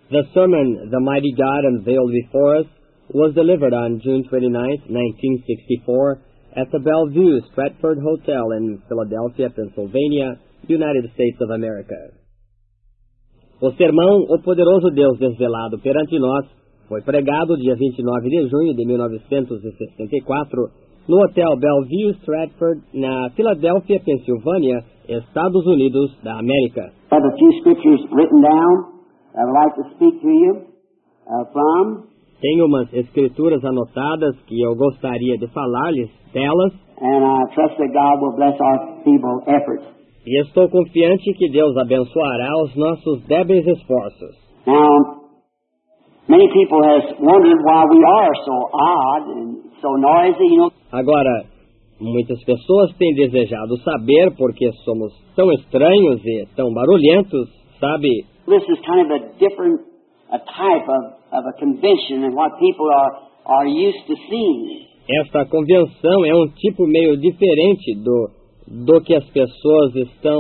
The sermon, The Mighty God Unveiled Before Us, was delivered on June 29, 1964, at the Bellevue Stratford Hotel in Philadelphia, Pennsylvania, United States of America. O sermão, O Poderoso Deus Desvelado Perante Nós, foi pregado dia 29 de junho de 1964, no Hotel Bellevue Stratford, na Filadélfia, Pensilvânia, Estados Unidos da América. I have a few scriptures written down I would like to speak to you from. Tenho umas escrituras anotadas que eu gostaria de falar-lhes delas. And I trust that God will bless our feeble efforts. E estou confiante que Deus abençoará os nossos débeis esforços. Now, many people has wondered why we are so odd and so noisy, Agora, muitas pessoas têm desejado saber por que somos tão estranhos e tão barulhentos, sabe? This is kind of a different type of a convention than what people are used to seeing. Esta convenção é um tipo meio diferente do que as pessoas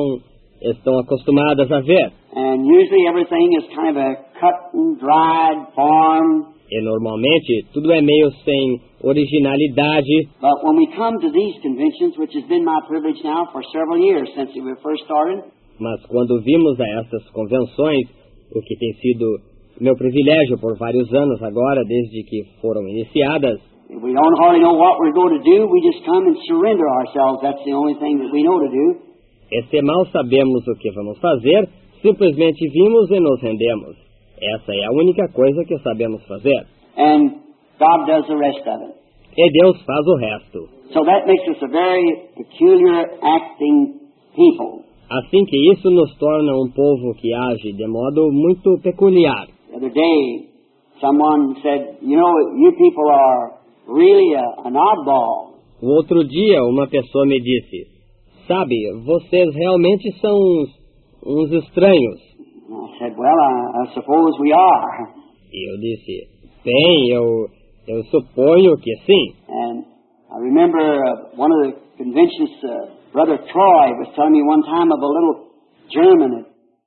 estão acostumadas a ver. And usually everything is kind of a cut and dried form. E normalmente tudo é meio sem originalidade. But when we come to these conventions, which has been my privilege now for several years since we first started, Mas quando vimos a essas convenções, o que tem sido meu privilégio por vários anos agora, desde que foram iniciadas, we don't hardly know what we're going to do. We just come and surrender ourselves. That's the only thing that we know to do. e se mal sabemos o que vamos fazer, simplesmente vimos e nos rendemos. Essa é a única coisa que sabemos fazer. And God does the rest of it. E Deus faz o resto. So that makes us a very peculiar acting people. Assim que isso nos torna um povo que age de modo muito peculiar. The other day, someone said, you people are really an oddball. O outro dia, uma pessoa me disse, sabe, vocês realmente são uns estranhos. And I said, well, I suppose we are. E eu disse, bem, eu suponho que sim. And I remember one of the conventions, Brother Troy was telling me one time of a little German that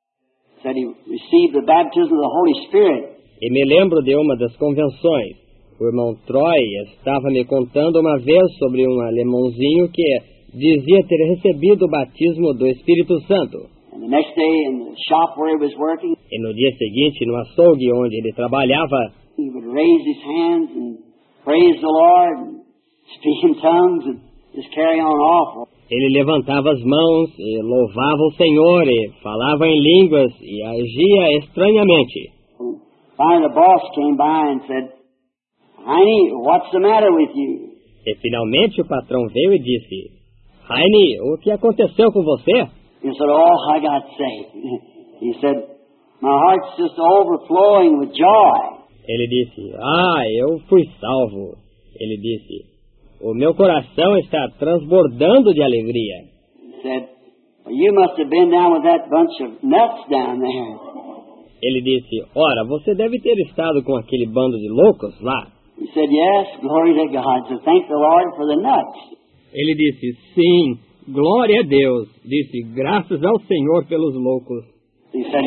said he received the baptism of the Holy Spirit. E me lembro de uma das convenções. O irmão Troy estava me contando uma vez sobre um alemãozinho que dizia ter recebido o batismo do Espírito Santo. And the next day in the shop where he was working, E no dia seguinte, no açougue onde ele trabalhava, he would raise his hands and praise the Lord and speak in tongues and just carry on awful. ele levantava as mãs e louvava o Senhor e falava em línguas e agia estranhamente. Finally the boss came by and said, Heine, what's the matter with you? E finalmente o patrão veio e disse, Heine, o que aconteceu com você? He said, oh, I got saved. He said, my heart's just overflowing with joy. Ele disse, eu fui salvo. Ele disse, o meu coração está transbordando de alegria. He said, well, you must have been down with that bunch of nuts down there. Ele disse, ora, você deve ter estado com aquele bando de loucos lá. He said, yes, glory to God. So thank the Lord for the nuts. Ele disse, sim, glória a Deus. Disse, graças ao Senhor pelos loucos. He said,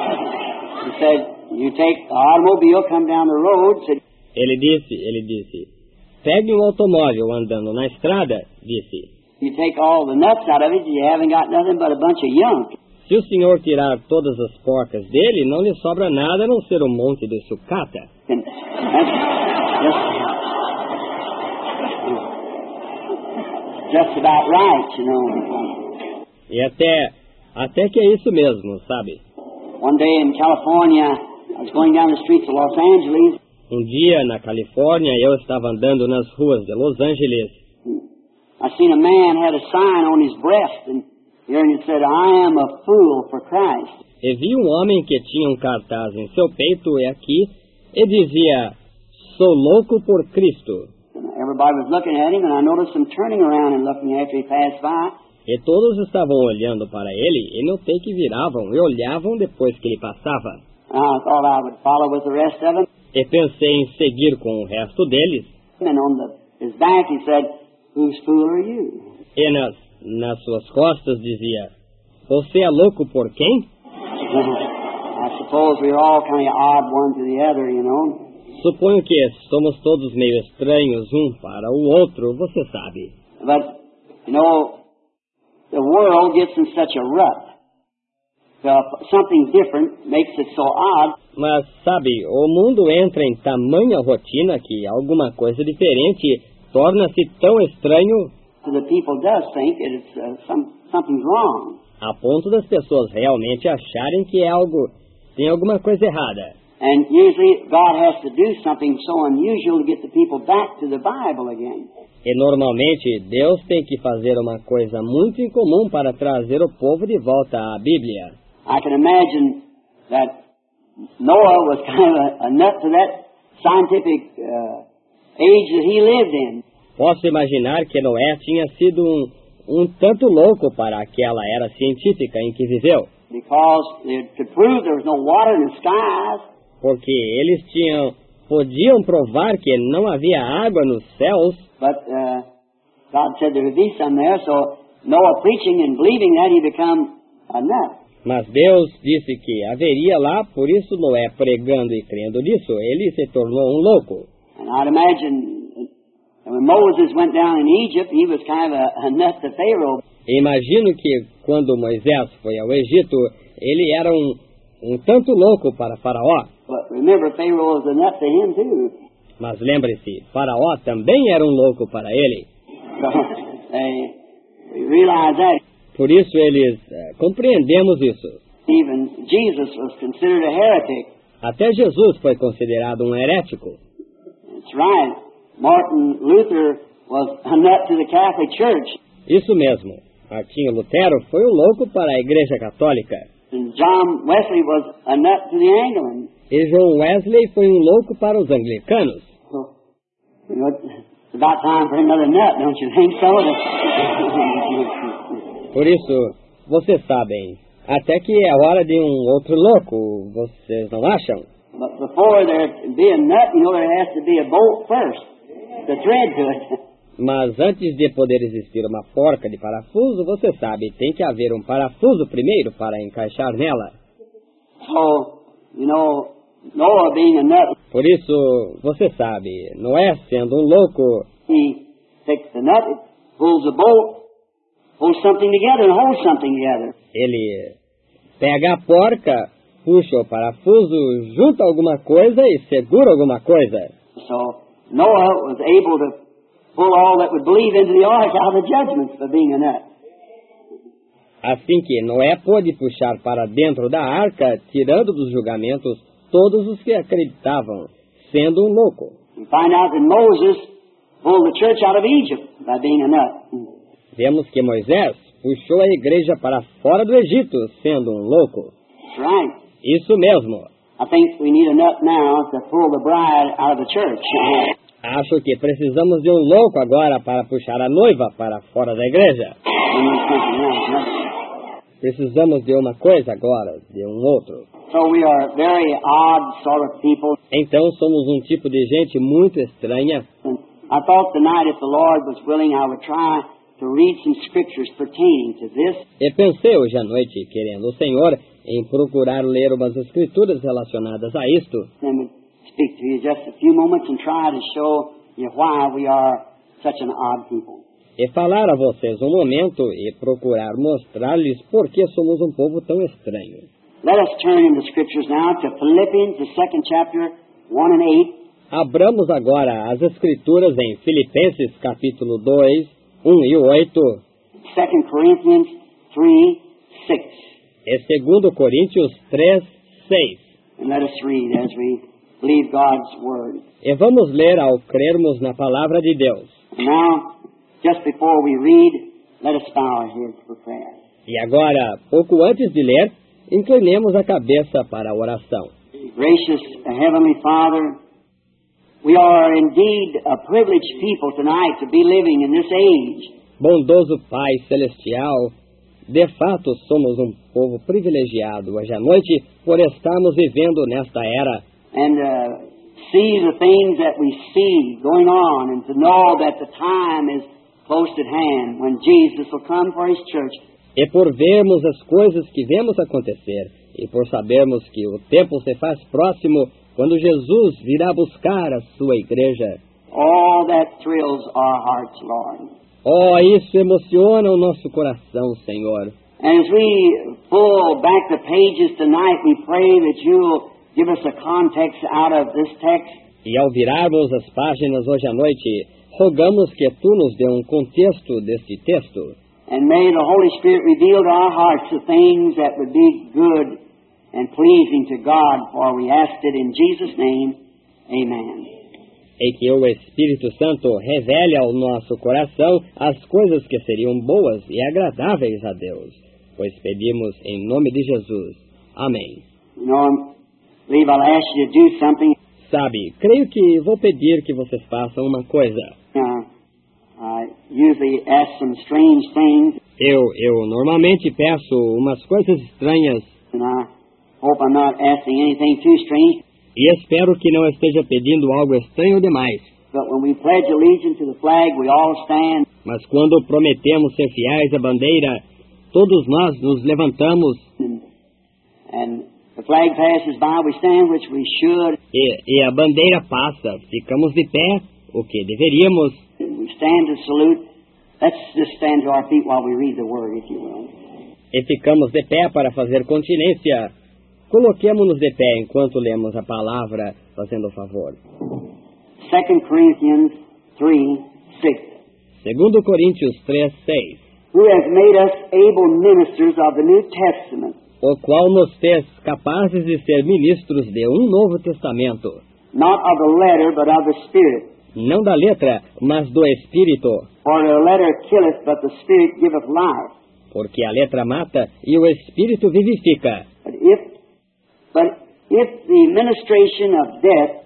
you take the automobile, come down the road. Said, Ele disse, pegue um automóvel andando na estrada, disse, you take all the nuts out of it, you haven't got nothing but a bunch of yunk. se o senhor tirar todas as porcas dele, não lhe sobra nada a não ser um monte de sucata. And just about right, E até que é isso mesmo, sabe? One day in California, I was going down the streets of Los Angeles. Um dia, na Califórnia, eu estava andando nas ruas de Los Angeles. I seen a man had a sign on his breast, and here it said, I am a fool for Christ. E vi um homem que tinha um cartaz em seu peito e aqui, e dizia, sou louco por Cristo. And everybody was looking at him, and I noticed them turning around and looking after he passed by. E todos estavam olhando para ele, e notei que viravam e olhavam depois que ele passava. I thought I would follow with the rest of them. E pensei em seguir com o resto deles. And on his back he said, whose fool are you? E nas suas costas dizia, você é louco por quem? I said, suppose we're all kind of odd one to the other, you know. Suponho que somos todos meio estranhos um para o outro, você sabe. But, you know, the world gets in such a rut. Something different makes it so odd. Mas, sabe, o mundo entra em tamanha rotina que alguma coisa diferente torna-se tão estranho So the people does think that something's wrong. a ponto das pessoas realmente acharem que tem alguma coisa errada. And usually God has to do something so unusual to get the people back to the Bible again. E normalmente Deus tem que fazer uma coisa muito incomum para trazer o povo de volta à Bíblia. I can imagine that Noah was kind of a nut to that scientific age that he lived in. Posso imaginar que Noé tinha sido um tanto louco para aquela era científica em que viveu, Because it could prove there was no water in the skies. porque eles podiam provar que não havia água nos céus, But God said there would be some there, so Noah preaching and believing that, he become a nut. mas Deus disse que haveria lá, por isso Noé pregando e crendo nisso, ele se tornou um louco. And I'd imagine when Moses went down in Egypt, he was kind of a nut to Pharaoh. E imagino que quando Moisés foi ao Egito, ele era um tanto louco para Faraó. But remember, Pharaoh was a nut to him too. Mas lembre-se, Faraó também era um louco para ele. So they realize that. Por isso eles compreendemos isso. Even Jesus was considered a heretic. Até Jesus foi considerado um herético. That's right. Martin Luther was a nut to the Catholic Church. Isso mesmo. Martinho Lutero foi um louco para a Igreja Católica. And John Wesley was a nut to the Anglican. E John Wesley foi um louco para os anglicanos. So, you know, it's about time for another nut, don't you think so? Por isso, vocês sabem, até que é hora de um outro louco, vocês não acham? But before there to be a nut, you know, there has to be a bolt first, the thread to it. Mas antes de poder existir uma porca de parafuso, você sabe, tem que haver um parafuso primeiro para encaixar nela. So, you know, Noah being a nut, Por isso, você sabe, Noé sendo um louco, he takes the nut, pulls the bolt, pulls something together and holds something together. ele pega a porca, puxa o parafuso, junta alguma coisa e segura alguma coisa. So Noah was able to pull all that would believe into the ark out of the judgments for being a nut. Assim que Noé pôde puxar para dentro da arca, tirando dos julgamentos todos os que acreditavam, sendo um louco. We find out that Moses pulled the church out of Egypt by being a nut. Vemos que Moisés puxou a igreja para fora do Egito, sendo um louco. That's right. Isso mesmo. I think we need a nut now to pull the bride out of the church. Acho que precisamos de um louco agora para puxar a noiva para fora da igreja. We need something else, huh? Precisamos de uma coisa agora, de um outro. So we are very odd sort of people. Então somos um tipo de gente muito estranha. And I thought tonight, if the Lord was willing, I would try to read some scriptures pertaining to this. E pensei hoje à noite, querendo o Senhor, em procurar ler umas escrituras relacionadas a isto. And speak to you just a few moments and try to show you why we are such an odd people. E falar a vocês um momento e procurar mostrar-lhes por que somos um povo tão estranho. Let us turn in the scriptures now to Philippians, the 2nd chapter, 1 and 8. Abramos agora as escrituras em Filipenses capítulo 2, 1 e 8, 2 Corinthians 3, 6. e 2 Coríntios 3, 6. And let us read as we believe God's word. E vamos ler ao crermos na palavra de Deus. And now, just before we read, let us bow our heads for prayer. E agora, pouco antes de ler, inclinemos a cabeça para a oração. Gracious Heavenly Father, we are indeed a privileged people tonight to be living in this age. Bondoso Pai Celestial, de fato somos um povo privilegiado hoje à noite por estarmos vivendo nesta era. And see the things that we see going on and to know that the time is close at hand when Jesus will come for His church. E por vermos as coisas que vemos acontecer e por sabermos que o tempo se faz próximo quando Jesus virá buscar a sua igreja. All that thrills our hearts, Lord. Oh, isso emociona o nosso coração, Senhor. And as we pull back the pages tonight, we pray that you'll give us a context out of this text. E ao virarmos as páginas hoje à noite, rogamos que tu nos dê um contexto deste texto. And may the Holy Spirit reveal to our hearts the things that would be good and pleasing to God, for we ask it in Jesus' name. Amen. E que o Espírito Santo revele ao nosso coração as coisas que seriam boas e agradáveis a Deus, pois pedimos em nome de Jesus. Amém. You know, I believe I'll ask you to do something. Sabe, creio que vou pedir que vocês façam uma coisa. I usually ask some strange things, Eu normalmente peço umas coisas estranhas and I hope I'm not asking anything too strange. e espero que não esteja pedindo algo estranho demais. But when we pledge allegiance to the flag, we all stand. Mas quando prometemos ser fiéis à bandeira, todos nós nos levantamos And the flag passes by, we stand, which we should. e a bandeira passa. Ficamos de pé, o que deveríamos. We stand to salute. Let's just stand to our feet while we read the word, if you will. E ficamos de pé para fazer continência. Coloquemo-nos de pé enquanto lemos a palavra, fazendo o favor. 2 Corinthians 3:6. 2 Coríntios 3:6. Who has made us able ministers of the New Testament, O qual nos fez capazes de ser ministros de um Novo Testamento, not of the letter, but of the Spirit. não da letra, mas do Espírito, For the letter killeth, but the Spirit giveth life. porque a letra mata e o Espírito vivifica. But if the ministration of death,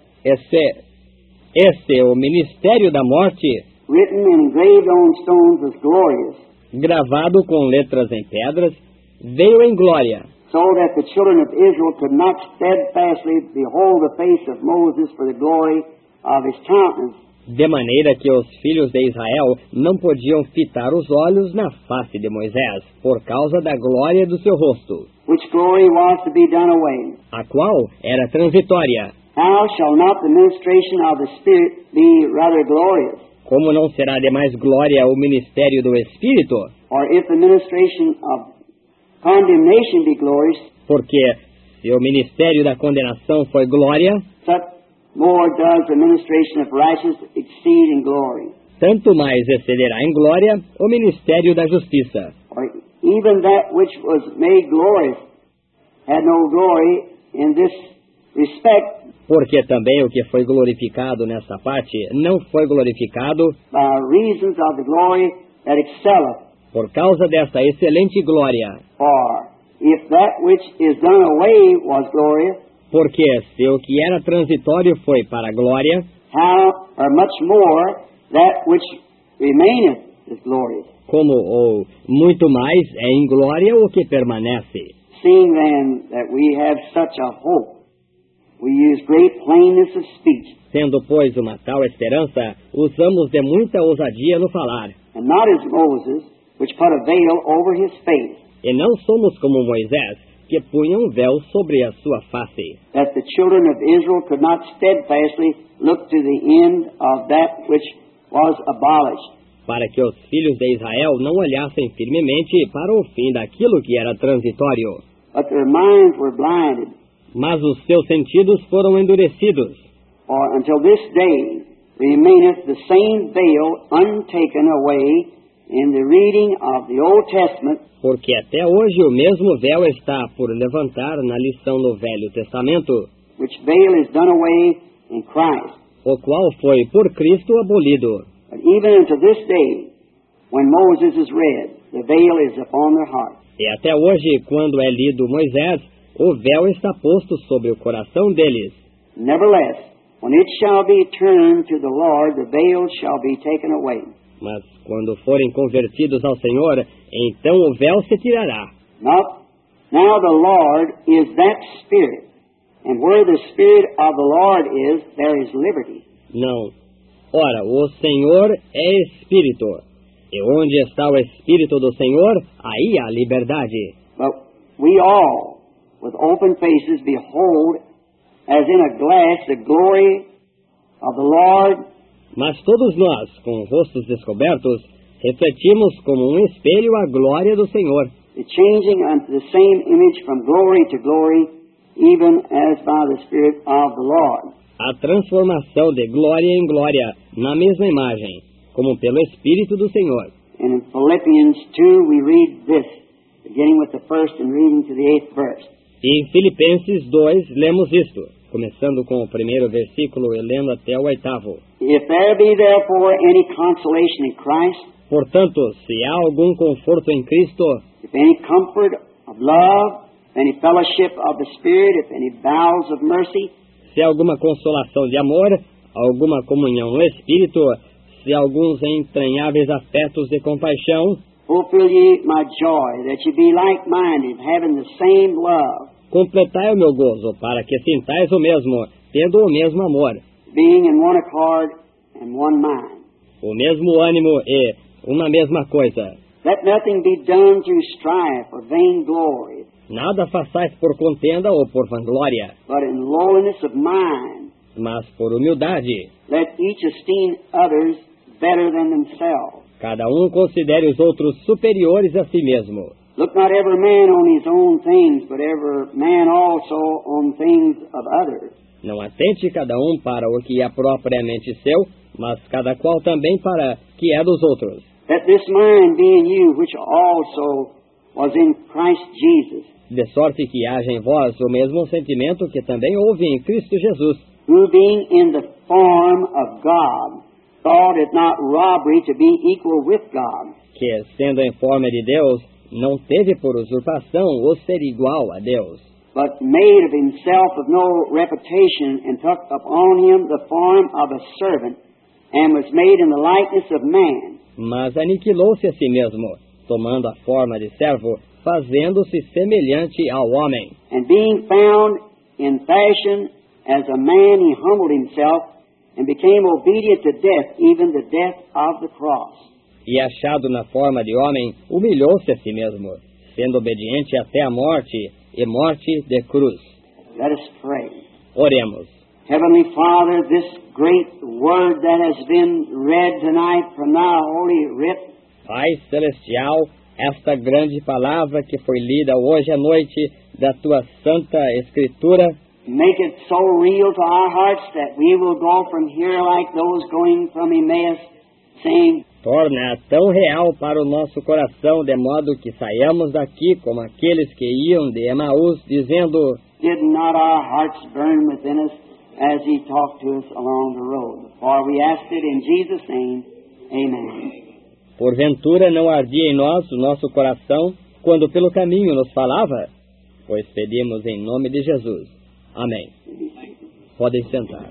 Este o ministério da morte, written and engraved on stones, is glorious, gravado com letras em pedras, veio em glória, so that the children of Israel could not steadfastly behold the face of Moses for the glory of his countenance. de maneira que os filhos de Israel não podiam fitar os olhos na face de Moisés, por causa da glória do seu rosto, Which glory was to be done away. a qual era transitória. How shall not the ministration of the Spirit be rather glorious? Como não será de mais glória o ministério do Espírito? Or if the ministration of condemnation be glorious, Porque se o ministério da condenação foi glória, such more does the ministration of righteousness exceed in glory. tanto mais excederá em glória o ministério da justiça. Or even that which was made glorious had no glory in this respect, Porque também o que foi glorificado nessa parte não foi glorificado by reasons of the glory that excelleth. por causa dessa excelente glória. For if that which is done away was glorious, Porque se o que era transitório foi para a glória, how or much more that which remaineth is glorious. como ou muito mais é em glória o que permanece. Seeing then that we have such a hope, we use great plainness of speech, Sendo, pois, uma tal esperança, usamos de muita ousadia no falar. and not as Moses, which put a veil over his face, E não somos como Moisés, que punha um véu sobre a sua face, that the children of Israel could not steadfastly look to the end of that which was abolished, para que os filhos de Israel não olhassem firmemente para o fim daquilo que era transitório. but their minds were blinded. Mas os seus sentidos foram endurecidos, For until this day remaineth the same veil untaken away in the reading of the Old Testament, porque até hoje o mesmo véu está por levantar na lição do Velho Testamento, which veil is done away in Christ. o qual foi por Cristo abolido. But even unto this day, when Moses is read, the veil is upon their heart. E até hoje, quando é lido Moisés, o véu está posto sobre o coração deles. Nevertheless, when it shall be turned to the Lord, the veil shall be taken away. Mas quando forem convertidos ao Senhor, então o véu se tirará. Now the Lord is that Spirit, and where the Spirit of the Lord is, there is liberty. Não. Ora, o Senhor é Espírito. E onde está o Espírito do Senhor, aí há liberdade. But we all, with open faces, behold, as in a glass, the glory of the Lord. Mas todos nós, com rostos descobertos, refletimos como um espelho a glória do Senhor, Changing unto the same image from glory to glory, even as by the Spirit of the Lord. a transformação de glória em glória na mesma imagem, como pelo Espírito do Senhor. And in Philippians 2 we read this, beginning with the first and reading to the 8th verse. E em Filipenses 2 lemos isto, começando com o primeiro versículo e lendo até o 8º. If there be therefore any consolation in Christ, Portanto, se há algum conforto em Cristo, if any comfort of love, if any fellowship of the Spirit, if any bowels of mercy, se há alguma consolação de amor, alguma comunhão no Espírito, se há alguns entranháveis afetos de compaixão, fulfill ye my joy, that ye be like-minded, having the same love, completai o meu gozo, para que sintais o mesmo, tendo o mesmo amor, being in one accord and one mind. o mesmo ânimo e uma mesma coisa. Let nothing be done through strife or vainglory, Nada façais por contenda ou por vanglória, but in lowliness of mind, mas por humildade. let each esteem others better than themselves. Cada considere os outros superiores a si mesmo. Look not every man on his own things, but every man also on things of others. Não atente cada para o que é propriamente seu, mas cada qual também para que é dos outros. Let this mind be in you, which also was in Christ Jesus, De sorte que haja em vós o mesmo sentimento que também houve em Cristo Jesus, who being in the form of God, thought it not robbery to be equal with God, que, sendo em forma de Deus, não teve por usurpação o ser igual a Deus, but made of himself of no reputation, and took upon him the form of a servant, and was made in the likeness of man. mas aniquilou-se a si mesmo, tomando a forma de servo, fazendo-se semelhante ao homem. And being found in fashion as a man, he humbled himself, and became obedient to death, even the death of the cross. E achado na forma de homem, humilhou-se a si mesmo, sendo obediente até a morte, e morte de cruz. Let us pray. Oremos. Heavenly Father, this great word that has been read tonight from thy holy writ, Pai Celestial, esta grande palavra que foi lida hoje à noite da Tua Santa Escritura, make it so real to our hearts that we will go from here like those going from Emmaus, saying, torna tão real para o nosso coração, de modo que saiamos daqui como aqueles que iam de Emaús, dizendo, did not our hearts burn within us as he talked to us along the road? For we ask it in Jesus' name, amen. porventura não ardia em nós o nosso coração, quando pelo caminho nos falava? Pois pedimos em nome de Jesus. Amém. Podem sentar.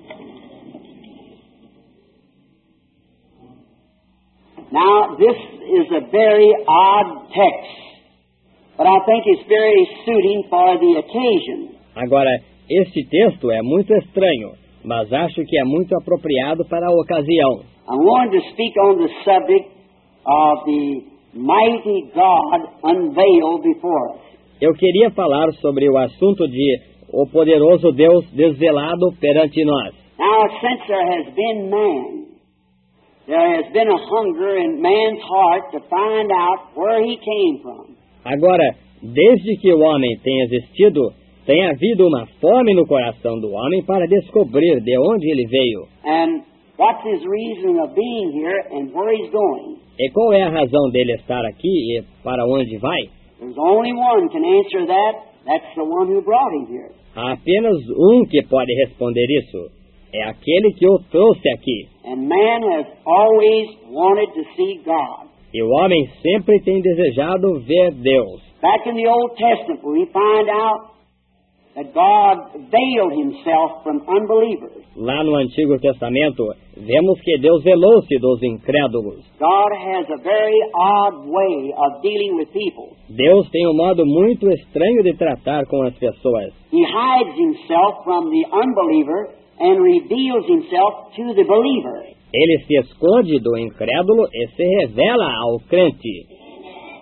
Now, this is a very odd text, but I think it's very suiting for the occasion. Agora, este texto é muito estranho, mas acho que é muito apropriado para a ocasião. I wanted to speak on the subject of the mighty God unveiled before us. Eu queria falar sobre o assunto de o poderoso Deus desvelado perante nós. Now, since there has been man, there has been a hunger in man's heart to find out where he came from. Agora, desde que o homem tem existido, tem havido uma fome no coração do homem para descobrir de onde ele veio. And what's his reason of being here and where he's going? E qual é a razão dele estar aqui e para onde vai? There's only one can answer that. That's the one who brought him here. Há apenas que pode responder isso. É aquele que o trouxe aqui. And man has always wanted to see God. E o homem sempre tem desejado ver Deus. Back in the Old Testament, we find out that God veiled himself from unbelievers. Lá no Antigo Testamento, vemos que Deus velou-se dos incrédulos. God has a very odd way of dealing with people. Deus tem um modo muito estranho de tratar com as pessoas. He hides himself from the unbeliever and reveals himself to the believer. Ele se esconde do incrédulo e se revela ao crente.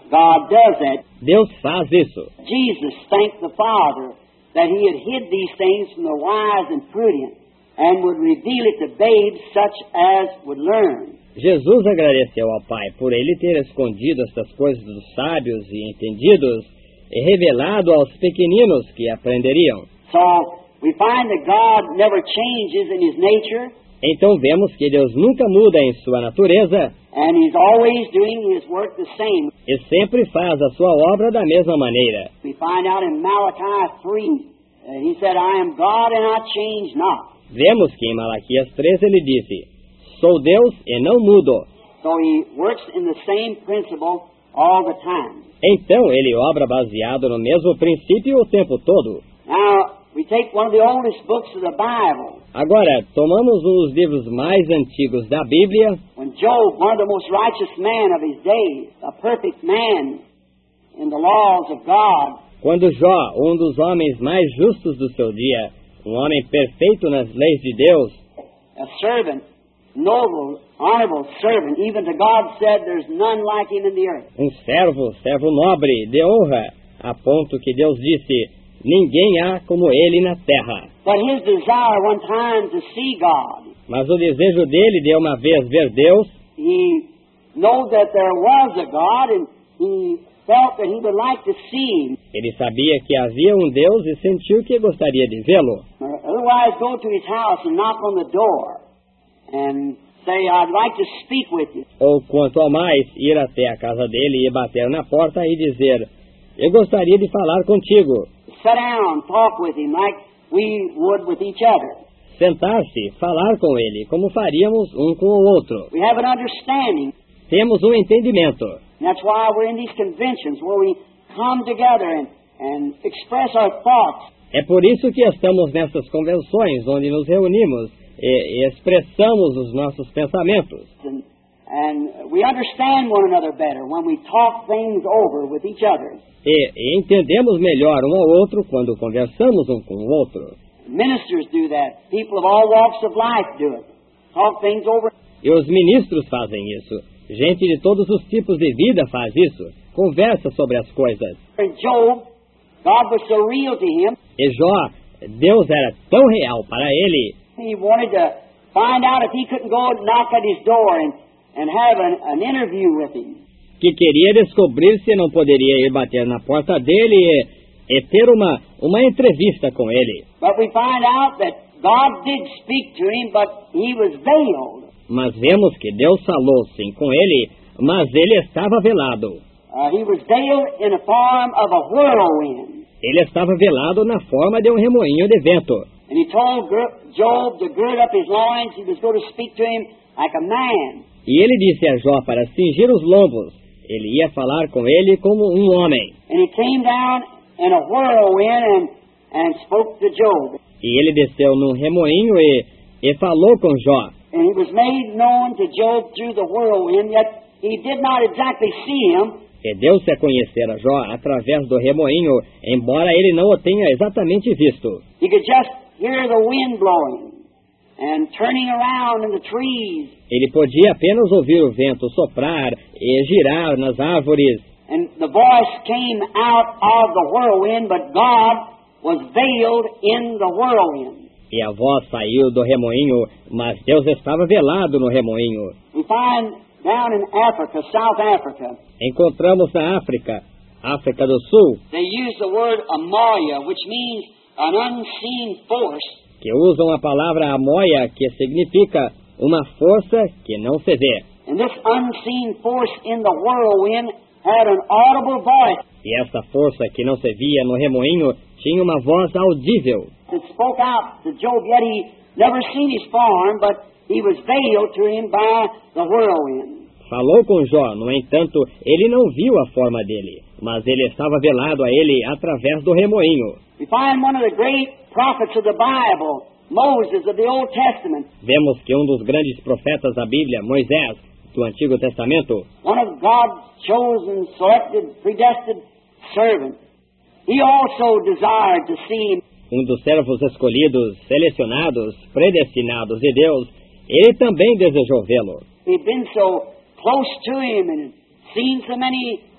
God does that. Deus faz isso. Jesus thanked the Father that He had hid these things from the wise and prudent and would reveal it to babes such as would learn. Jesus agradeceu ao Pai por Ele ter escondido estas coisas dos sábios e entendidos e revelado aos pequeninos que aprenderiam. So, we find that God never changes in His nature, Então vemos que Deus nunca muda em sua natureza and He's always doing His work the same. e sempre faz a sua obra da mesma maneira. We find out in Malachi 3, He said, I am God and I change not. Vemos que em Malaquias 3 ele disse: Sou Deus e não mudo. So He works in the same principle all the time. Então ele obra baseado no mesmo princípio o tempo todo. Now, we take one of the oldest books of the Bible. Agora, tomamos um dos livros mais antigos da Bíblia, When Job, one of the most righteous men of his days, a perfect man in the laws of God, quando Jó, um dos homens mais justos do seu dia, um homem perfeito nas leis de Deus, a servant, noble, honorable servant, even to God said there's none like him in the earth. um servo nobre, de honra, a ponto que Deus disse: ninguém há como ele na terra. But his desire one time to see God, Mas o desejo dele de uma vez ver Deus, he knew that there was a God and he felt that he would like to see him. ele sabia que havia um Deus e sentiu que gostaria de vê-lo. Otherwise go to his house and knock on the door and say, I'd like to speak with you. Ou quanto ao mais, ir até a casa dele e bater na porta e dizer: eu gostaria de falar contigo. Sit down, talk with him like we would with each other. Sentar-se, falar com ele, como faríamos um com o outro. We have an understanding. Temos um entendimento. And that's why we're in these conventions where we come together and express our thoughts. É por isso que estamos nessas convenções, onde nos reunimos e expressamos os nossos pensamentos. And we understand one another better when we talk things over with each other. E entendemos melhor um ao outro quando conversamos um com o outro. Ministers do that. People of all walks of life do it. Talk things over. E os ministros fazem isso. Gente de todos os tipos de vida faz isso. Conversa sobre as coisas. In Job, God was so real to him, E Jó, Deus era tão real para ele, he wanted to find out if he couldn't go and knock at his door and have an interview with him. que queria descobrir se não poderia ir bater na porta dele e ter uma entrevista com ele. But we find out that God did speak to him, but he was veiled. Mas vemos que Deus falou sim com ele, mas ele estava velado. He was veiled in the form of a whirlwind. Ele estava velado na forma de um remoinho de vento. And he told Job to gird up his loins. He was going to speak to him like a man. E ele disse a Jó para cingir os lombos. Ele ia falar com ele como um homem. And he came down in a whirlwind and spoke to Job. E ele desceu num remoinho e falou com Jó. And he was made known to Job through the whirlwind, yet he did not exactly see him. E deu-se a conhecer a Jó através do remoinho, embora ele não o tenha exatamente visto. He could just hear the wind blowing and turning around in the trees. Ele podia apenas ouvir o vento soprar e girar nas árvores. And the voice came out of the whirlwind, but God was veiled in the whirlwind. E a voz saiu do remoinho, mas Deus estava velado no remoinho. We find down in Africa, South Africa, Encontramos na África do Sul, they use the word amoya, which means an unseen force. que usam a palavra amoia, que significa uma força que não se vê. And this unseen force in the whirlwind had an audible voice E essa força que não se via no remoinho tinha uma voz audível. that spoke out to Job, yet he never seen his form, but he was veiled to him by the whirlwind. Falou com Jó, no entanto, ele não viu a forma dele, mas ele estava velado a ele através do remoinho. We find one of the great prophets of the Bible, Moses of the Old Testament, Vemos que um dos grandes profetas da Bíblia, Moisés, do Antigo Testamento, one of God's chosen, selected, predestined servants, he also desired to see him. um dos servos escolhidos, selecionados, predestinados de Deus, ele também desejou vê-lo. He'd been so close to him and seen so many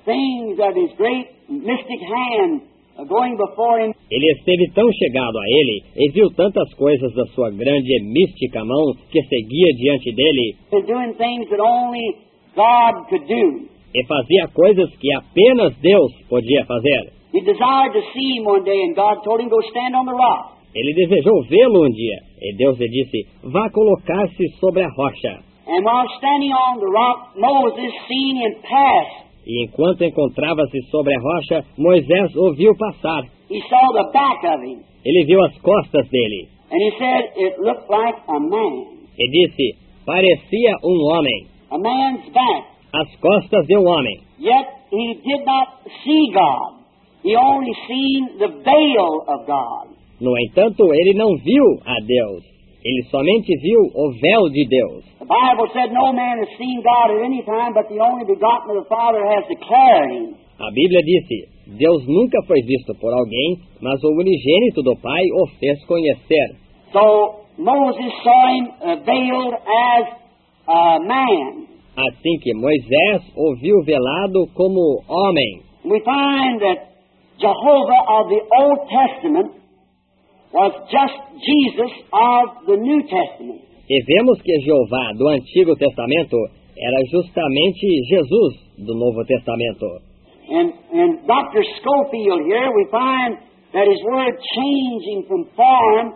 things of His great mystic hand going before Him. Ele esteve tão chegado a ele e viu tantas coisas da sua grande e mística mão que seguia diante dele And doing things that only God could do. e fazia coisas que apenas Deus podia fazer. He desired to see Him one day, and God told him, go stand on the rock. Ele desejou vê-lo um dia e Deus lhe disse, vá colocar-se sobre a rocha. And while standing on the rock, Moses seen Him pass. E enquanto encontrava-se sobre a rocha, Moisés ouviu passar. He saw the back of Him. Ele viu as costas dele And he said it looked like a man. e disse, parecia homem, A man's back. as costas de homem. Yet he did not see God. He only seen the veil of God. No entanto, ele não viu a Deus. Ele somente viu o véu de Deus. The Bible said no man has seen God at any time, but the only begotten of the Father has declared Him. A Bíblia disse, Deus nunca foi visto por alguém, mas o unigênito do Pai o fez conhecer. So Moses saw Him veiled as a man. Assim que Moisés o viu velado como homem. We find that Jehovah of the Old Testament was just Jesus of the New Testament. E vemos que Jeová do Antigo Testamento era justamente Jesus do Novo Testamento. And in Dr. Scofield here, we find that his word changing from form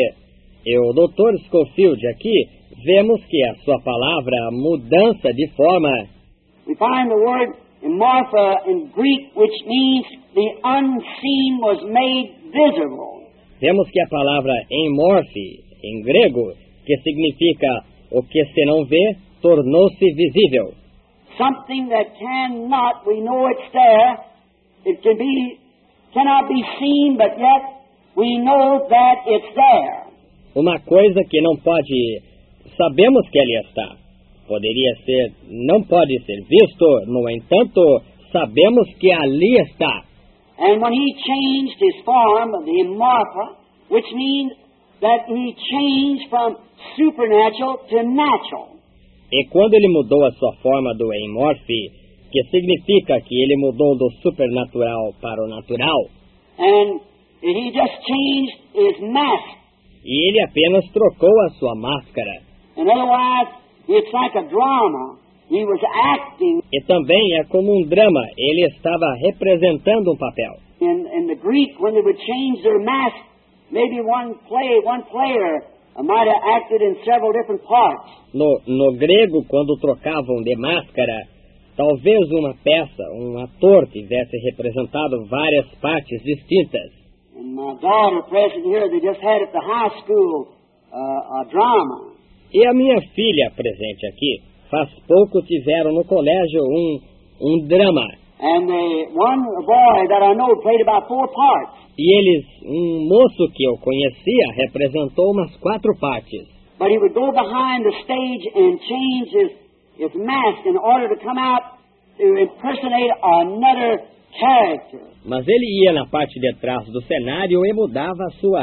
E o Dr. Scofield aqui, vemos que a sua palavra mudança de forma, we find the word morpha in Greek, which means the unseen was made visible. vemos que a palavra enmorfe, em grego, que significa o que se não vê, tornou-se visível. Something that cannot, we know it's there, it cannot be seen, but yet we know that it's there. Uma coisa que não pode, sabemos que ali está. Poderia ser, não pode ser visto, no entanto, sabemos que ali está. And when he changed his form, the morpha, which means that he changed from supernatural to natural. E quando ele mudou a sua forma do enmorfe, que significa que ele mudou do supernatural para o natural, And he just changed his mask. e ele apenas trocou a sua máscara. And otherwise, it's like a drama. He was acting. E também é como um drama, ele estava representando um papel. In the Greek, when they would change their mask, maybe one player might have acted in several different parts. No grego, quando trocavam de máscara, talvez uma peça, um ator tivesse representado várias partes distintas. And my daughter present here, they just had at the high school a drama. E a minha filha presente aqui, faz pouco tiveram no colégio um drama. And one boy that I know played about 4 parts. E eles, um moço que eu conhecia, representou umas 4 partes. But he would go behind the stage and change his mask in order to come out to impersonate another character. Mas ele ia na parte de trás do cenário e mudava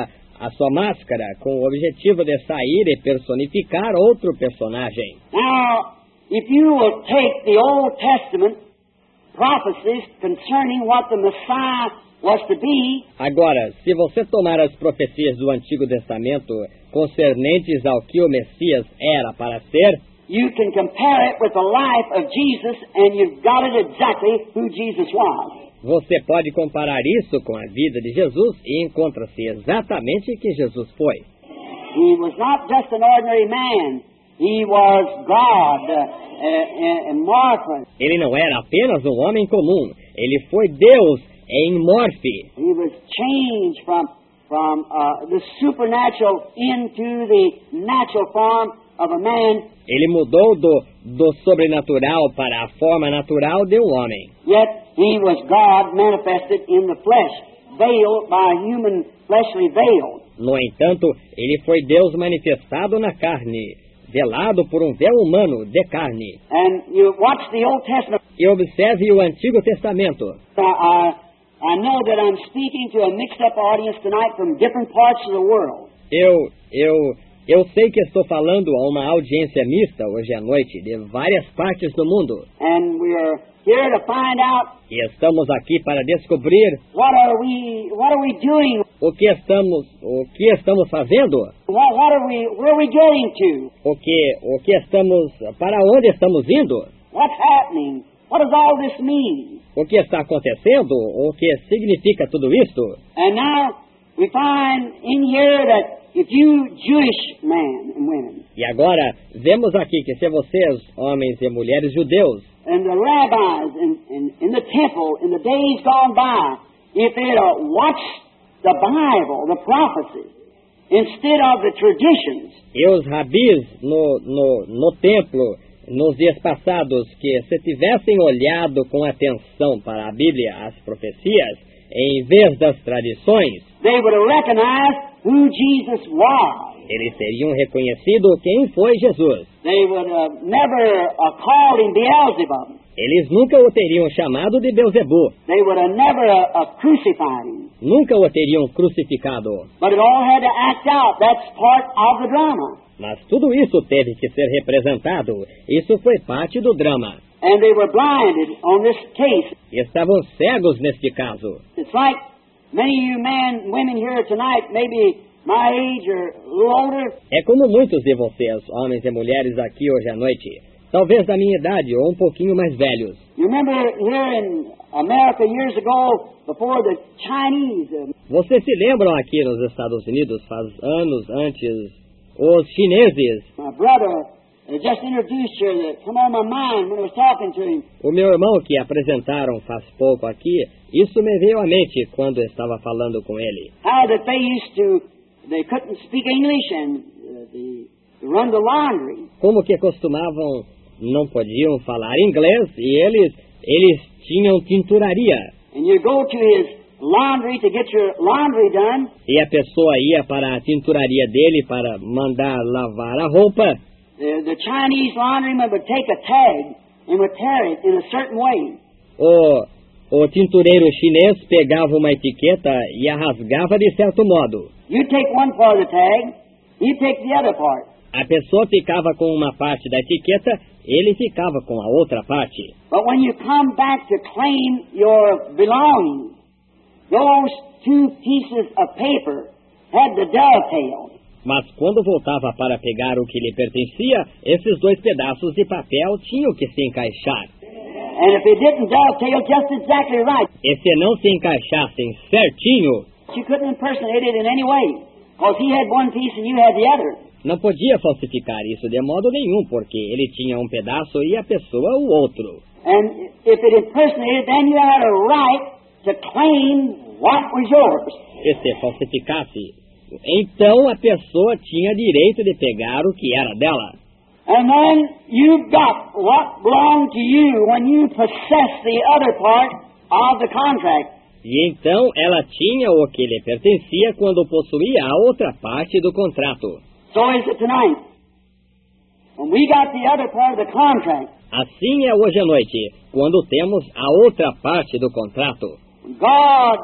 a sua máscara com o objetivo de sair e personificar outro personagem. Now, if you will take the Old Testament prophecies concerning what the Messiah was to be, Agora, se você tomar as profecias do Antigo Testamento concernentes ao que o Messias era para ser, you can compare it with the life of Jesus, and you've got it exactly who Jesus was. você pode comparar isso com a vida de Jesus e encontra-se exatamente que Jesus foi. He was not just an ordinary man. He was God in morphe. Ele não era apenas um homem comum, ele foi Deus em morfe. He was changed from the supernatural into the natural form of a man. Ele mudou do sobrenatural para a forma natural de um homem. Yet he was God manifested in the flesh, veiled by a human fleshly veil. No entanto, ele foi Deus manifestado na carne, velado por um véu humano de carne. And you watch the Old Testament. E observe o Antigo Testamento. I know that I'm speaking to a mixed-up audience tonight from different parts of the world. Eu Eu sei que estou falando a uma audiência mista hoje à noite, de várias partes do mundo. And we're here to find out E estamos aqui para descobrir what are we doing? o que estamos fazendo, Where are we getting to? para onde estamos indo, What's happening? What does all this mean? o que está acontecendo, o que significa tudo isto. And now we find in here that if you Jewish men and women, E agora, vemos aqui que se vocês, homens e mulheres judeus, and the rabbis in the temple in the days gone by, if they'd watched the Bible, the prophecy, instead of the traditions, e os rabis no templo, nos dias passados, que se tivessem olhado com atenção para a Bíblia, as profecias, em vez das tradições, they would have recognized who Jesus was. eles teriam reconhecido quem foi Jesus. They would have never called him Beelzebub. Eles nunca o teriam chamado de Belzebu, They would have never crucified him. nunca o teriam crucificado. But it all had to act out. That's part of the drama. Mas tudo isso teve que ser representado. Isso foi parte do drama. And they were blinded on this case. E estavam cegos neste caso. It's like many of you men and women here tonight, maybe my age or a little older, É como muitos de vocês, homens e mulheres aqui hoje à noite, talvez da minha idade ou um pouquinho mais velhos. you remember here in America years ago, before the Chinese, Vocês se lembram aqui nos Estados Unidos, faz anos antes, os chineses? my brother just introduced you that come on my mind when I was talking to him. O meu irmão que apresentaram faz pouco aqui, isso me veio à mente quando eu estava falando com ele. How that they couldn't speak English and they run the laundry. Como que costumavam, não podiam falar inglês e eles tinham tinturaria. And you go to his laundry to get your laundry done, E a pessoa ia para a tinturaria dele para mandar lavar a roupa. the Chinese laundryman would take a tag and would tear it in a certain way. O tintureiro chinês pegava uma etiqueta e a rasgava de certo modo. You take one part of the tag, he take the other part. A pessoa ficava com uma parte da etiqueta, ele ficava com a outra parte. But when you come back to claim your belongings, those two pieces of paper had the dovetail. Mas quando voltava para pegar o que lhe pertencia, esses dois pedaços de papel tinham que se encaixar. And if it didn't dovetail just exactly right, E se não se encaixassem certinho, you couldn't impersonate it in any way. Because he had one piece and you had the other. não podia falsificar isso de modo nenhum, porque ele tinha um pedaço e a pessoa o outro. And if it impersonated, then you had a right to claim what was yours. E se falsificasse, então a pessoa tinha direito de pegar o que era dela. And then you got what belonged to you when you possessed the other part of the contract. E então ela tinha o que lhe pertencia quando possuía a outra parte do contrato. So is it tonight. When we got the other part of the contract, Assim é hoje à noite, quando temos a outra parte do contrato. God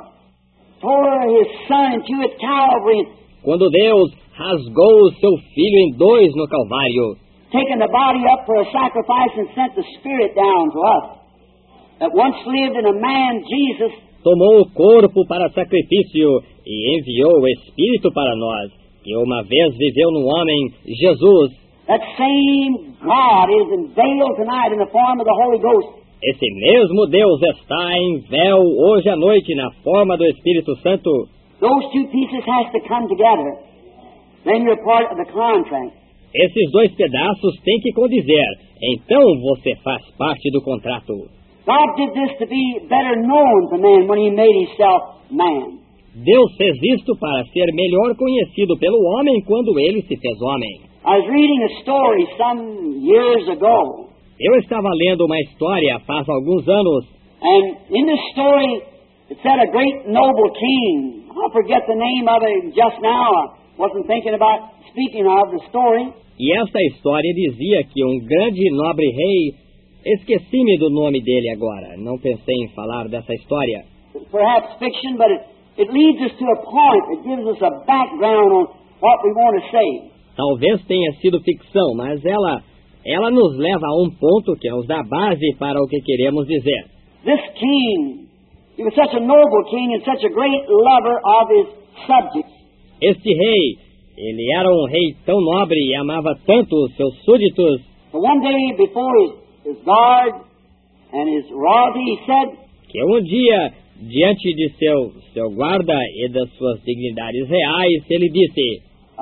tore his son in two at Calvary, Quando Deus rasgou o seu filho em dois no Calvário, taking the body up for a sacrifice and sent the Spirit down to us, that once lived in a man, Jesus, tomou o corpo para sacrifício e enviou o Espírito para nós, que uma vez viveu no homem, Jesus. that same God is unveiled tonight in the form of the Holy Ghost. Esse mesmo Deus está em véu hoje à noite na forma do Espírito Santo. Those two pieces has to come together. Then you're part of the contract. Esses dois pedaços têm que condizer. Então você faz parte do contrato. God did this to be better known to man when he made himself man. Deus fez isto para ser melhor conhecido pelo homem quando ele se fez homem. I was reading a story some years ago, Eu estava lendo uma história faz alguns anos, and in this story it said a great noble king. I forget the name of it just now. I wasn't thinking about speaking of the story. e esta história dizia que um grande nobre rei, esqueci-me do nome dele agora, não pensei em falar dessa história. Perhaps fiction, but it leads us to a point. It gives us a background on what we want to say. Talvez tenha sido ficção, mas ela nos leva a um ponto que nos dá base para o que queremos dizer. This king, he was such a noble king and such a great lover of his subjects. Este rei, ele era um rei tão nobre e amava tanto os seus súditos. So one day before his guard and his royalty, he said, Que um dia, diante de seu guarda e das suas dignidades reais, ele disse: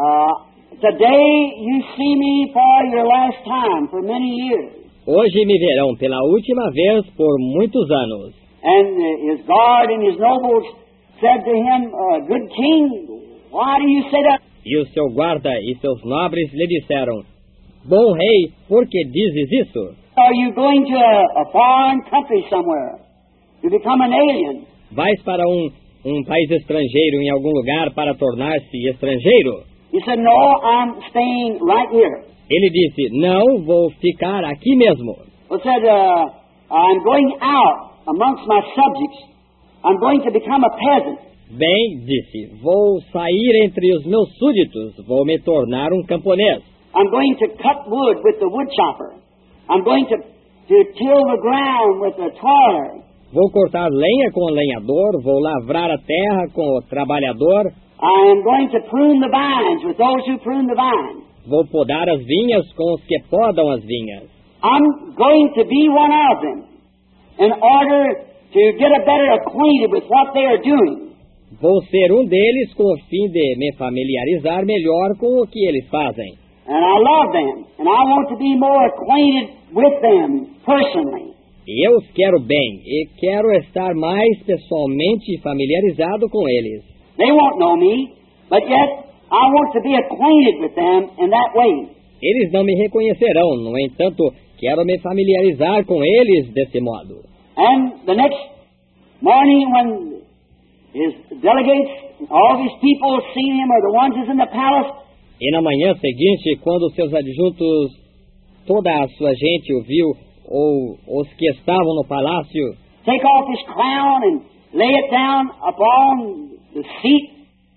Today you see me for your last time for many years. Hoje me verão pela última vez por muitos anos. And his guard and his nobles said to him, Good king, why do you say that? E o seu guarda e seus nobres lhe disseram: Bom rei, por que dizes isso? Are you going to a foreign country somewhere to become an alien? Vais para um país estrangeiro em algum lugar para tornar-se estrangeiro? He said, No, I'm staying right here. Ele disse: Não, vou ficar aqui mesmo. He said, I'm going out amongst my subjects. I'm going to become a peasant. Bem, disse, vou sair entre os meus súditos, vou me tornar um camponês. I'm going to cut wood with the wood chopper. I'm going to till the ground with the toiler. Vou cortar lenha com o lenhador, vou lavrar a terra com o trabalhador. I am going to prune the vines with those who prune the vines. Vou podar as vinhas com os que podam as vinhas. I'm going to be one of them in order to get a better acquainted with what they are doing. Vou ser um deles com o fim de me familiarizar melhor com o que eles fazem. And I love them, and I want to be more acquainted with them personally. E eu os quero bem, e quero estar mais pessoalmente familiarizado com eles. They won't know me, but yet I want to be acquainted with them in that way. Eles não me reconhecerão, no entanto, quero me familiarizar com eles desse modo. And the next morning when his delegates, all these people seen him, or the ones who's in the palace, E na manhã seguinte, quando seus adjuntos, toda a sua gente o viu, ou os que estavam no palácio, take off his crown and lay it down upon the seat,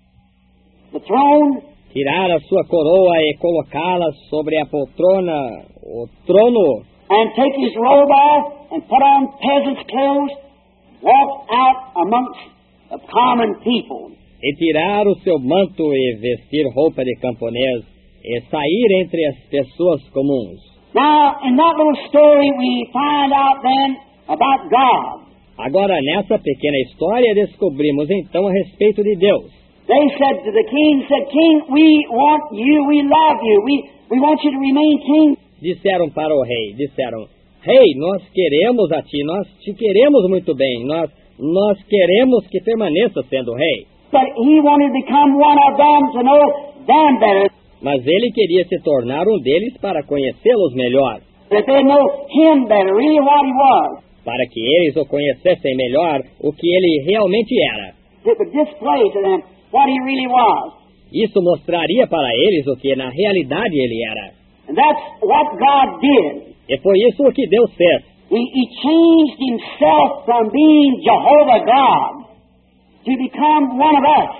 the throne, tirar a sua coroa e colocá-la sobre a poltrona, o trono, and take his robe off and put on peasant's clothes, walk out amongst the common people. e tirar o seu manto e vestir roupa de camponês, e sair entre as pessoas comuns. Now, in that little story we find out then about God. Agora, nessa pequena história, descobrimos então a respeito de Deus. They said to the king, King, we want you, we love you, we want you to remain king. Disseram para o rei, Rei, nós queremos a ti, nós te queremos muito bem, nós queremos que permaneça sendo rei. But he wanted to become one of them to know them better. Mas ele queria se tornar um deles para conhecê-los melhor, That they know him better, really what he was. para que eles o conhecessem melhor o que ele realmente era. It would display to them what he really was. Isso mostraria para eles o que na realidade ele era. And that's what God did. E foi isso o que Deus fez. He changed himself from being Jehovah God to become one of us.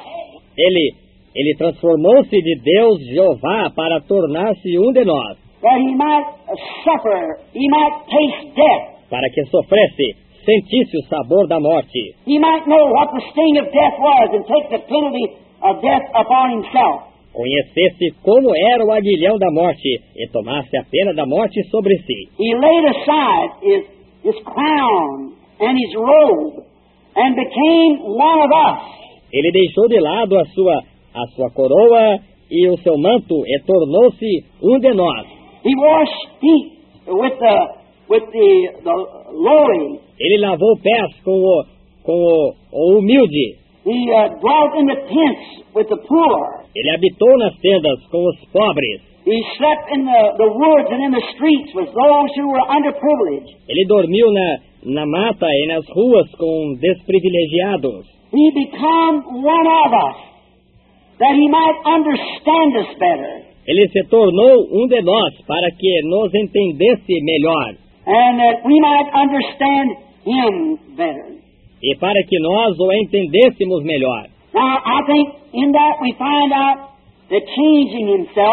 Ele transformou-se de Deus Jeová para tornar-se um de nós, That he might suffer, he might taste death. para que sofresse, sentisse o sabor da morte, He might know what the sting of death was and take the penalty of death upon himself. conhecesse como era o aguilhão da morte e tomasse a pena da morte sobre si. He laid aside his crown and his robe and became one of us. Ele deixou de lado a sua coroa e o seu manto e tornou-se um de nós. He washed feet with the lowly. Ele lavou pés com o humilde. He dwelt in the tents with the poor. Ele habitou nas tendas com os pobres. He slept in the woods and in the streets with those who were underprivileged. Ele dormiu na mata e nas ruas com desprivilegiados. He became one of us, that he might understand us better, Ele se tornou um de nós para que nos entendesse melhor and that we might understand him better. e para que nós o entendêssemos melhor. Now, I think in that we find out that changing himself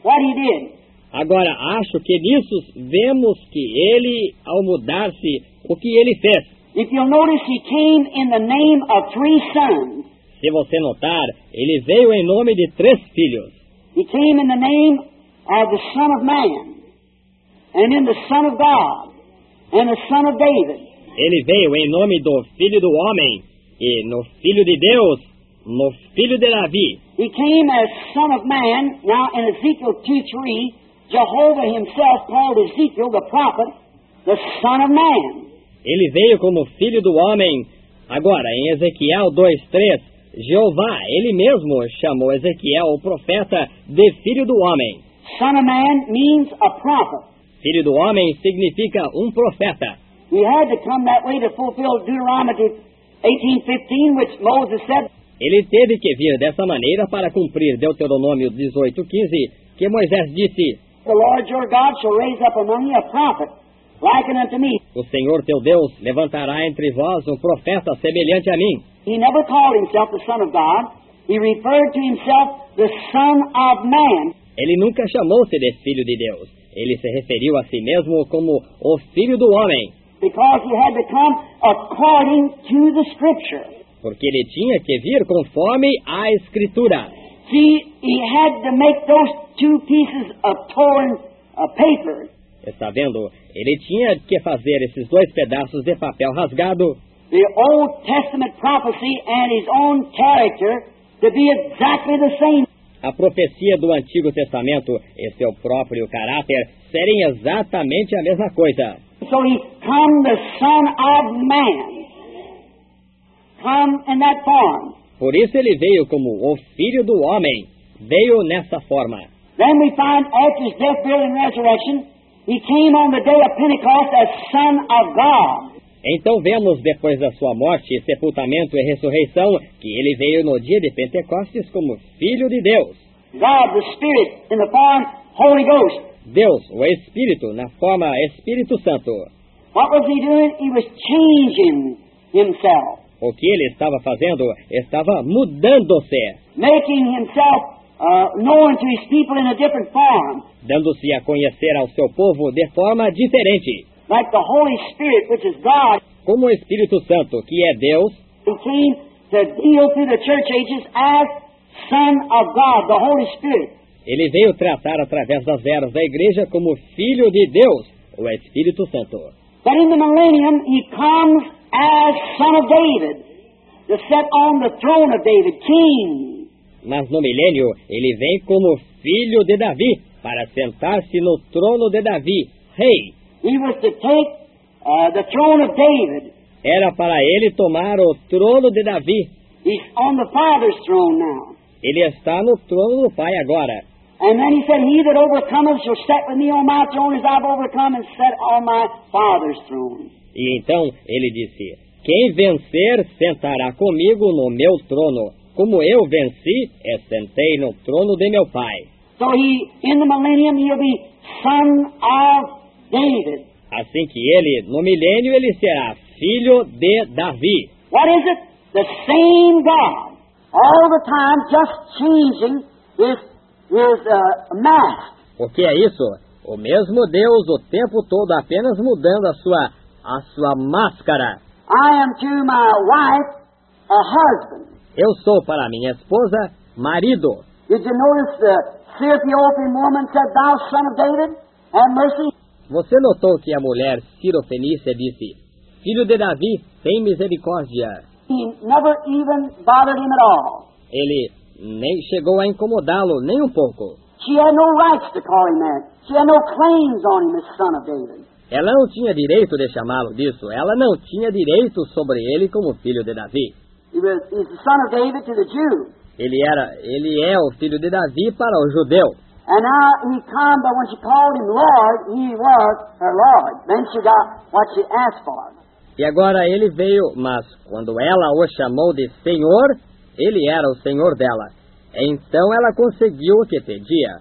what he did. Agora, acho que nisso vemos que ele, ao mudar-se, o que ele fez. If you'll notice, he came in the name of 3 sons. Se você notar, ele veio em nome de 3 filhos. He came in the name of the Son of Man, and in the Son of God, and the Son of David. Ele veio em nome do Filho do Homem, e no Filho de Deus, no Filho de Davi. He came as Son of Man. Now in Ezekiel 2:3, Jehovah himself called Ezekiel, the prophet, the Son of Man. Ele veio como Filho do Homem. Agora, em Ezequiel 2:3, Jeová, ele mesmo chamou Ezequiel, o profeta, de Filho do Homem. Son of Man means a prophet. Filho do Homem significa profeta. He had to come that way to fulfill Deuteronomy 18:15, which Moses said, Ele teve que vir dessa maneira para cumprir Deuteronômio 18:15, que Moisés disse: "The Lord your God shall raise up among you a prophet, like unto me." O Senhor teu Deus levantará entre vós um profeta semelhante a mim. He never called himself the Son of God. He referred to himself the Son of Man. Ele nunca chamou-se de Filho de Deus. Ele se referiu a si mesmo como o Filho do Homem, Because he had to come according to the Scripture. porque ele tinha que vir conforme a Escritura. See, he had to make those 2 pieces of torn paper. Está vendo? Ele tinha que fazer esses 2 pedaços de papel rasgado, The Old Testament prophecy and his own character to be exactly the same. a profecia do Antigo Testamento e seu próprio caráter serem exatamente a mesma coisa. So he come the Son of Man. Come in that form. Por isso ele veio como o Filho do Homem. Veio nessa forma. Then we find after his death, burial, and resurrection, he came on the day of Pentecost as Son of God. Então vemos, depois da sua morte, sepultamento e ressurreição, que ele veio no dia de Pentecostes como Filho de Deus. God, the Spirit, in the form Holy Ghost. Deus, o Espírito, na forma Espírito Santo. What was he doing? He was changing himself, O que ele estava fazendo? Estava mudando-se, making himself known to his people in a different form. dando-se a conhecer ao seu povo de forma diferente. Like the Holy Spirit, which is God, Como o Espírito Santo, que é Deus, he came to deal through the church ages as Son of God, the Holy Spirit. ele veio tratar através das eras da igreja como Filho de Deus, o Espírito Santo. But in the millennium, he comes as Son of David, to sit on the throne of David, King. Mas no milênio, ele vem como Filho de Davi, para sentar-se no trono de Davi, Rei. He was to take the throne of David. Era para ele tomar o trono de Davi. He's on the Father's throne now. Ele está no trono do Pai agora. And then he said, "He that overcometh shall sit with me on my throne as I've overcome and sat on my Father's throne." E então ele disse: quem vencer sentará comigo no meu trono, como eu venci e sentei no trono de meu Pai. So he, in the millennium, he'll be Son of David. Assim que ele, no milênio, ele será filho de Davi. What is it? The same God, all the time, just changing his mask. O que é isso? O mesmo Deus o tempo todo apenas mudando a sua máscara. I am to my wife a husband. Eu sou para minha esposa marido. Did you notice the Syrophoenician woman said, "Thou son of David, have mercy"? Você notou que a mulher Sirofenícia disse: filho de Davi, tem misericórdia. He never even bothered him at all. Ele nem chegou a incomodá-lo nem um pouco. She had no rights to call him that. She had no claims on him as son of David. Ela não tinha direito de chamá-lo disso. Ela não tinha direito sobre ele como filho de Davi. He's the son of David to the Jew. Ele é o filho de Davi para o judeu. And now he come, but when she called him Lord, he was her Lord. Then she got what she asked for. E agora ele veio, mas quando ela o chamou de Senhor, ele era o Senhor dela. Então ela conseguiu o que pedia.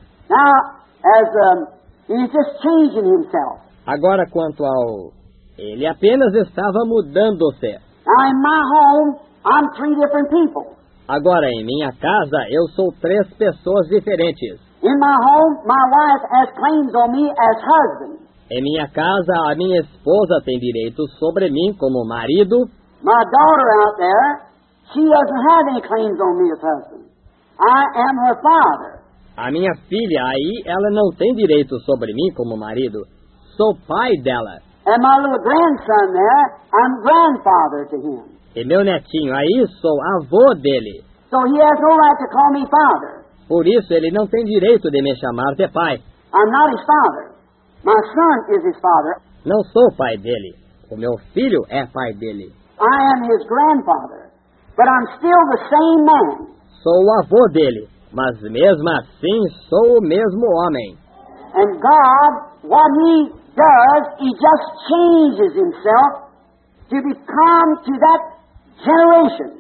Now, he's just changing himself. Agora quanto ao... ele apenas estava mudando-se. Now, in my home, I'm 3 different people. Agora em minha casa eu sou 3 pessoas diferentes. In my home, my wife has claims on me as husband. Em minha casa, a minha esposa tem direito sobre mim como marido. My daughter out there, she doesn't have any claims on me as husband. I am her father. A minha filha aí, ela não tem direito sobre mim como marido. Sou pai dela. And my little grandson there, I'm grandfather to him. E meu netinho aí, sou avô dele. So he has no right to call me father. Por isso, ele não tem direito de me chamar de pai. I'm not his father. My son is his father. Não sou pai dele. O meu filho é pai dele. I am his grandfather. But I'm still the same man. Sou o avô dele, mas mesmo assim sou o mesmo homem. And God, what he does, he just changes himself to become to that generation,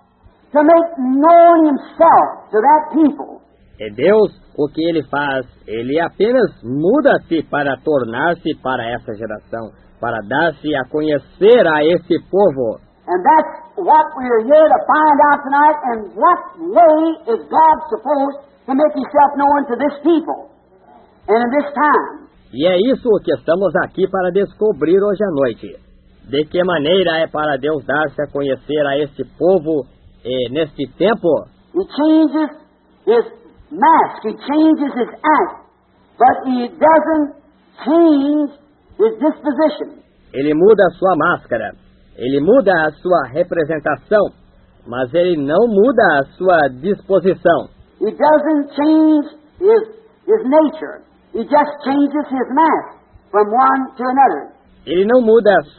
to make known himself to that people. E Deus, o que ele faz? Ele apenas muda-se para tornar-se para essa geração, para dar-se a conhecer a esse povo. And that's what we're here to find out tonight, and what way is God supposed to make himself known to this people and in this time. E é isso que estamos aqui para descobrir hoje à noite. De que maneira é para Deus dar-se a conhecer a esse povo neste tempo? He changes his mask, he changes his act, but he doesn't change his disposition. Ele muda a sua máscara, ele muda a sua representação, mas ele não muda a sua disposição. He doesn't change his nature. He just changes his mask from one to another. Ele não muda a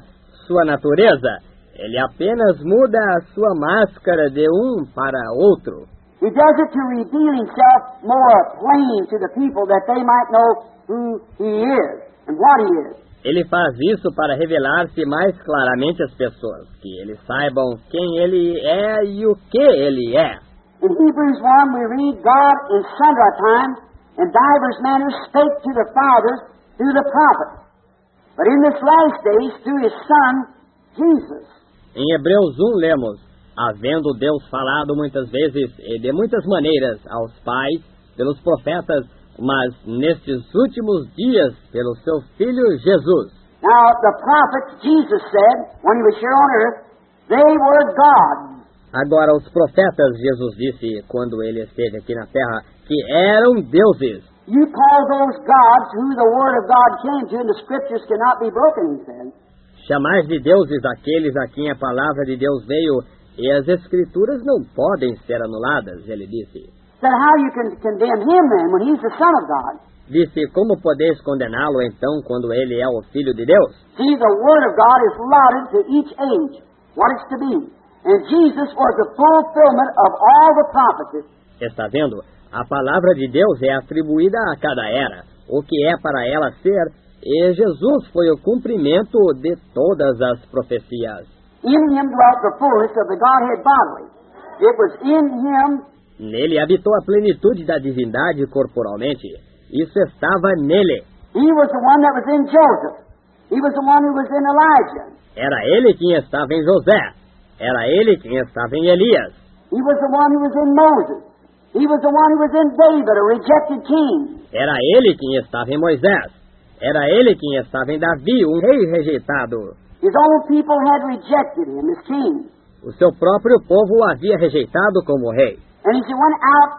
sua natureza, ele apenas muda a sua máscara de um para outro. He does it to reveal himself more plain to the people that they might know who he is and what he is. Ele faz isso para revelar-se mais claramente às pessoas, que eles saibam quem ele é e o que ele é. In Hebrews 1 we read, God in sundry times in divers manners spake to the fathers through the prophets. But in this last days through his Son, Jesus. Em Hebreus 1 lemos, havendo Deus falado muitas vezes e de muitas maneiras aos pais, pelos profetas, mas nestes últimos dias, pelo seu Filho Jesus. Now the prophets, Jesus said, when he was here on earth, they were gods. Agora, os profetas, Jesus disse, quando ele esteve aqui na terra, que eram deuses. You call those gods who the Word of God came to, and the Scriptures cannot be broken, he said. Chamais de deuses aqueles a quem a palavra de Deus veio, e as Escrituras não podem ser anuladas, ele disse. Said, how you can condemn him then, when he's the Son of God? Disse, como podeis condená-lo então, quando ele é o Filho de Deus? See, the Word of God is allotted to each age, what it's to be. And Jesus was the fulfillment of all the prophecies. Está vendo? A palavra de Deus é atribuída a cada era, o que é para ela ser, e Jesus foi o cumprimento de todas as profecias. In him dwelt the fullness of the Godhead bodily. It was in him. Nele habitou a plenitude da divindade corporalmente. Isso estava nele. He was the one that was in Joseph. He was the one who was in Elijah. Era ele quem estava em José. Era ele quem estava em Elias. He was the one who was in Moses. He was the one who was in David, a rejected king. Era ele quem estava em Moisés. Era ele quem estava em Davi, um rei rejeitado. His own people had rejected him as king. O seu próprio povo o havia rejeitado como rei. And as he went out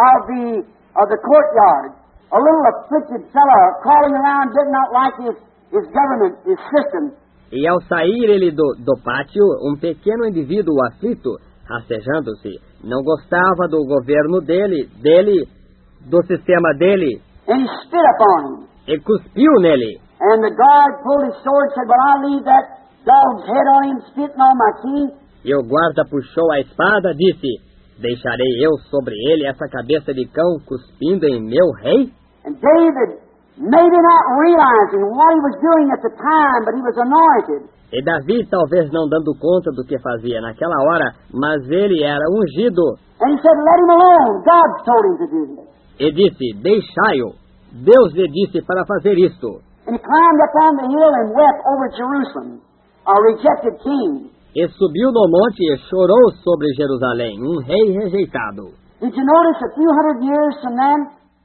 of the courtyard, a little afflicted fellow crawling around did not like his government, his system. E ao sair ele do pátio, um pequeno indivíduo aflito, rastejando-se, não gostava do governo dele, do sistema dele. And he spit upon him. E cuspiu nele. And the guard pulled his sword and said, well, I'll leave that dog's head on him, spitting on my king. E o guarda puxou a espada, disse, deixarei eu sobre ele essa cabeça de cão cuspindo em meu rei? And David, maybe not realizing what he was doing at the time, but he was anointed. E Davi, talvez não dando conta do que fazia naquela hora, mas ele era ungido. And he said, let him alone. God told him to do this. E disse, deixai-o. Deus lhe disse para fazer isto. And he climbed up on the hill and wept over Jerusalem, a rejected king. E subiu no monte e chorou sobre Jerusalém, um rei rejeitado. Did you notice a few hundred years from then,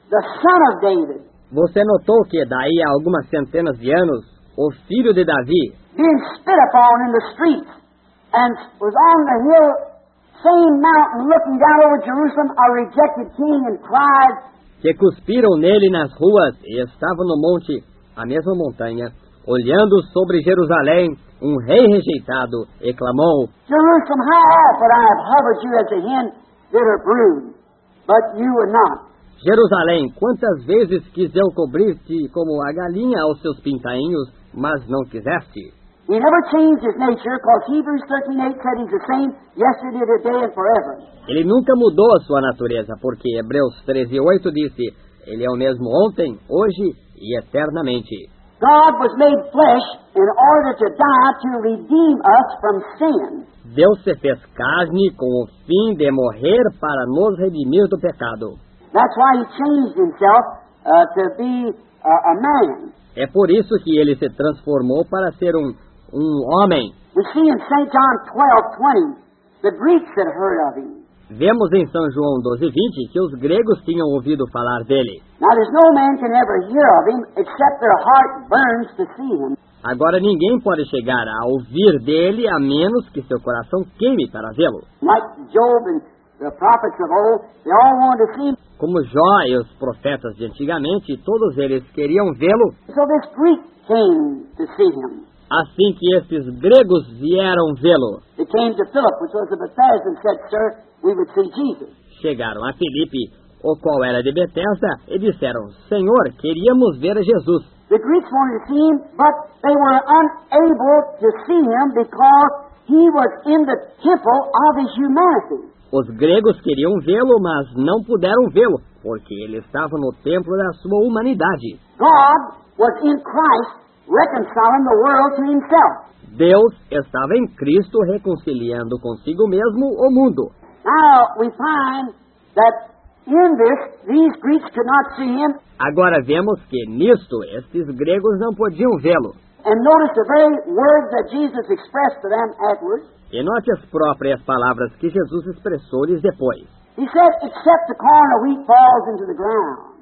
the son of David, Você notou que daí a algumas centenas de anos, o filho de Davi, being spit upon in the streets, and was on the hill, same mountain, looking down over Jerusalem, a rejected king, and cried, que cuspiram nele nas ruas e estava no monte, a mesma montanha, olhando sobre Jerusalém, um rei rejeitado, e clamou: Jerusalem, how often I have hovered you as a hen did her brood, but you would not. Jerusalém, quantas vezes quis eu cobrir-te como a galinha aos seus pintainhos, mas não quiseste. He never changed his nature, because Hebrews 13:8 said he's the same yesterday, today, and forever. Ele nunca mudou a sua natureza, porque Hebreus 13:8 disse: Ele é o mesmo ontem, hoje e eternamente. God was made flesh in order to die to redeem us from sin. Deus se fez carne com o fim de morrer para nos redimir do pecado. That's why he changed himself to be a man. É por isso que ele se transformou para ser um homem. We see in St. John 12:20, the Greeks had heard of him. Vemos em São João 12:20 que os gregos tinham ouvido falar dele. Now there's no man can ever hear of him except their heart burns to see him. Agora ninguém pode chegar a ouvir dele a menos que seu coração queime para vê-lo. Like Job and the prophets of old, they all wanted to see him. Como Jó e os profetas de antigamente, todos eles queriam vê-lo. So this Greek came to see him. Assim que esses gregos vieram vê-lo. They came to Philip, which was of Bethsaida, and said, Sir, we would see Jesus. Chegaram a Filipe, o qual era de Betesda, e disseram: Senhor, queríamos ver a Jesus. The Greeks wanted to see him, but they were unable to see him because he was in the temple of his humanity. Os gregos queriam vê-lo, mas não puderam vê-lo, porque ele estava no templo da sua humanidade. God was in Christ reconciling the world to himself. Deus estava em Cristo reconciliando consigo mesmo o mundo. Now we find that in this, these Greeks could not see him. Agora vemos que nisto estes gregos não podiam vê-lo. And notice the very words that Jesus expressed to them afterwards. E note as próprias palavras que Jesus expressou-lhes depois. He said, except the corn of wheat falls into the ground,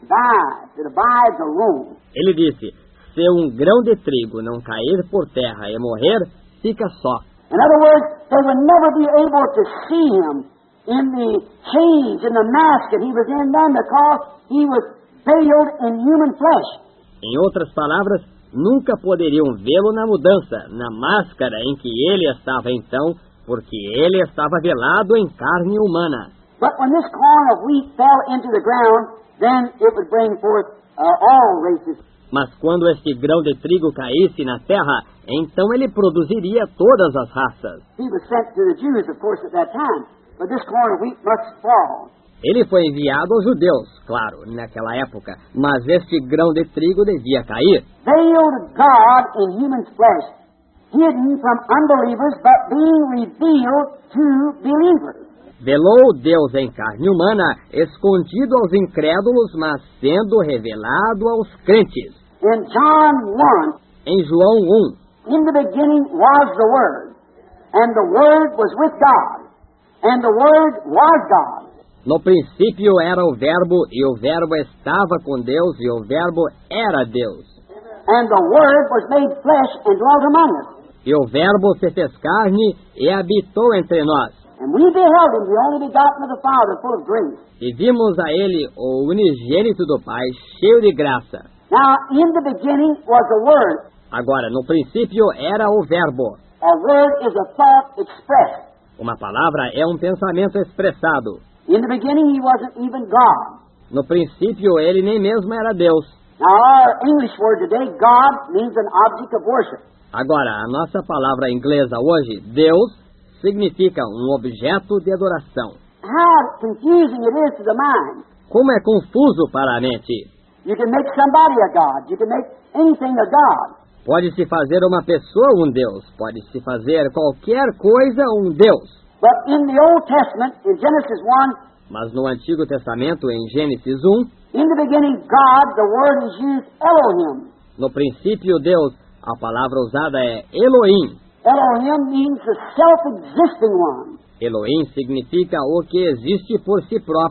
dies, it abides alone. Ele disse: se um grão de trigo não cair por terra e morrer, fica só. In other words, they would never be able to see him in the cage, in the mask that he was in then, because he was veiled in human flesh. Em outras palavras, nunca poderiam vê-lo na mudança, na máscara em que ele estava então, porque ele estava velado em carne humana. But when this corn of wheat fell into the ground, then it would bring forth all races. Mas quando este grão de trigo caísse na terra, então ele produziria todas as raças. He was sent to the Jews, of course, at that time. But this corn of wheat must fall. Ele foi enviado aos judeus, claro, naquela época, mas este grão de trigo devia cair. Veiled God in human flesh, hidden from unbelievers, but being revealed to believers. Velou Deus em carne humana, escondido aos incrédulos, mas sendo revelado aos crentes. In John 1, Em João 1, in the beginning was the Word, and the Word was with God, and the Word was God. no princípio era o Verbo, e o Verbo estava com Deus, e o Verbo era Deus. And the Word was made flesh and dwelt among us. E o Verbo se fez carne e habitou entre nós. And we beheld him, the only begotten of the Father, full of grace. E vimos a ele, o unigênito do Pai, cheio de graça. Now, in the beginning was the Word. Agora, no princípio era o Verbo. A word is a thought expressed. Uma palavra é um pensamento expressado. In the beginning, he wasn't even God. No princípio, ele nem mesmo era Deus. Now, our English word today, God, means an object of worship. Agora, a nossa palavra inglesa hoje, Deus, significa um objeto de adoração. How confusing it is to the mind. Como é confuso para a mente. You can make somebody a God. You can make anything a God. Pode-se fazer uma pessoa um Deus. Pode-se fazer qualquer coisa um Deus. But in the Old Testament, in Genesis 1, Mas no Antigo Testamento, em Gênesis 1, in the beginning, God, the word is used Elohim. no princípio Deus, a palavra usada é Elohim. Elohim means the self-existing one. Elohim significa o que existe por si próprio.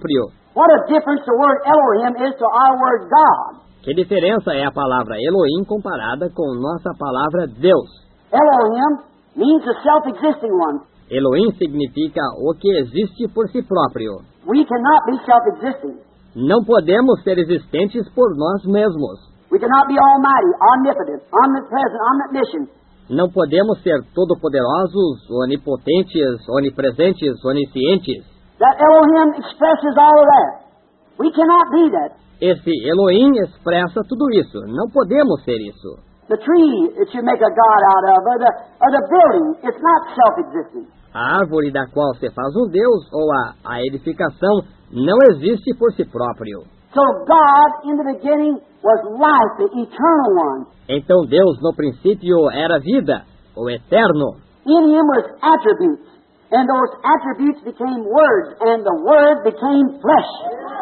What a difference the word Elohim is to our word God. Que diferença é a palavra Elohim comparada com nossa palavra Deus? Elohim means the self-existing one. Elohim significa o que existe por si próprio. We cannot be self-existing. Não podemos ser existentes por nós mesmos. We cannot be almighty, omnipotent, omnipresent, omniscient. Não podemos ser todo-poderosos, onipotentes, onipresentes, oniscientes. That Elohim expresses all of that. We cannot be that. Esse Elohim expressa tudo isso. Não podemos ser isso. The tree that you make a god out of, or the building, it's not self-existing. A árvore da qual se faz um Deus, ou a edificação, não existe por si próprio. So God, in the beginning, was life, the eternal one. Então Deus, no princípio, era vida, o eterno. In Him was attributes, and those attributes became words, and the Word became flesh.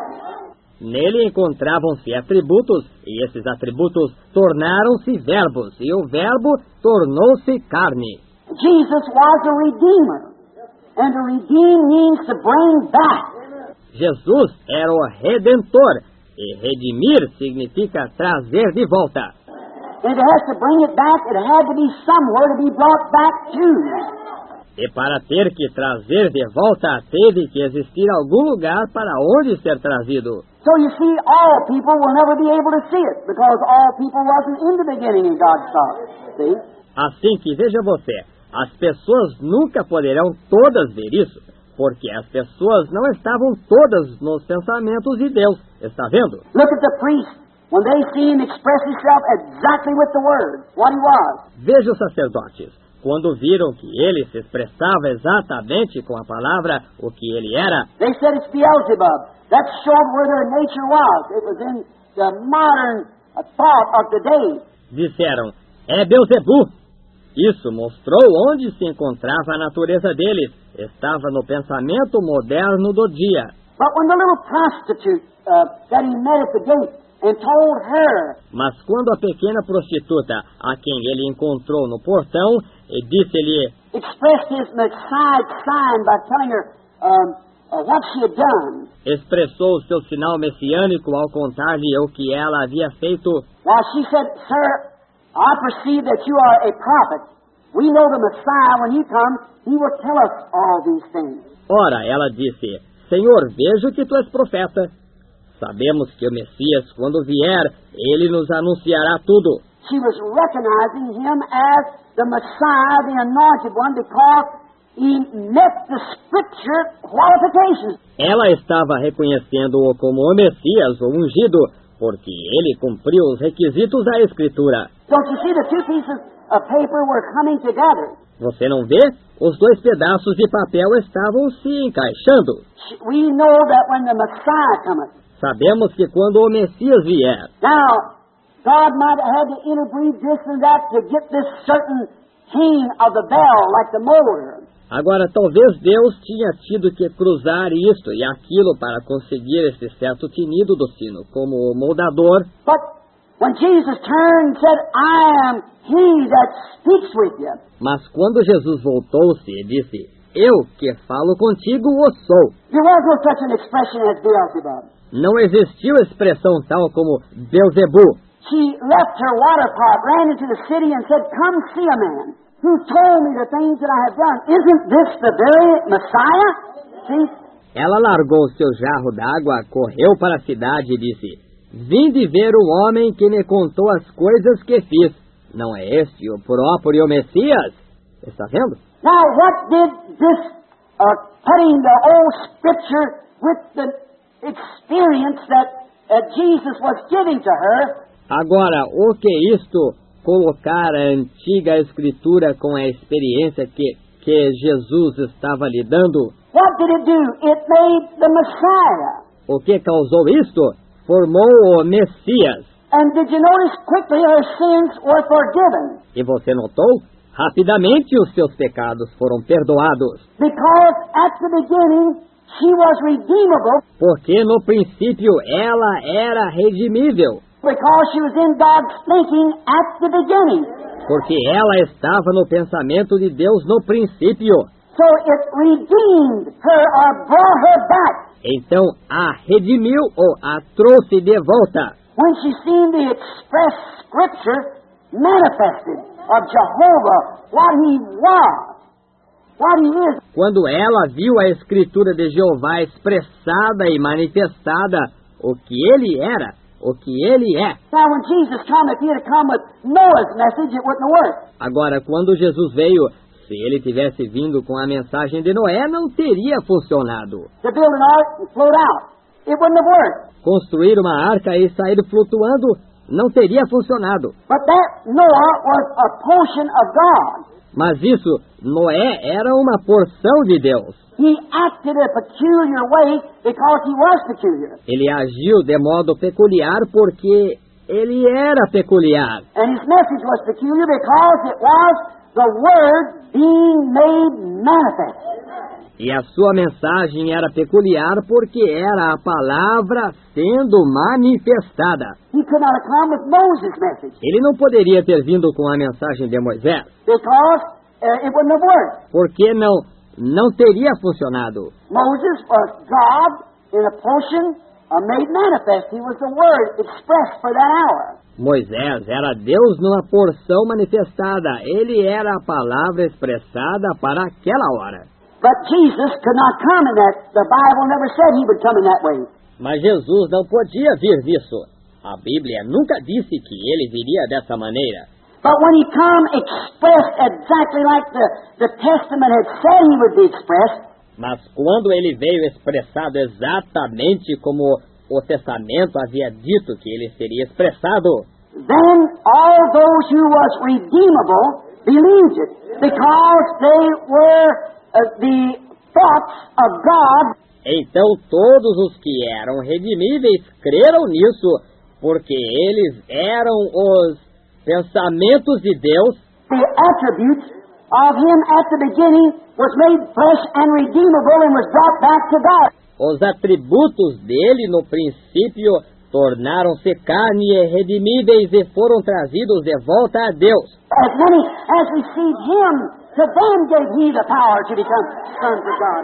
Nele encontravam-se atributos, e esses atributos tornaram-se verbos, e o verbo tornou-se carne. Jesus was a redeemer, and to redeem means to bring back. Jesus era o Redentor, e redimir significa trazer de volta. And it has to bring it back, it had to be somewhere to be brought back to. E para ter que trazer de volta, teve que existir algum lugar para onde ser trazido. So you see, all people will never be able to see it, because all people wasn't in the beginning in God's thought. See? Assim que, veja você, as pessoas nunca poderão todas ver isso, porque as pessoas não estavam todas nos pensamentos de Deus. Está vendo? Look at the priest. When they see him express himself exactly with the word, what he was. Veja os sacerdotes. Quando viram que ele se expressava exatamente com a palavra o que ele era, They said it's Beelzebub. That showed where their nature was. It was in the modern thought of the day. disseram, é Belzebu. Isso mostrou onde se encontrava a natureza deles. Estava no pensamento moderno do dia. But when the little prostitute that he met at the gate and told her, Mas quando a pequena prostituta, a quem ele encontrou no portão, disse-lhe, expressed his Messiah sign by telling her what she had done, expressou o seu sinal messiânico ao contar-lhe o que ela havia feito. well, she said, Sir, I perceive that you are a prophet. We know the Messiah, when he comes, he will tell us all these things. Ora, ela disse, Senhor, vejo que tu és profeta. Sabemos que o Messias, quando vier, ele nos anunciará tudo. She was recognizing him as the Messiah, the anointed one, because he met the Scripture qualifications. Ela estava reconhecendo-o como o Messias, o ungido, porque ele cumpriu os requisitos da Escritura. Don't you see the two pieces of paper were coming together? Você não vê? Os dois pedaços de papel estavam se encaixando. We know that when the Messiah cometh. Sabemos que quando o Messias vier, Now, God might have had to interbreed this and that to get this certain king of the bell, like the motor. agora talvez Deus tinha tido que cruzar isto e aquilo para conseguir esse certo tinido do sino, como o moldador. But when Jesus turned and said, I am he that speaks with you, Mas quando Jesus voltou-se e disse, eu que falo contigo o sou. there was no such an expression as Beelzebub. Não existiu expressão tal como Belzebu. She left her water pot, ran into the city and said, come see a man who told me the things that I have done. Isn't this the very Messiah? See? Ela largou seu jarro d'água, correu para a cidade e disse, vinde ver o homem que me contou as coisas que fiz. Não é este o próprio Messias? Está vendo? Now, what did this putting the old Scripture with the experience that Jesus was giving to her, Agora, o que isto colocar a antiga Escritura com a experiência que Jesus estava lhe dando? what did it do? It made the Messiah. O que causou isto? Formou o Messias. And did you notice quickly her sins were forgiven? E você notou? Rapidamente os seus pecados foram perdoados. Because at the beginning, she was redeemable Porque no princípio ela era redimível. because she was in God's thinking at the beginning. Porque ela estava no pensamento de Deus no princípio. So it redeemed her or brought her back. Então a redimiu ou a trouxe de volta. When she seen the express scripture manifested of Jehovah, what he was, what he is. Quando ela viu a escritura de Jeová expressada e manifestada, o que ele era, o que ele é. Now when Jesus come, if he had come with Noah's message, it wouldn't have worked. Agora, quando Jesus veio, se ele tivesse vindo com a mensagem de Noé, não teria funcionado. To build an ark and float out, it wouldn't have worked. Construir uma arca e sair flutuando não teria funcionado. But that Noah was a portion of God. Mas isso, Noé era uma porção de Deus. He acted a peculiar way because he was peculiar. Ele agiu de modo peculiar porque ele era peculiar. And his message was peculiar because it was the Word being made manifest. E a sua mensagem era peculiar porque era a palavra sendo manifestada. He could not have come with Moses' message Ele não poderia ter vindo com a mensagem de Moisés, because it wouldn't have worked. porque não teria funcionado. Moses was God in a portion made manifest. He was the Word expressed for that hour. Moisés era Deus numa porção manifestada. Ele era a palavra expressada para aquela hora. But Jesus could not come in that. The Bible never said he would come in that way. Mas Jesus não podia vir nisso. A Bíblia nunca disse que ele viria dessa maneira. But when he come expressed exactly like the Testament had said he would be expressed, Mas quando ele veio expressado exatamente como o Testamento havia dito que ele seria expressado, then all those who was redeemable believed it, because they were the thoughts of God. então todos os que eram redimíveis creram nisso, porque eles eram os pensamentos de Deus. The attributes of him at the beginning was made flesh and redeemable and was brought back to God. Os atributos dele no princípio tornaram-se carne e redimíveis e foram trazidos de volta a Deus. As many as received him, to them gave he the power to become sons of God.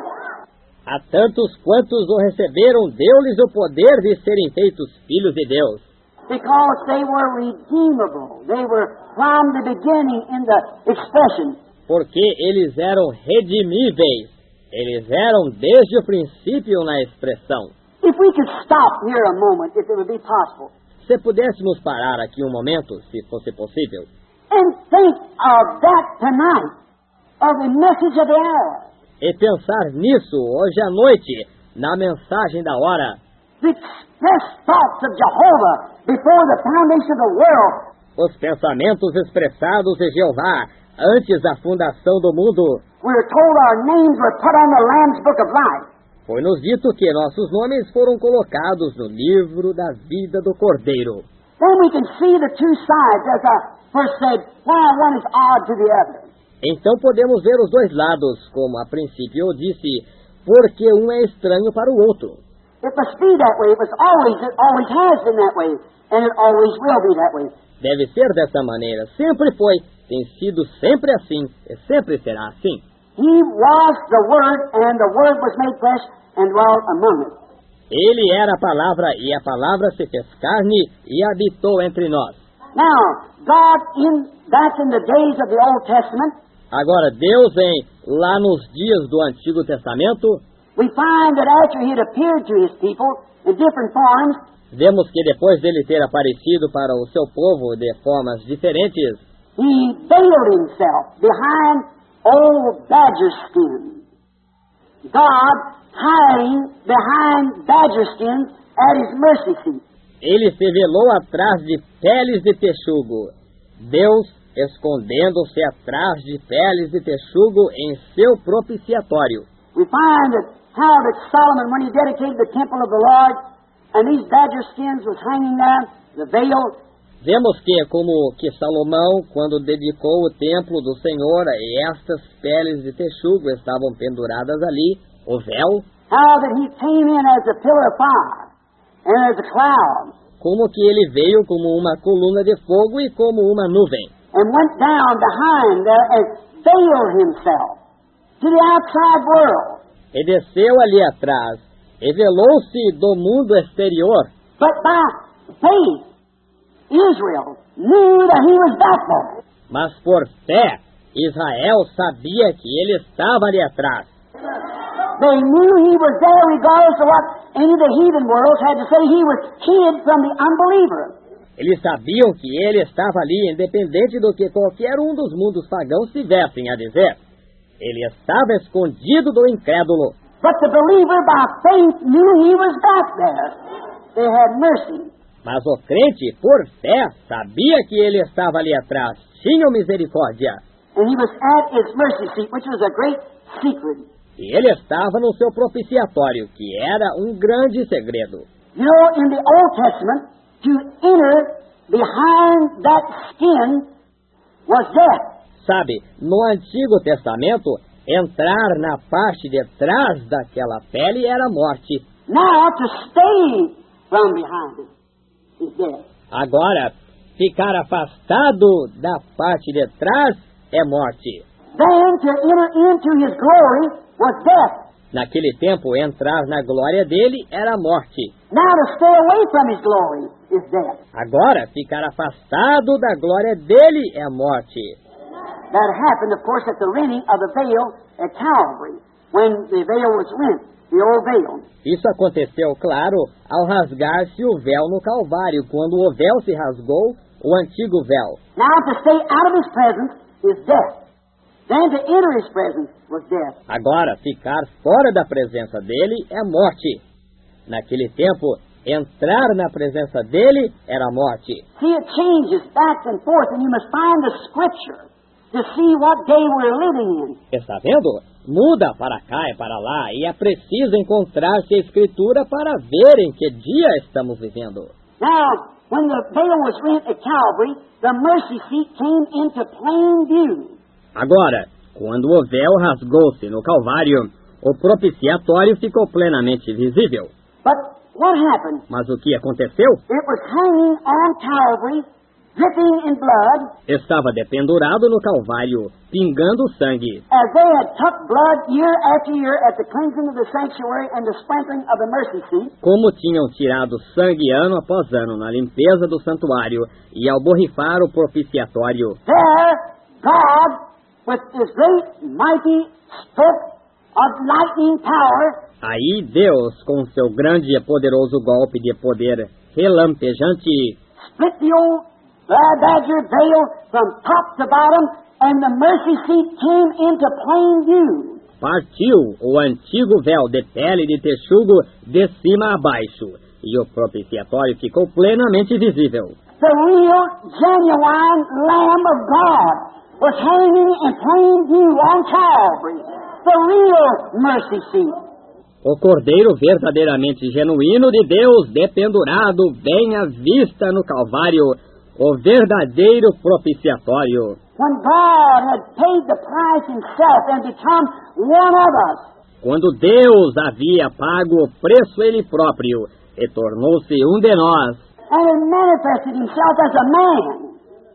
A tantos quantos o receberam, deu-lhes o poder de serem feitos filhos de Deus. Because they were redeemable. They were from the beginning in the expression. Porque eles eram redimíveis. Eles eram desde o princípio na expressão. If we could stop here a moment, if it would be possible, Se pudéssemos parar aqui um momento, se fosse possível, and think of that tonight, of the message of the hour, e pensar nisso hoje à noite, na mensagem da hora, the expressed thoughts of Jehovah before the foundation of the world, os pensamentos expressados de Jeová antes da fundação do mundo. we are told our names were put on the Lamb's Book of Life. Foi-nos dito que nossos nomes foram colocados no livro da vida do Cordeiro. Then we can see the two sides, as I first said, why one is odd to the other. Então podemos ver os dois lados, como a princípio eu disse, porque um é estranho para o outro. It must be that way. It always has been that way, and it always will be that way. Deve ser dessa maneira, sempre foi, tem sido sempre assim, e sempre será assim. He was the Word, and the Word was made flesh and dwelt among us. Ele era a palavra, e a palavra se fez carne e habitou entre nós. Now, God, back in the days of the Old Testament, Agora, Deus, lá nos dias do Antigo Testamento, we find that after He had appeared to His people in different forms, vemos que depois dele ter aparecido para o seu povo de formas diferentes, He veiled Himself behind old badger skins. God hiding behind badger skins at His mercy seat. ele se velou atrás de peles de texugo. Deus escondendo-se atrás de peles de texugo em seu propiciatório. We find how that Solomon, when he dedicated the temple of the Lord, and these badger skins was hanging there, the veil. Vemos como que Salomão, quando dedicou o templo do Senhor, e estas peles de texugo estavam penduradas ali, o véu, How that he came in as a pillar of fire and as a cloud, como que ele veio como uma coluna de fogo e como uma nuvem, and went down behind there and veiled himself to the outside world. E desceu ali atrás, revelou-se do mundo exterior. But by faith, Israel knew that he was back there. Mas por fé, Israel sabia que ele estava ali atrás. They knew he was there regardless of what any of the heathen worlds had to say. He was hid from the unbeliever. Eles sabiam que ele estava ali, independente do que qualquer um dos mundos pagãos tivessem a dizer. Ele estava escondido do incrédulo. But the believer by faith knew he was back there. They had mercy. Mas o crente, por fé, sabia que ele estava ali atrás. Tinha misericórdia. And he was at his mercy seat, which was a great secret. E ele estava no seu propiciatório, que era um grande segredo. You know, in the Old Testament, to enter behind that skin was death. Sabe, no Antigo Testamento, entrar na parte de trás daquela pele era morte. Now, to stay from behind it is death. Agora, ficar afastado da parte de trás é morte. Then, to enter into his glory was death. Naquele tempo, entrar na glória dele era morte. Now, to stay away from his glory is death. Agora, ficar afastado da glória dele é morte. That happened, of course, at the rending of the veil at Calvary, when the veil was rent, the old veil. Isso aconteceu, claro, ao rasgar-se o véu no Calvário, quando o véu se rasgou, o antigo véu. Now, to stay out of his presence is death. Then to enter his presence was death. Agora, ficar fora da presença dele é morte. Naquele tempo, entrar na presença dele era morte. See, it changes back and forth, and you must find the Scripture to see what day we're living in. Está vendo? Muda para cá e para lá, e é preciso encontrar-se a Escritura para ver em que dia estamos vivendo. Now, when the veil was rent at Calvary, the mercy seat came into plain view. Agora, quando o véu rasgou-se no Calvário, o propiciatório ficou plenamente visível. But what happened? Mas o que aconteceu? It was hanging on Calvary, dripping in blood, Estava dependurado no Calvário, pingando sangue, as they had took blood year after year at the cleansing of the sanctuary and the sprinkling of the mercy seat. como tinham tirado sangue ano após ano na limpeza do santuário e ao borrifar o propiciatório. There, God, with his great, mighty stroke of lightning power, Aí Deus, com seu grande e poderoso golpe de poder relampejante, split the old badger veil from top to bottom, and the mercy seat came into plain view. partiu o antigo véu de pele de texugo de cima a baixo, e o propiciatório ficou plenamente visível. The real, genuine Lamb of God was hanging in plain view on Calvary. The real mercy seat. O Cordeiro verdadeiramente genuíno de Deus, dependurado bem à vista no Calvário, o verdadeiro propiciatório. When God had paid the price himself and become one of us. Quando Deus havia pago o preço ele próprio e tornou-se um de nós, And had manifested himself as a man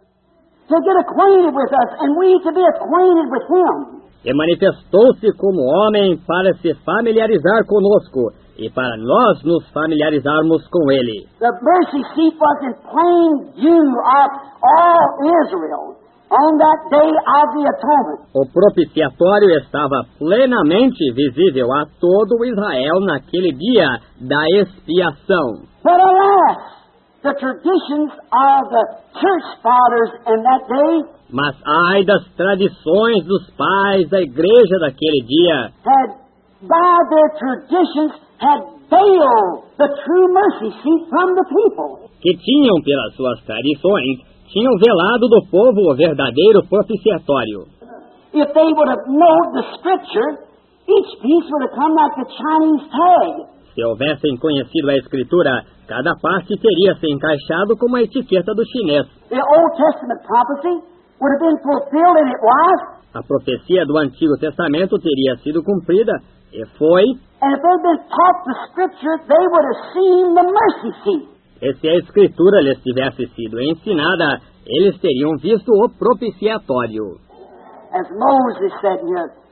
to get acquainted with us and we to be acquainted with him. e manifestou-se como homem para se familiarizar conosco e para nós nos familiarizarmos com ele. The mercy seat was in plain view of all Israel on that day of the atonement. O propiciatório estava plenamente visível a todo Israel naquele dia da expiação. But alas, the traditions of the church fathers in that day Mas ai das tradições dos pais da igreja daquele dia, had, by their traditions, had veiled the true mercy seat from the people. que tinham pelas suas tradições, tinham velado do povo o verdadeiro propiciatório. If they would have known the Scripture, each piece would have come like the Chinese tag. Se houvessem conhecido a Escritura, cada parte teria se encaixado como a etiqueta do chinês. The Old Testament prophecy would have been fulfilled, and it was. A profecia do Antigo Testamento teria sido cumprida, e foi. And if they'd been taught the Scripture, they would have seen the mercy seat. E se a Escritura lhes tivesse sido ensinada, eles teriam visto o propiciatório. As Moses said here,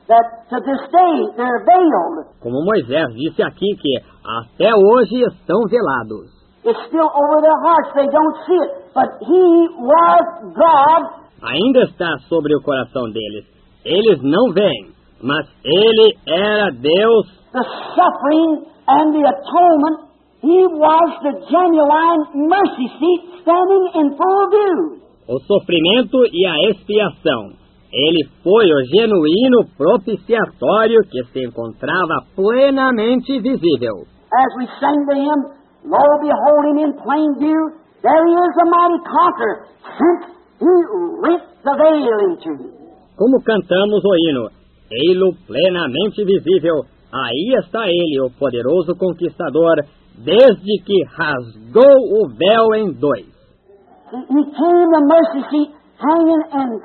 that to this day they're veiled. Como Moisés disse aqui que até hoje estão velados. It's still over their hearts. They don't see it. But He was God. Ainda está sobre o coração deles. Eles não veem, mas Ele era Deus. The suffering and the atonement, He was the genuine mercy seat standing in full view. O sofrimento e a expiação. Ele foi o genuíno propiciatório que se encontrava plenamente visível. As we sang the hymn, Lo, behold Him in plain view, there He is, the mighty conqueror, since He rent the veil in two. Como cantamos o hino, ei-lo plenamente visível, aí está ele, o poderoso conquistador, desde que rasgou o véu em dois. He came the mercy seat hanging in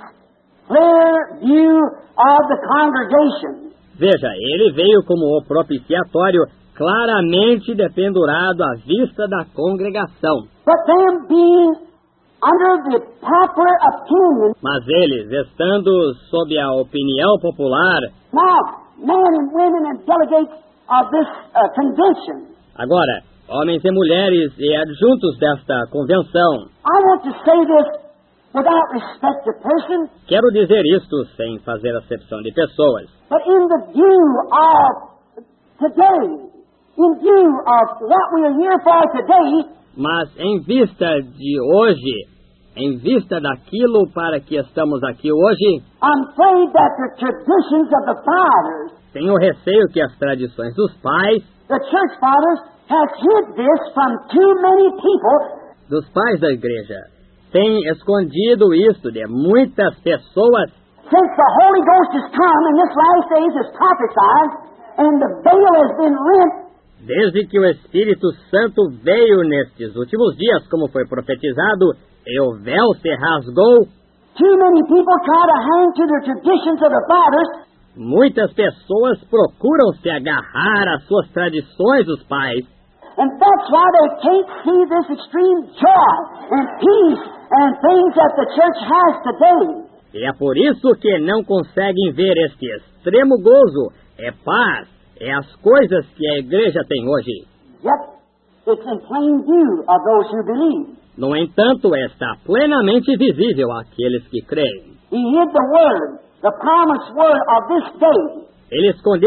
clear view of the congregation. Veja, ele veio como o propiciatório claramente dependurado à vista da congregação. But them being under the popular opinion, Mas eles, estando sob a opinião popular, now men and women and delegates of this convention, agora, homens e mulheres e adjuntos desta convenção, I want to say this without respect to person, quero dizer isto sem fazer acepção de pessoas, but in the view of today, in view of what we are here for today, mas em vista de hoje, em vista daquilo para que estamos aqui hoje, I'm afraid that the traditions of the fathers, tenho receio que as tradições dos pais, the church fathers, has hid this from too many people. dos pais da igreja, têm escondido isso de muitas pessoas. Since the Holy Ghost has come and this last days is prophesied, and the veil has been rent, Desde que o Espírito Santo veio nestes últimos dias, como foi profetizado, e o véu se rasgou, too many people try to hang to the traditions of the fathers, muitas pessoas procuram se agarrar às suas tradições dos pais, and that's why they can't see this extreme joy and peace and things that the church has today. e é por isso que não conseguem ver este extremo gozo, paz, as coisas que a igreja tem hoje. Yet, it's in plain view of those who believe. No entanto, está plenamente visível àqueles que creem. He hid the word, the promised word of this day. Ele escondeu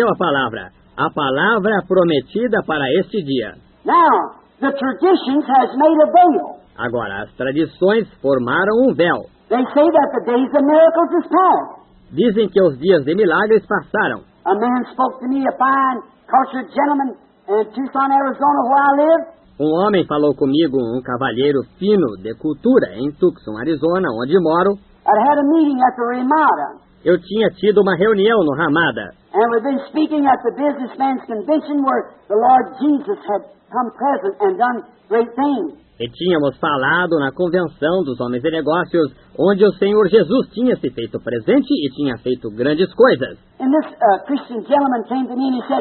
a palavra prometida para este dia. Now, the traditions has made a veil. Agora, as tradições formaram um véu. They say that the days of miracles is past. Dizem que os dias de milagres passaram. A man spoke to me, a fine, cultured gentleman in Tucson, Arizona, where I live. Um homem falou comigo, um cavalheiro fino de cultura, em Tucson, Arizona, onde moro. I'd had a meeting at the Ramada, Eu tinha tido uma reunião no Ramada. and we've been speaking at the businessman's convention where the Lord Jesus had come present and done great things. E tínhamos falado na convenção dos homens de negócios, onde o Senhor Jesus tinha se feito presente e tinha feito grandes coisas. And this Christian gentleman came to me and he said,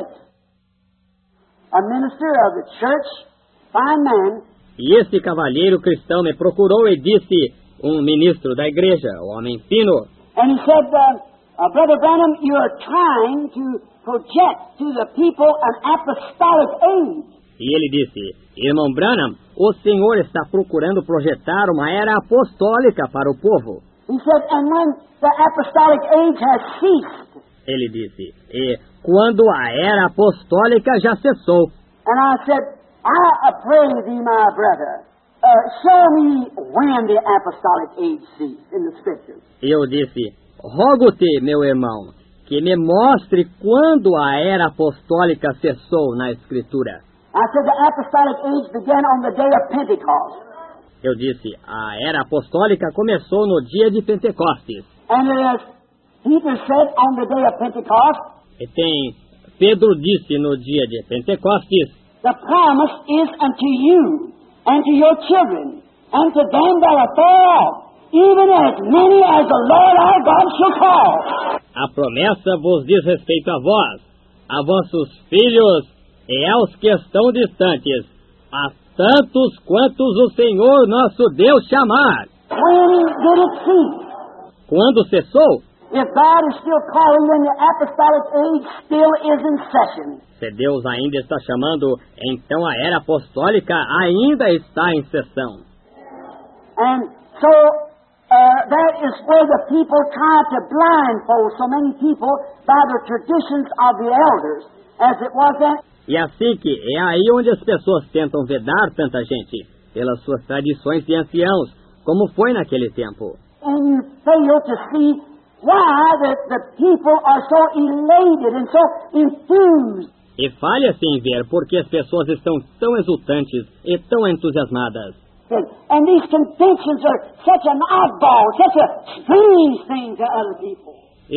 a minister of the church, fine man, E esse cavalheiro cristão me procurou e disse, um ministro da igreja, um homem fino, and he said, Brother Branham, you are trying to project to the people an apostolic age. e ele disse, irmão Branham, o Senhor está procurando projetar uma era apostólica para o povo. He said, and when the apostolic age has ceased, Ele disse, e quando a era apostólica já cessou. and I said, I pray thee, my brother, show me when the apostolic age ceased in the Scriptures. E eu disse, rogo-te, meu irmão, que me mostre quando a era apostólica cessou na Escritura. I said the apostolic age began on the day of Pentecost. Eu disse, a era apostólica começou no dia de Pentecostes. And as Peter said on the day of Pentecost, E Pedro disse no dia de Pentecostes, the promise is unto you and to your children and to them that are far off, even as many as the Lord our God shall call. a promessa vos diz respeito a vós, a vossos filhos e aos que estão distantes, a tantos quantos o Senhor nosso Deus chamar. When did it cease? Quando cessou? If God is still calling, then the apostolic age still is in session. Se Deus ainda está chamando, então a era apostólica ainda está em sessão. And so that is where the people try to blindfold so many people by the traditions of the elders, as it was then. E assim que é aí onde as pessoas tentam vedar tanta gente, pelas suas tradições de anciãos, como foi naquele tempo. And you fail to see why the people are so elated and so enthused. E falha-se em ver porque as pessoas estão tão exultantes e tão entusiasmadas. And these conventions are such an oddball, such a strange thing to other people.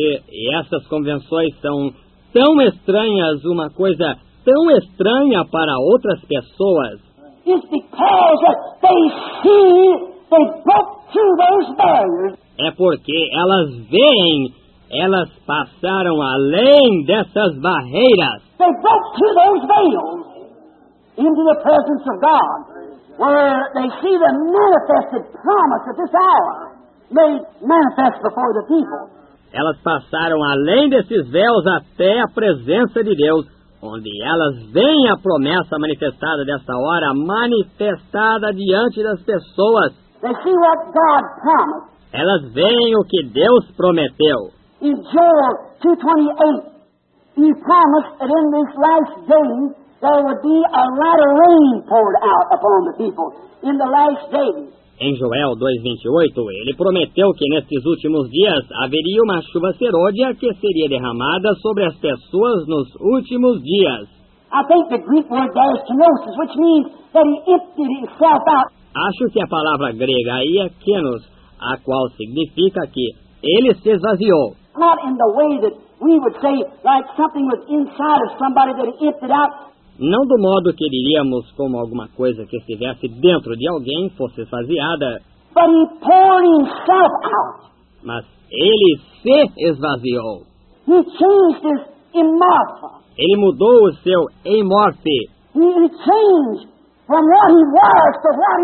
E essas convenções são tão estranhas, uma coisa tão estranha para outras pessoas. It's because they see they broke through those barriers. É porque elas veem, elas passaram além dessas barreiras. They broke through those veils into the presence of God, where they see the manifested promise of this hour made manifest before the people. Elas passaram além desses véus até a presença de Deus, onde elas veem a promessa manifestada dessa hora, manifestada diante das pessoas. They see what God promised. Elas veem o que Deus prometeu. In Joel 2:28, He promised that in these last days there would be a latter rain poured out upon the people. In the last days. Em Joel 2:28, ele prometeu que nestes últimos dias haveria uma chuva serôdia que seria derramada sobre as pessoas nos últimos dias. I think the Greek word there is kenosis, which means that He emptied Himself out. Acho que a palavra grega aí é kenos, a qual significa que ele se esvaziou. Not in the way that we would say, like something was inside of somebody that He emptied out. Não do modo que diríamos como alguma coisa que estivesse dentro de alguém fosse esvaziada. But He poured Himself out. Mas ele se esvaziou. He changed His immortal. Ele mudou o seu em morte. He changed from what He was to what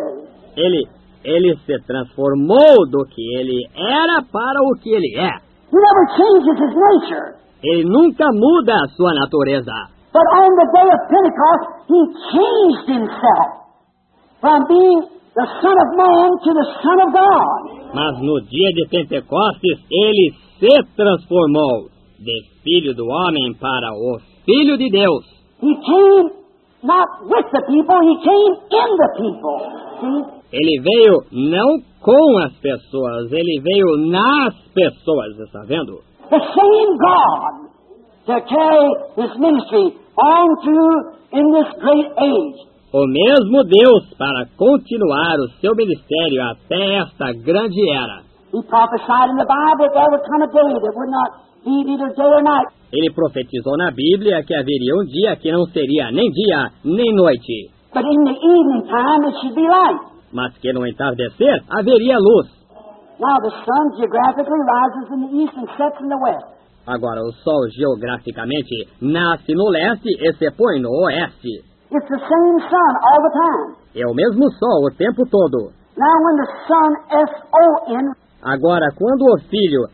He is. Ele se transformou do que ele era para o que ele é. He never changes His nature. Ele nunca muda a sua natureza. But on the day of Pentecost, He changed Himself from being the Son of Man to the Son of God. Mas no dia de Pentecostes, ele se transformou de Filho do Homem para o Filho de Deus. He came not with the people, He came in the people. See? Ele veio não com as pessoas, ele veio nas pessoas, está vendo? The same God to carry His ministry on through in this great age. O mesmo Deus para continuar o seu ministério até esta grande era. He prophesied in the Bible that there would come a day that would not be neither day or night. Ele profetizou na Bíblia que haveria um dia que não seria nem dia nem noite. But in the evening time it should be light. Mas que no entardecer haveria luz. Now the sun geographically rises in the east and sets in the west. Agora o sol geograficamente nasce no leste e se põe no oeste. It's the same sun all the time. É o mesmo sol o tempo todo. Now when the sun, S-O-N, agora quando o Filho,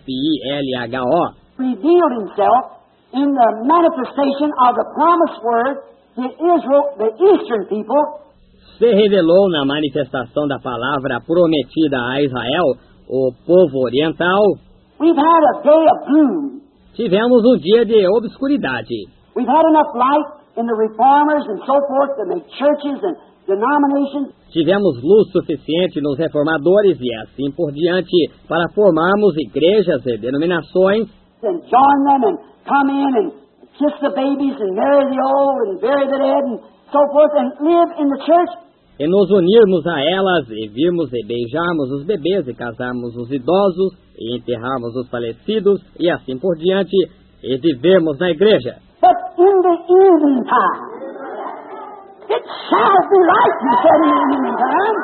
F-I-L-H-O, revealed Himself in the manifestation of the promised word to Israel, the eastern people, se revelou na manifestação da palavra prometida a Israel, o povo oriental, we've had a day of gloom. Tivemos um dia de obscuridade. We've had enough light in the reformers and so forth to make churches and denominations. Tivemos luz suficiente nos reformadores e assim por diante para formarmos igrejas e denominações. And join them and come in and kiss the babies and marry the old and bury the dead and so forth and live in the church. E nos unirmos a elas e virmos e beijarmos os bebês e casarmos os idosos e enterrarmos os falecidos e assim por diante e vivermos na igreja. But in the evening time, it shall be light, He said in the evening time.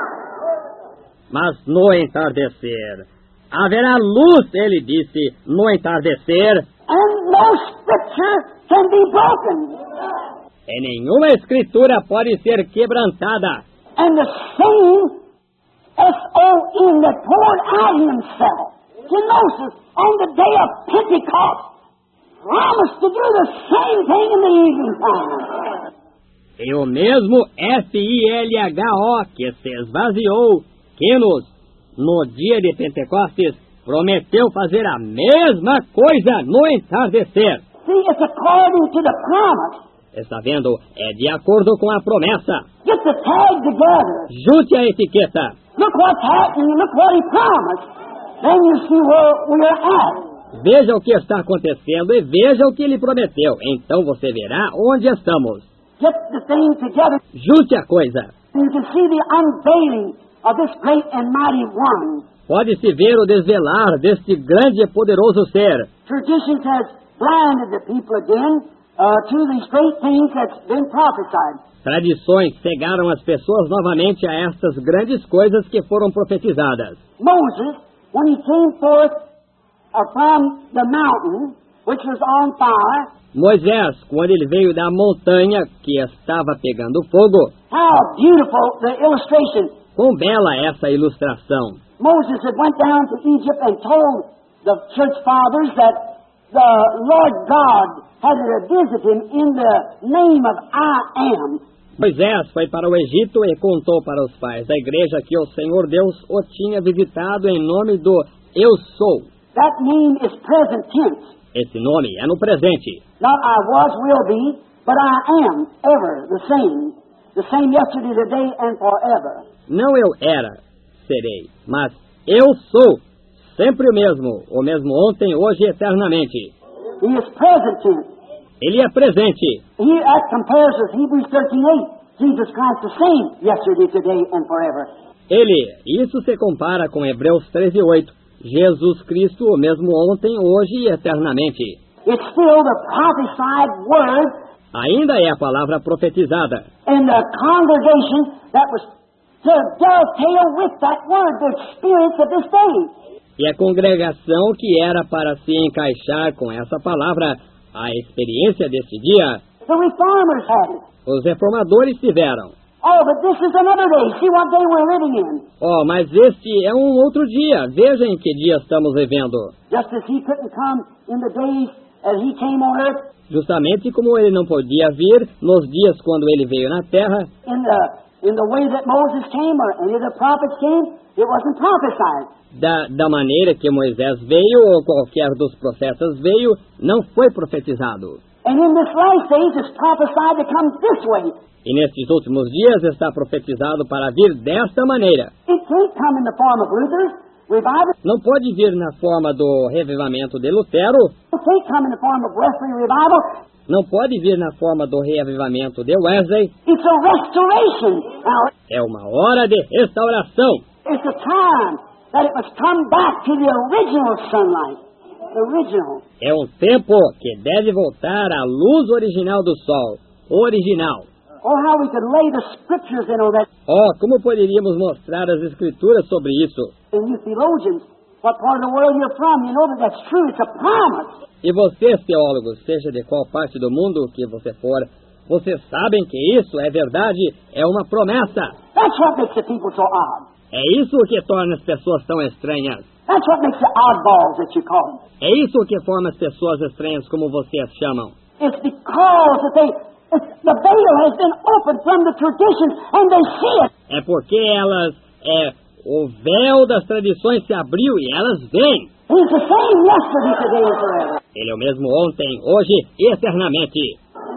Mas no entardecer haverá luz, Ele disse, no entardecer. And no scripture can be broken. E nenhuma escritura pode ser quebrantada. And the same S-O-N that poured out Himself kenosis on the day of Pentecost promised to do the same thing in the evening time. E o mesmo FILHO que se esvaziou, Kenos, no dia de Pentecostes, prometeu fazer a mesma coisa no entardecer. See, it's according to the promise. Está vendo? É de acordo com a promessa. Get the tag together. Junte a etiqueta. Look what's happening, look what he promised. Then you see where we're at. Veja o que está acontecendo e veja o que ele prometeu. Então você verá onde estamos. Get the thing together. Junte a coisa. You can see the unveiling of this great and mighty one. Pode-se ver o desvelar deste grande e poderoso ser. Traditions has blinded the people again to these great things that's been prophesied. Tradições cegaram as pessoas novamente a estas grandes coisas que foram profetizadas. Moses, when he came forth from the mountain, which was on fire, Moisés, quando ele veio da montanha que estava pegando fogo, how beautiful the illustration. quão bela essa ilustração. Moses had went down to Egypt and told the church fathers that the Lord God had to visit him in the name of I am. Moisés foi para o Egito e contou para os pais da igreja que o Senhor Deus o tinha visitado em nome do Eu Sou. That name is present tense. Esse nome é no presente. Not I was, will be, but I am ever the same. The same yesterday, today, and forever. Não eu era, serei, mas eu sou, sempre o mesmo ontem, hoje e eternamente. He is present tense. Ele é presente. That compares with Hebrews 13:8. Jesus Christ the same yesterday, today, and forever. Isso se compara com Hebreus 13:8. Jesus Cristo, o mesmo ontem, hoje e eternamente. It's still the prophesied word. Ainda é a palavra profetizada. And the congregation that was to dovetail with that word, the experience of this day. E a congregação que era para se encaixar com essa palavra, a experiência desse dia, The reformers had it. os reformadores tiveram. Oh, but this is another day. See what day we're living in. Oh, mas este é um outro dia. Veja em que dia estamos vivendo. Just as he couldn't come in the days as he came on earth, Justamente como ele não podia vir nos dias quando ele veio na terra, in the way that Moses came or any of the prophets came, it wasn't prophesied. da maneira que Moisés veio ou qualquer dos profetas veio, não foi profetizado. And in this last days, it's prophesied to come this way. E nestes últimos dias está profetizado para vir desta maneira. It can't come in the form of Luther's revival. Não pode vir na forma do revivamento de Lutero, It can't come in the form of Wesley revival. não pode vir na forma do reavivamento de Wesley. It's a restoration. Now, É uma hora de restauração. it's a time that it must come back to the original sunlight. The original. É um tempo que deve voltar à luz original do sol. Original. Oh, how we could lay the scriptures in on that. Oh, como poderíamos mostrar as escrituras sobre isso? And you theologians, what part of the world you're from, you know that that's true. It's a promise. E vocês, teólogos, seja de qual parte do mundo que você for, vocês sabem que isso é verdade, é uma promessa. That's what makes the people so odd. É isso que torna as pessoas tão estranhas. That's what makes the oddballs that you call them. É isso que forma as pessoas estranhas como vocês chamam. It's because that the veil has been opened from the traditions and they see it. É porque o véu das tradições se abriu e elas veem. He's the same yesterday, today, and forever. Ele é o mesmo ontem, hoje e eternamente.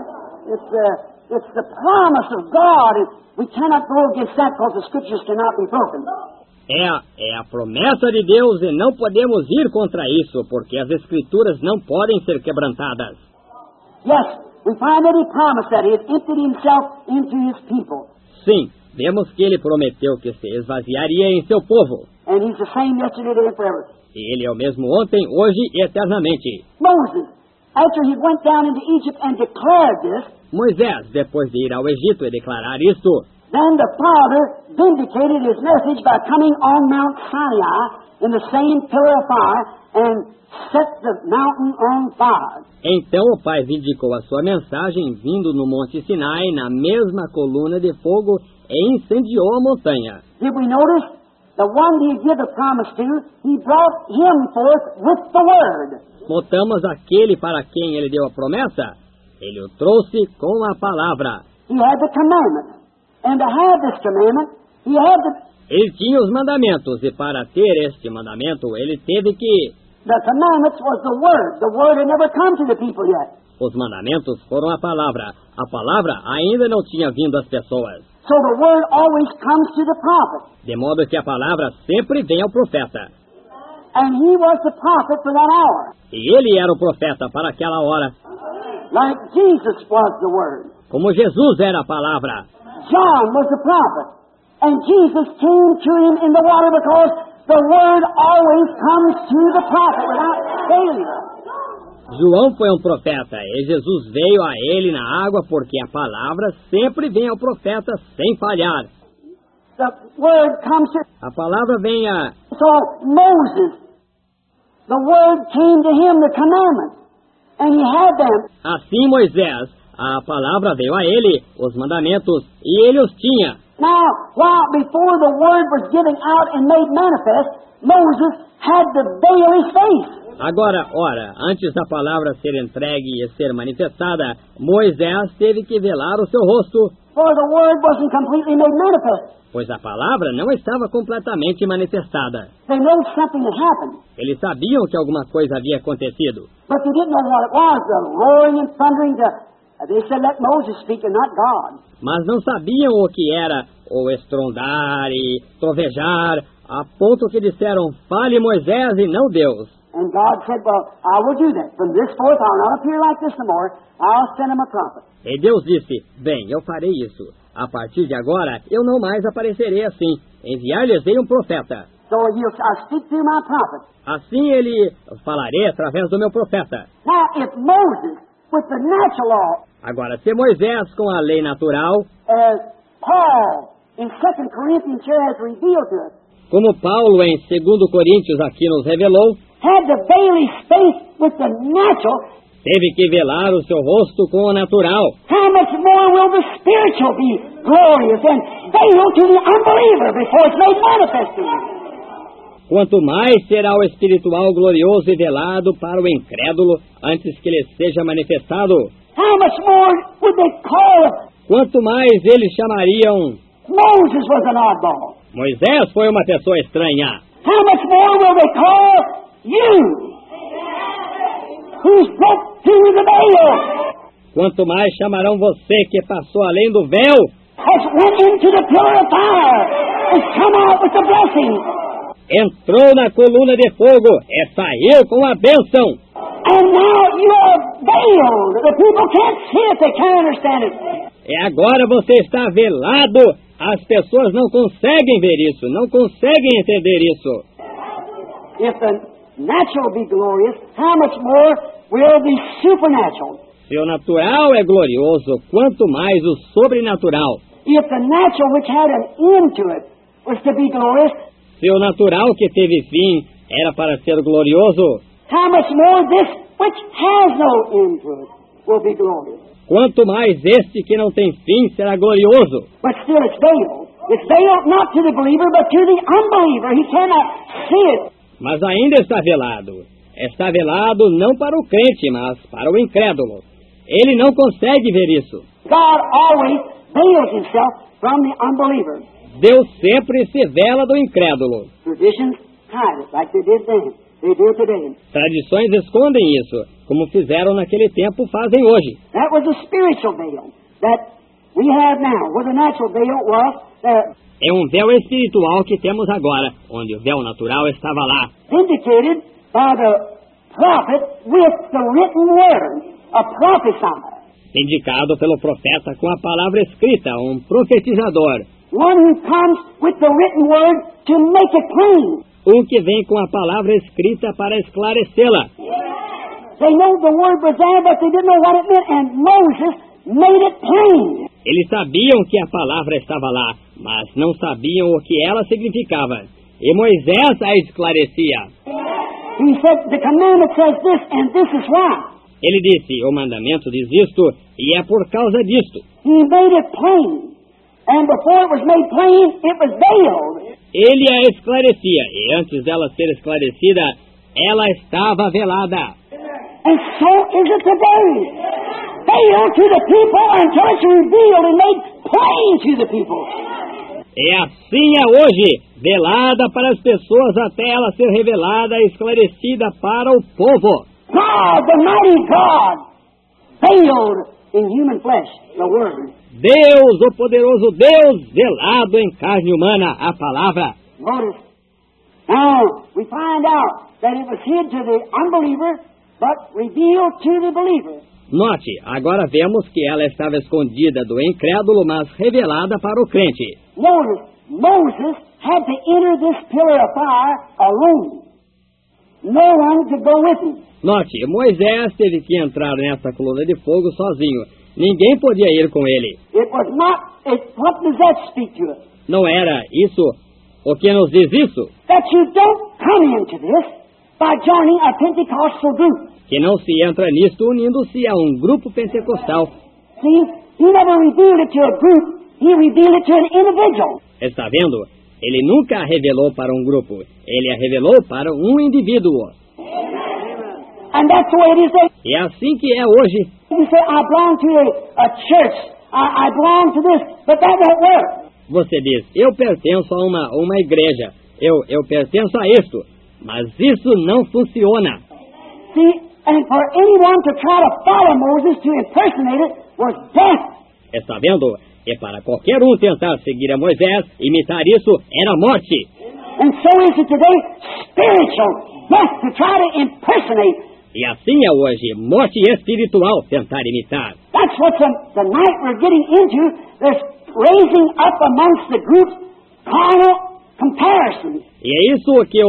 It's the promise of God. We cannot go against that because the scriptures cannot be broken. É a promessa de Deus e não podemos ir contra isso, porque as escrituras não podem ser quebrantadas. Yes, we find that he promised that he had emptied himself into his people. Sim, vemos que ele prometeu que se esvaziaria em seu povo. And he's the same yesterday, today, and forever. E ele é o mesmo ontem, hoje e eternamente. Moses, after he went down into Egypt and declared this, Moisés, depois de ir ao Egito e declarar isto, then the Father vindicated his message by coming on Mount Sinai in the same pillar of fire and set the mountain on fire. então o Pai vindicou a sua mensagem vindo no Monte Sinai, na mesma coluna de fogo, e incendiou a montanha. Did we notice the one he gave the promise to, he brought him forth with the word. Notamos aquele para quem ele deu a promessa, ele o trouxe com a palavra. He had the commandment. And to have this commandment, he had to... Ele tinha os mandamentos, e para ter este mandamento, ele teve que... The commandments was the word. The word had never come to the people yet. Os mandamentos foram a palavra. A palavra ainda não tinha vindo às pessoas. So the word always comes to the prophet. De modo que a palavra sempre vem ao profeta. And he was the prophet for that hour. E ele era o profeta para aquela hora. Like Jesus was the word. Como Jesus era a palavra. John was the prophet. And Jesus came to him in the water because the word always comes to the prophet without failure. João foi um profeta e Jesus veio a ele na água porque a palavra sempre vem ao profeta sem falhar. The word comes to... A palavra vem a... So Moses, the word came to him, the commandments, and he had them. Assim Moisés, a palavra veio a ele, os mandamentos, e ele os tinha. Now, while before the word was given out and made manifest, Moses had to veil his face. Agora, ora, antes da palavra ser entregue e ser manifestada, Moisés teve que velar o seu rosto, For the word wasn't completely made manifest. pois a palavra não estava completamente manifestada. They knew something had happened, Eles sabiam que alguma coisa havia acontecido, but they didn't know what it was, the roaring and thundering. They said, let Moses speak and not God. mas não sabiam o que era o estrondar e trovejar, a ponto que disseram, fale Moisés e não Deus. And God said, well, I will do that. From this forth, I'll not appear like this no more. I'll send him a prophet. E Deus disse, bem, eu farei isso. A partir de agora, eu não mais aparecerei assim. Enviar-lhes-ei um profeta. So I'll speak through my prophet. Assim ele falarei através do meu profeta. Now, if Moses, with the natural law, Agora, se Moisés, com a lei natural, as Paul in 2 Corinthians here has revealed to us, como Paulo em 2 Coríntios aqui nos revelou, had to veil his face with the natural, teve que velar o seu rosto com o natural. how much more will the spiritual be glorious and veiled to the unbeliever before it's made manifest to him? Quanto mais será o espiritual glorioso e velado para o incrédulo antes que lhe seja manifestado. How much more would they call Quanto mais eles chamariam, Moses was an oddball? Moisés foi uma pessoa estranha. How much more will they call you, who's broke through the veil, Quanto mais chamarão você que passou além do véu, has went into the pillar of fire, and come out with the blessing, entrou na coluna de fogo e saiu com a bênção. and now you are veiled. The people can't see it, they can't understand it. E agora você está velado. As pessoas não conseguem ver isso, não conseguem entender isso. If the natural be glorious, how much more will the supernatural? Se o natural é glorioso, quanto mais o sobrenatural. If the natural which had an end to it was to be glorious, Se o natural que teve fim era para ser glorioso, how much more this which has no end to it will be glorious? quanto mais este que não tem fim será glorioso. But still it's veiled. It's veiled not to the believer, but to the unbeliever. He cannot see it. Mas ainda está velado. Está velado não para o crente, mas para o incrédulo. Ele não consegue ver isso. God always veils himself from the unbeliever. Deus sempre se vela do incrédulo. Traditions hide it, like they did then. They do it today. Tradições escondem isso, como fizeram naquele tempo, fazem hoje. That was a spiritual veil that we have now. Where the natural veil was É um véu espiritual que temos agora, onde o véu natural estava lá, vindicated by the prophet with the written word, a prophesier. indicado pelo profeta com a palavra escrita, um profetizador. One who comes with the written word to make it plain. Que vem com a palavra escrita para esclarecê-la. They know the word was there, but they didn't know what it meant, and Moses made it plain. Eles sabiam que a palavra estava lá, mas não sabiam o que ela significava. E Moisés a esclarecia. He said, the commandment says this, and this is why. Ele disse, o mandamento diz isto, e é por causa disto. He made it plain. And before it was made plain, it was veiled. ele a esclarecia, e antes dela ser esclarecida, ela estava velada. And so is it today. Veiled to the people until it's revealed and made plain to the people. E assim é hoje, velada para as pessoas até ela ser revelada e esclarecida para o povo. God, the mighty God, veiled in human flesh, the Word. Deus, o poderoso Deus, velado em carne humana, a palavra. Notice. Now, we find out that it was hid to the unbeliever, but revealed to the believer. Note, agora vemos que ela estava escondida do incrédulo, mas revelada para o crente. Notice, Moses had to enter this pillar of fire alone. No one could go with him. Note, Moisés teve que entrar nessa coluna de fogo sozinho. Ninguém podia ir com ele. What does that speak to us? Não era isso o que nos diz isso? That you don't come into this by joining a Pentecostal group. Que não se entra nisto unindo-se a um grupo pentecostal. See, he never revealed it to a group, he revealed it to an individual. Está vendo? Ele nunca a revelou para um grupo. Ele a revelou para um indivíduo. And that's the way it is today. E é assim que é hoje. You say, I belong to a church, I belong to this, but that won't work. Você diz, eu pertenço a uma igreja, eu pertenço a isto, mas isso não funciona. See, and for anyone to try to follow Moses, to impersonate it, was death. Está vendo? E para qualquer um tentar seguir a Moisés, imitar isso, era morte. And so is it today, spiritual death to try to impersonate. E assim é hoje, morte espiritual, tentar imitar. That's what the night we're getting into, there's raising up amongst the groups carnal comparisons. E é isso que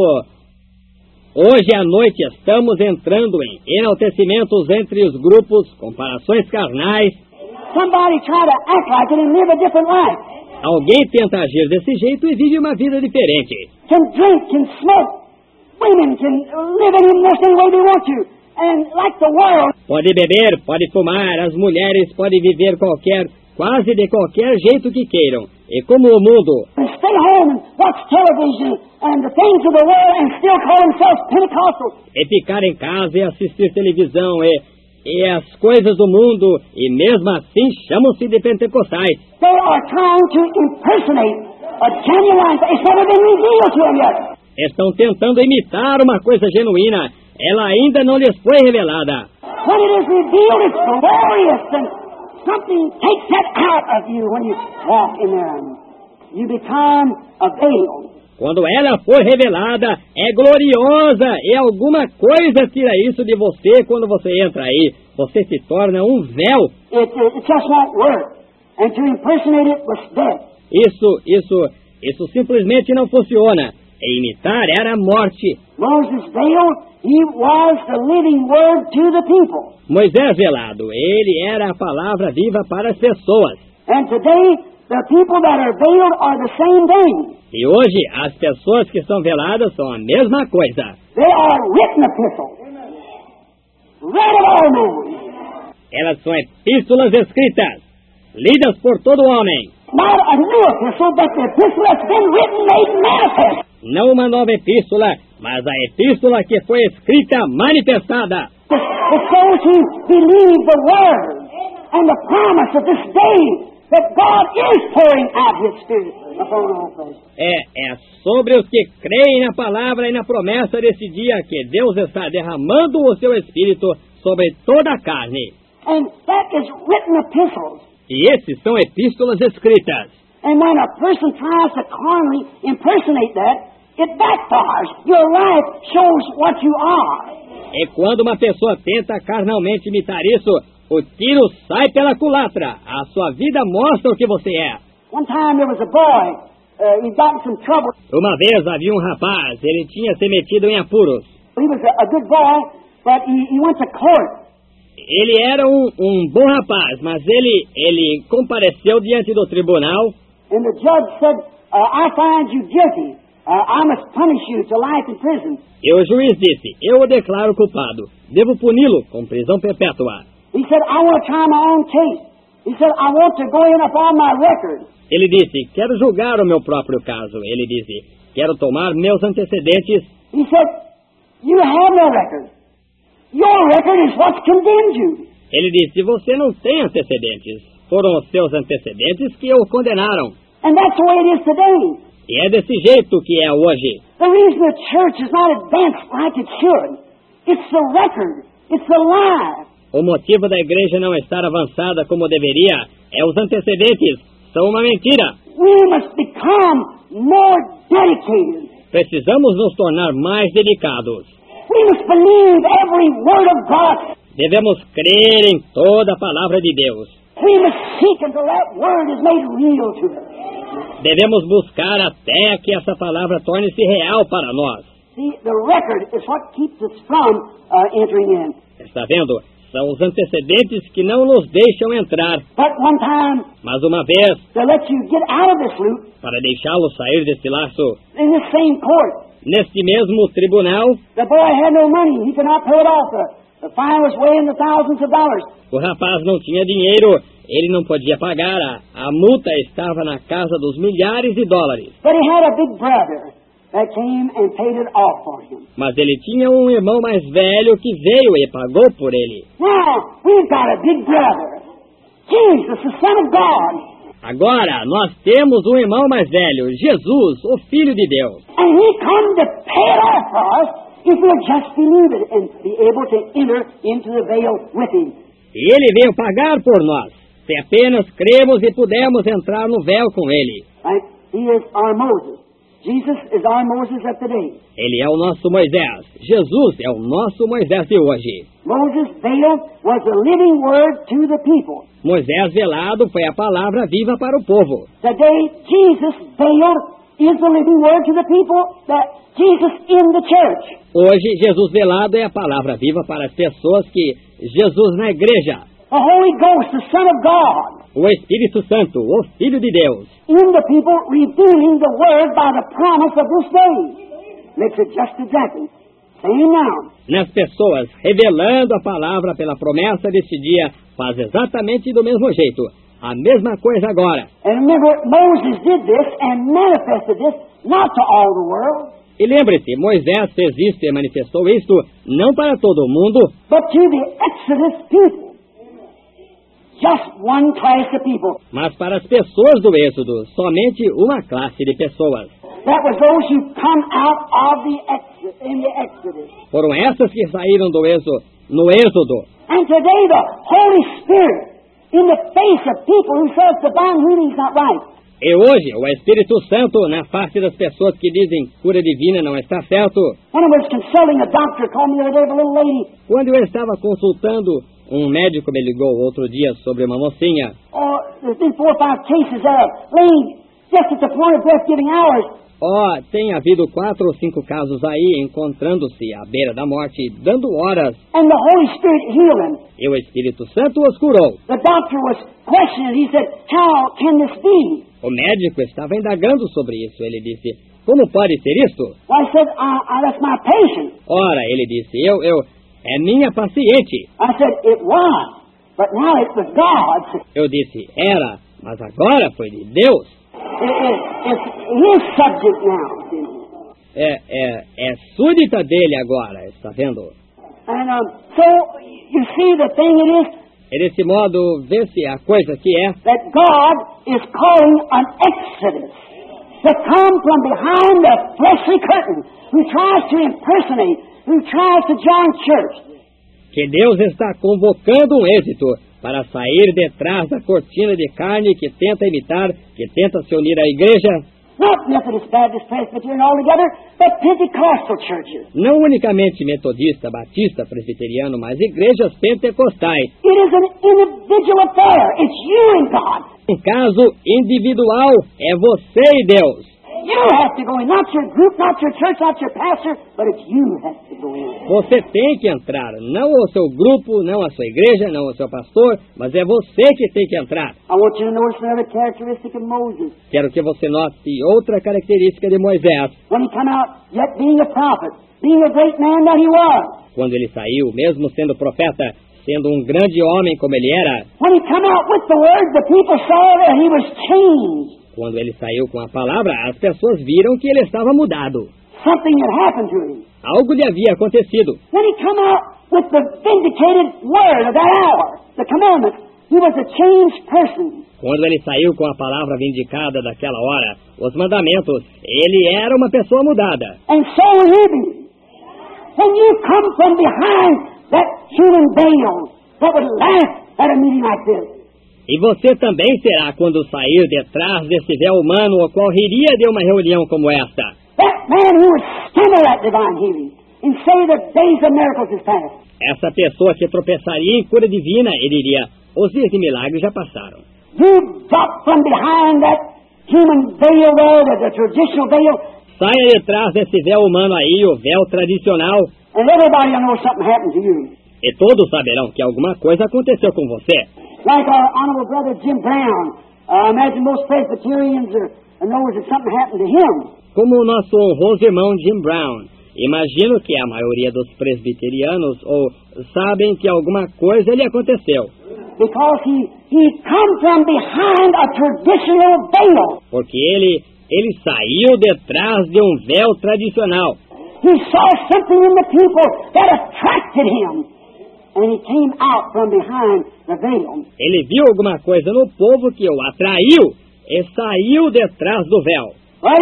hoje à noite estamos entrando em enaltecimentos entre os grupos, comparações carnais. Somebody try to act like it and live a different life. Alguém tenta agir desse jeito e vive uma vida diferente. Can drink, can smoke. Women can live in almost any way they want to. And like the world. Pode beber, pode fumar, as mulheres podem viver quase de qualquer jeito que queiram. E como o mundo. And stay home and watch television and the things of the world and still call themselves Pentecostal. E ficar em casa e assistir televisão e as coisas do mundo, e mesmo assim chamam-se de pentecostais. They are trying to impersonate a genuine. It's never been revealed to them yet. Estão tentando imitar uma coisa genuína. Ela ainda não lhes foi revelada. When it is revealed, it's glorious, and something takes that out of you when you walk in there. You become a veil. Quando ela for revelada, é gloriosa, e alguma coisa tira isso de você quando você entra aí. Você se torna um véu. It just won't work. And to impersonate it was death. Isso simplesmente não funciona. E imitar era morte. Moses veiled, he was the living word to the people. Moisés velado, ele era a palavra viva para as pessoas. And today, the people that are veiled are the same thing. E hoje, as pessoas que são veladas são a mesma coisa. They are written epistles. Read of all men. Elas são epístolas escritas, lidas por todo homem. Not a new epistle, but the epistle that's been written, made manifest. Não uma nova epístola, mas a epístola que foi escrita, manifestada. It's those who believe the word and the promise of this day that God is pouring out His Spirit upon all flesh. É sobre os que creem na palavra e na promessa desse dia que Deus está derramando o seu Espírito sobre toda a carne. And that is written epistles. E esses são epístolas escritas. And when a person tries to carnally impersonate that, it backfires. Your life shows what you are. E quando uma pessoa tenta carnalmente imitar isso, o tiro sai pela culatra. A sua vida mostra o que você é. One time there was a boy, he got in some trouble. Uma vez havia um rapaz, ele tinha se metido em apuros. He was a good boy, but he went to court. Ele era um bom rapaz, mas ele compareceu diante do tribunal. And the judge said, I find you guilty. I must punish you to life in prison. E o juiz disse, eu o declaro culpado. Devo puni-lo com prisão perpétua. He said, I want to try my own case. He said, I want to go in upon my record. Ele disse, quero julgar o meu próprio caso. Ele disse, quero tomar meus antecedentes. He said, you have no record. Your record is what condemned you. Ele disse, você não tem antecedentes. Foram os seus antecedentes que o condenaram. And that's the way it is today. E é desse jeito que é hoje. The reason the church is not advanced like it should, it's the record, it's the lie. O motivo da igreja não estar avançada como deveria é os antecedentes. São uma mentira. We must become more dedicated. Precisamos nos tornar mais dedicados. We must believe every word of God. Devemos crer em toda a palavra de Deus. We must seek until that word is made real to us. Devemos buscar até que essa palavra torne-se real para nós. See, the record is what keeps us from entering in. Está vendo? São os antecedentes que não nos deixam entrar. But one time, Mas uma vez, to let you get out of this loop, para deixá-lo sair desse laço, in this same court, neste mesmo tribunal, the boy had no money. He could not pay it off. The fine was way in the thousands of dollars. o rapaz não tinha dinheiro, ele não podia pagar, a multa estava na casa dos milhares de dólares. But he had a big brother that came and paid it off for him. Mas ele tinha um irmão mais velho que veio e pagou por ele. Now, we've got a big brother. Jesus, the Son of God. Agora, nós temos um irmão mais velho, Jesus, o Filho de Deus. And he come to pay it off for us if we'll just believe it and be able to enter into the veil with him. E ele veio pagar por nós, se apenas cremos e pudermos entrar no véu com ele. Right? He is our Moses. Jesus is our Moses of today. Ele é o nosso Moisés. Jesus é o nosso Moisés de hoje. Moses' veil was the living word to the people. Moisés velado foi a palavra viva para o povo. Today, Jesus' veil is the living word to the people, that Jesus in the church. Hoje, Jesus velado é a palavra viva para as pessoas que Jesus na igreja, The Holy Ghost, the Son of God, o Espírito Santo, o Filho de Deus, in the people, revealing the word by the promise of this day. Makes it just exactly same now. nas pessoas, revelando a palavra pela promessa deste dia, faz exatamente do mesmo jeito. A mesma coisa agora. And remember, Moses did this and manifested this not to all the world, E lembre-se, Moisés fez isto e manifestou isto não para todo mundo, but to the Exodus people. Just one class of people. mas para as pessoas do Êxodo, somente uma classe de pessoas. That was those who come out of in the Exodus. Foram essas que saíram do Êxodo, no Êxodo. And today the Holy Spirit, in the face of people who says divine healing is not right. E hoje, o Espírito Santo, na face das pessoas que dizem cura divina não está certo, When I was consulting a doctor, called me the other day, a little lady. quando eu estava consultando, um médico me ligou outro dia sobre uma mocinha. Oh, there's been 4 or 5 cases of laying just at the point of death, giving hours. Tem havido 4 ou 5 casos aí, encontrando-se à beira da morte, dando horas, And the Holy Spirit healed them. e o Espírito Santo os curou. The doctor was questioning. He said, how can this be? O médico estava indagando sobre isso. Ele disse, como pode ser isto? Well, I said, that's my patient. Ora, ele disse, é minha paciente. I said, it was, but now it was God. Eu disse, era, mas agora foi de Deus. It's his subject now. See? É súdita dele agora, está vendo? And so, you see, the thing it is, E desse modo, vê-se a coisa que é, that God is calling an exodus to come from behind the fleshly curtain, who tries to impersonate, who tries to join church. que Deus está convocando um êxito para sair detrás da cortina de carne que tenta imitar, que tenta se unir à igreja, Not Methodist, Baptist, Presbyterian altogether, but Pentecostal churches. não unicamente metodista, batista, presbiteriano, mas igrejas pentecostais. It is an individual affair. It's you and God. Um caso individual, é você e Deus. You have to go in, not your group, not your church, not your pastor, but it's you who has to go in. Você tem que entrar, não o seu grupo, não a sua igreja, não o seu pastor, mas é você que tem que entrar. I want you to notice another characteristic of Moses. Quero que você note outra característica de Moisés. When he come out, yet being a prophet, being a great man that he was, Quando ele saiu, mesmo sendo profeta, sendo um grande homem como ele era, when he come out with the word, the people saw that he was changed. quando ele saiu com a palavra, as pessoas viram que ele estava mudado. Something had happened to him. Algo lhe havia acontecido. When he come out with the vindicated word of that hour, the commandment, he was a changed person. Quando ele saiu com a palavra vindicada daquela hora, os mandamentos, ele era uma pessoa mudada. And so will you be. When you come from behind that human veil that would laugh at a meeting like this. E você também será quando sair detrás desse véu humano, o qual riria de uma reunião como esta. That man who would stumble at divine healing and say the days of miracles is past. Essa pessoa que tropeçaria em cura divina, ele diria, os dias de milagres já passaram. You drop from behind that human veil there, the traditional veil, Saia detrás desse véu humano aí, o véu tradicional, and everybody will know something happened to you. e todos saberão que alguma coisa aconteceu com você. Like our honorable brother Jim Brown, I imagine most Presbyterians know that something happened to him. Como o nosso honroso irmão Jim Brown, imagino que a maioria dos presbiterianos sabem que alguma coisa lhe aconteceu. Because he come from behind a traditional veil. Porque ele saiu detrás de um véu tradicional. He saw something in the people that attracted him. And he came out from behind the veil. Ele viu alguma coisa no povo que o atraiu e saiu detrás do véu.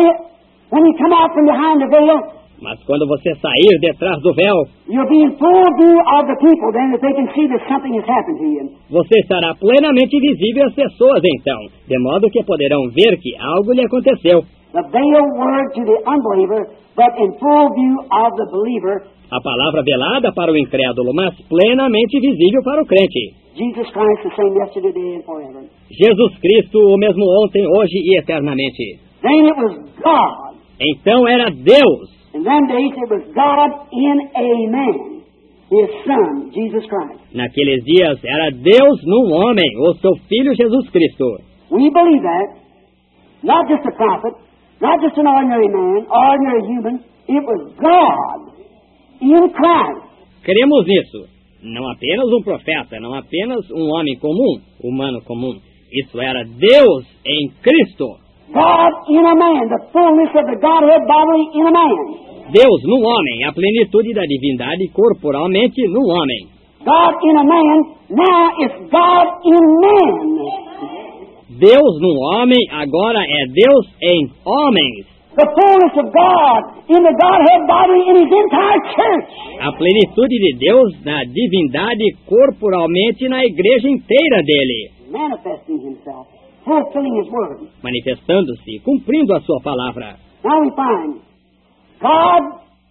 When you come out from behind the veil, Mas quando você sair detrás do véu, you'll be in full view of the people then, that they can see that something has happened to you. você estará plenamente visível às pessoas então, de modo que poderão ver que algo lhe aconteceu. The veil word to the unbeliever, but in full view of the believer. A palavra velada para o incrédulo, mas plenamente visível para o crente. Jesus Christ the same yesterday, today, and forever. Jesus Cristo, o mesmo ontem, hoje e eternamente. Then it was God. Então era Deus. In them days it was God in a man, His Son, Jesus Christ. Naqueles dias era Deus num homem, o seu Filho Jesus Cristo. We believe that. Not just a prophet, not just an ordinary man, ordinary human. It was God in Christ. Cremos nisso. Não apenas um profeta, não apenas um homem comum, humano comum. Isso era Deus em Cristo. God in a man, the fullness of the Godhead bodily in a man. Deus num homem, a plenitude da divindade corporalmente num homem. God in a man, now it's God in man. Deus num homem, agora é Deus em homens. The fullness of God in the Godhead bodily in His entire church. A plenitude de Deus na divindade corporalmente na igreja inteira dele. Manifesting Himself, fulfilling His word. Manifestando-se, cumprindo a sua palavra. Now we find God,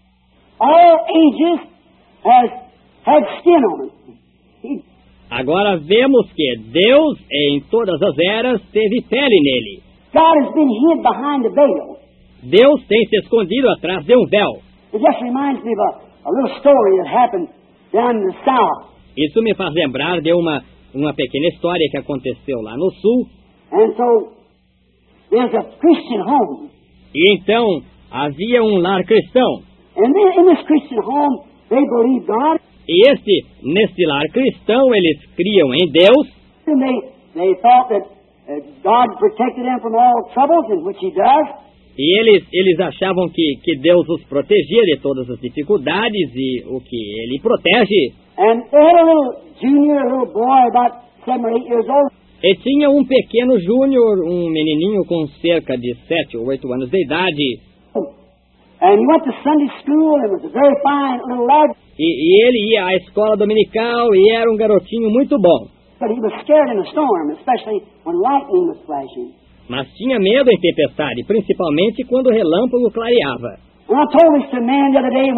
all ages, has had skin on it. Agora vemos que Deus, em todas as eras, teve pele nele. God has been hid behind the veil. Deus tem se escondido atrás de um véu. It just reminds me of a little story that happened down in the south. Isso me faz lembrar de uma pequena história que aconteceu lá no sul. And so, there's a Christian home. E então, havia um lar cristão. And then in this Christian home, they believe God. E neste lar cristão, eles criam em Deus. And they thought that God protected them from all troubles, in which He does. E eles achavam que Deus os protegia de todas as dificuldades e o que Ele protege. And they had a little boy about 7 or 8 years old. E tinha um pequeno júnior, um menininho com cerca de 7 ou 8 anos de idade. And he went to Sunday school and was a very fine little lad. E ele ia à escola dominical e era um garotinho muito bom. But he was scared in a storm, especially when lightning was flashing. Mas tinha medo em tempestade, principalmente quando o relâmpago clareava. And I told this to a man the other day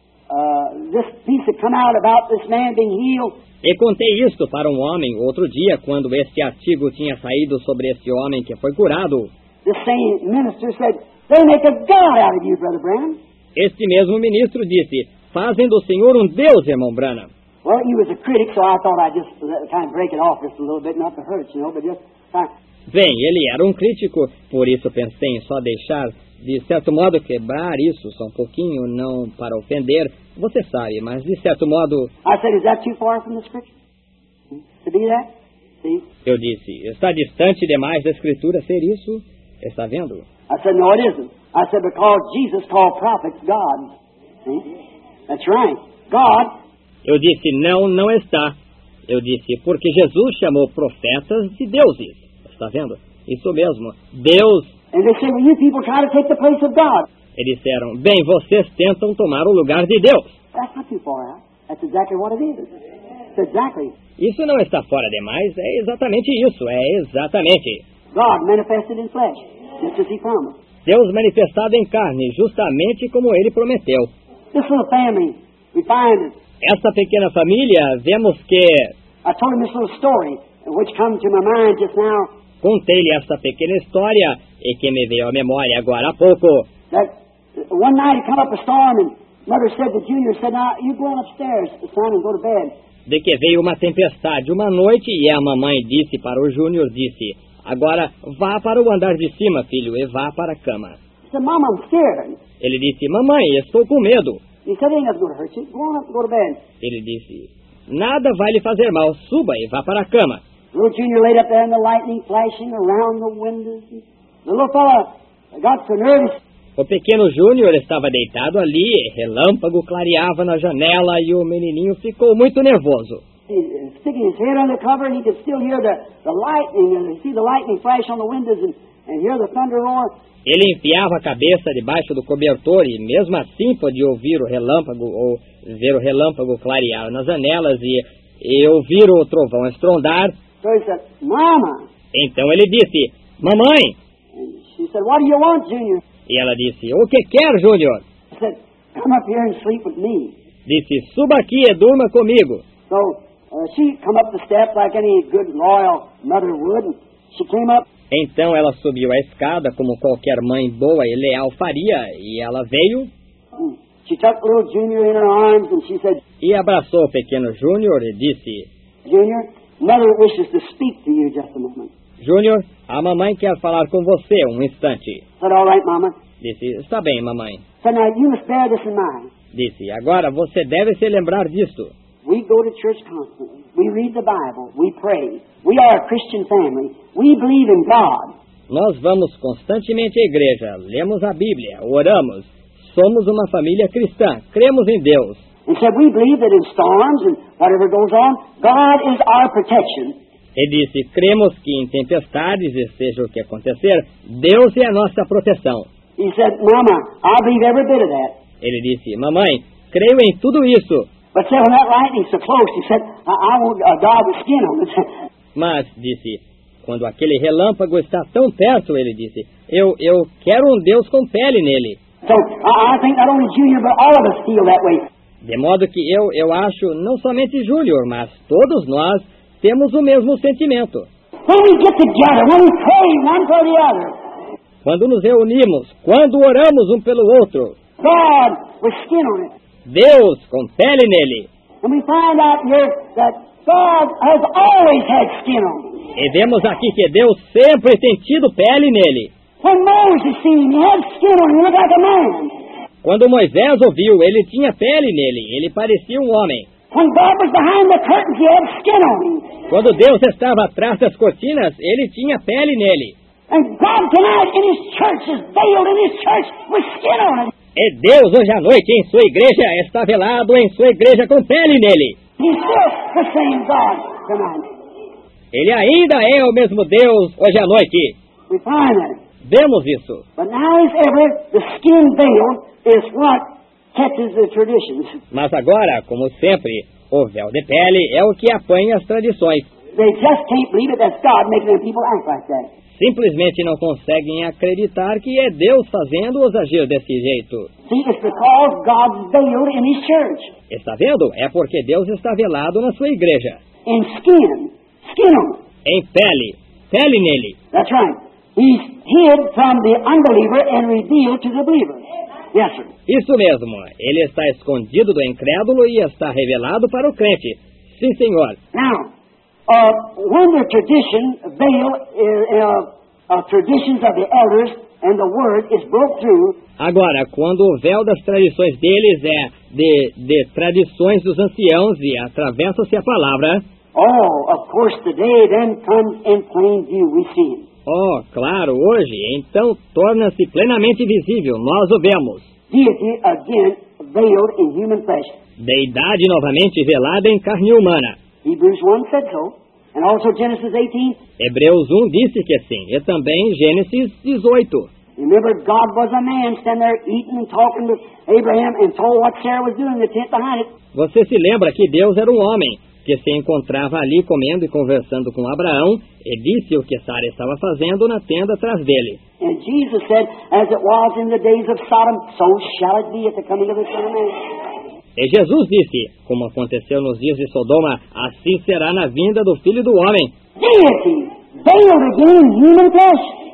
when this piece had come out about this man being healed. E contei isto para um homem outro dia, quando este artigo tinha saído sobre este homem que foi curado. This same minister said, "They make a God out of you, Brother Branham." Este mesmo ministro disse, fazem do Senhor um Deus, irmão Branham. Well, he was a critic, so I thought I'd just kind of break it off just a little bit, not to hurt, but just kind of... Bem, ele era um crítico, por isso pensei em só deixar, de certo modo, quebrar isso só um pouquinho, não para ofender, você sabe, mas de certo modo... I said, is that too far from the Scripture? To be that? See? Eu disse, está distante demais da Escritura ser isso? Está vendo? I said, no, it isn't. I said, because Jesus called prophets gods. See? That's right. God. Eu disse, não está. Eu disse, porque Jesus chamou profetas de deuses. Está vendo? Isso mesmo. Deus. And they say, well, you people try to take the place of God. Eles disseram, bem, vocês tentam tomar o lugar de Deus. That's not too far out. That's exactly what it is. It's exactly. Isso não está fora demais, é exatamente isso, é exatamente. God manifested in flesh, just as He promised. Deus manifestado em carne, justamente como Ele prometeu. This little family, we find. Essa pequena família, vemos que... I told him this little story, which comes to my mind just now. Contei-lhe essa pequena história, e que me veio à memória agora há pouco. That one night it come up a storm, and Mother said to Junior, said, now, you go on upstairs, son, and go to bed. De que veio uma tempestade uma noite, e a mamãe disse para o Júnior, disse, agora vá para o andar de cima, filho, e vá para a cama. He said, Mom, I'm scared. Ele disse, mamãe, estou com medo. He said, ain't nothing going to hurt you. Go on up and go to bed. Ele disse, nada vai lhe fazer mal, suba e vá para a cama. Little Junior laid up there in the lightning flashing around the windows. The little fella got so nervous. O pequeno Júnior estava deitado ali, relâmpago clareava na janela e o menininho ficou muito nervoso. He's sticking his head under cover, and he could still hear the lightning, and see the lightning flash on the windows, and hear the thunder roar. Ele enfiava a cabeça debaixo do cobertor e mesmo assim podia ouvir o relâmpago ou ver o relâmpago clarear nas janelas e ouvir o trovão estrondar. So he said, Mama. Então ele disse, mamãe. And she said, what do you want, Junior? E ela disse, o que quer, Júnior? He said, come up here and sleep with me. Disse, suba aqui e durma comigo. So she come up the steps like any good loyal mother would, and she came up. Então ela subiu a escada como qualquer mãe boa e leal faria, e ela veio. She took little Junior in her arms, and she said, e abraçou o pequeno Júnior e disse, Junior, Mother wishes to speak to you just a moment. Júnior, a mamãe quer falar com você um instante. I said, all right, Mama. Disse, está bem, mamãe. I said, now you must bear this in mind. Disse, agora você deve se lembrar disto. We go to church constantly. We read the Bible. We pray. We are a Christian family. We believe in God. Nós vamos constantemente à igreja, lemos a Bíblia, oramos. Somos uma família cristã, cremos em Deus. And said, we believe that in storms and whatever goes on, God is our protection. E disse, cremos que em tempestades, e seja o que acontecer, Deus é a nossa proteção. He said, Mama, I believe every bit of that. Ele disse, mamãe, creio em tudo isso. But said, when that lightning's so close, he said, I want a God with skin on it. Mas, disse, quando aquele relâmpago está tão perto, ele disse, eu quero um Deus com pele nele. So, I think not only Junior, but all of us feel that way. De modo que eu acho, não somente Júnior, mas todos nós temos o mesmo sentimento. When we get together, when we pray one for the other. Quando nos reunimos, quando oramos um pelo outro. God with skin on it. Deus com pele nele. And we find out here that God has always had skin on it. E vemos aqui que Deus sempre tem tido pele nele. When Moses seen him, he had skin on him, he looked like a man. Quando Moisés o viu, ele tinha pele nele, ele parecia um homem. When God was behind the curtains, he had skin on him. Quando Deus estava atrás das cortinas, ele tinha pele nele. And God tonight in His church is veiled in His church with skin on it. E Deus hoje à noite em sua igreja está velado em sua igreja com pele nele. He's still the same God tonight. Ele ainda é o mesmo Deus hoje à noite. We find that. Vemos isso. But now as ever, the skin veil is what catches the traditions. Mas agora, como sempre, o véu de pele é o que apanha as tradições. They just can't believe it. That's God making them people act like that. Simplesmente não conseguem acreditar que é Deus fazendo-os agir desse jeito. See, it's because God's veiled in His church. Está vendo? É porque Deus está velado na sua igreja. In skin. Skin on it. Em pele. Pele nele. That's right. He's hid from the unbeliever and revealed to the believer. Yes, sir. Isso mesmo. Ele está escondido do incrédulo e está revelado para o crente. Sim, senhor. Now, when the tradition veil, traditions of the elders and the word is broke through. Agora, quando o véu das tradições deles é de tradições dos anciãos e atravessa-se a palavra. Oh, of course, today then comes in plain view, we see him. Oh, claro, hoje, então torna-se plenamente visível, nós o vemos. Deity again veiled in human flesh. Deidade novamente velada em carne humana. Hebrews 1 said so, and also Genesis 18. Hebreus 1 disse que sim, e também Gênesis 18. Remember, God was a man standing there eating and talking to Abraham and told what Sarah was doing in the tent behind it. Você se lembra que Deus era um homem que se encontrava ali comendo e conversando com Abraão e disse o que Sara estava fazendo na tenda atrás dele. And Jesus said, as it was in the days of Sodom, so shall it be at the coming of the Son of Man. E Jesus disse, como aconteceu nos dias de Sodoma, assim será na vinda do Filho do Homem. Deity, veiled again in human flesh.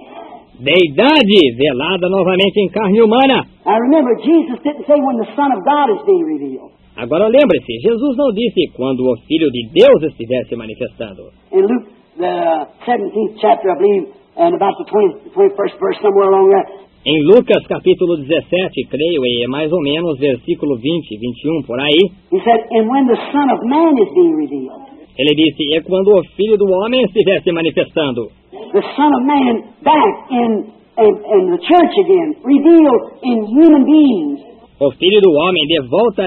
Deidade velada novamente em carne humana. Now remember, Jesus didn't say when the Son of God is being revealed. Agora lembre-se, Jesus não disse quando o Filho de Deus estiver se manifestando. In Luke, the 17th chapter, I believe, and about the 21st verse, somewhere along there, Em Lucas capítulo 17, creio, e mais ou menos versículo 20, 21, por aí, he said, and when the Son of Man is being revealed, ele disse, e quando o Filho do Homem estiver se manifestando. the Son of Man back in the church again, revealed in human beings. O Filho do Homem de volta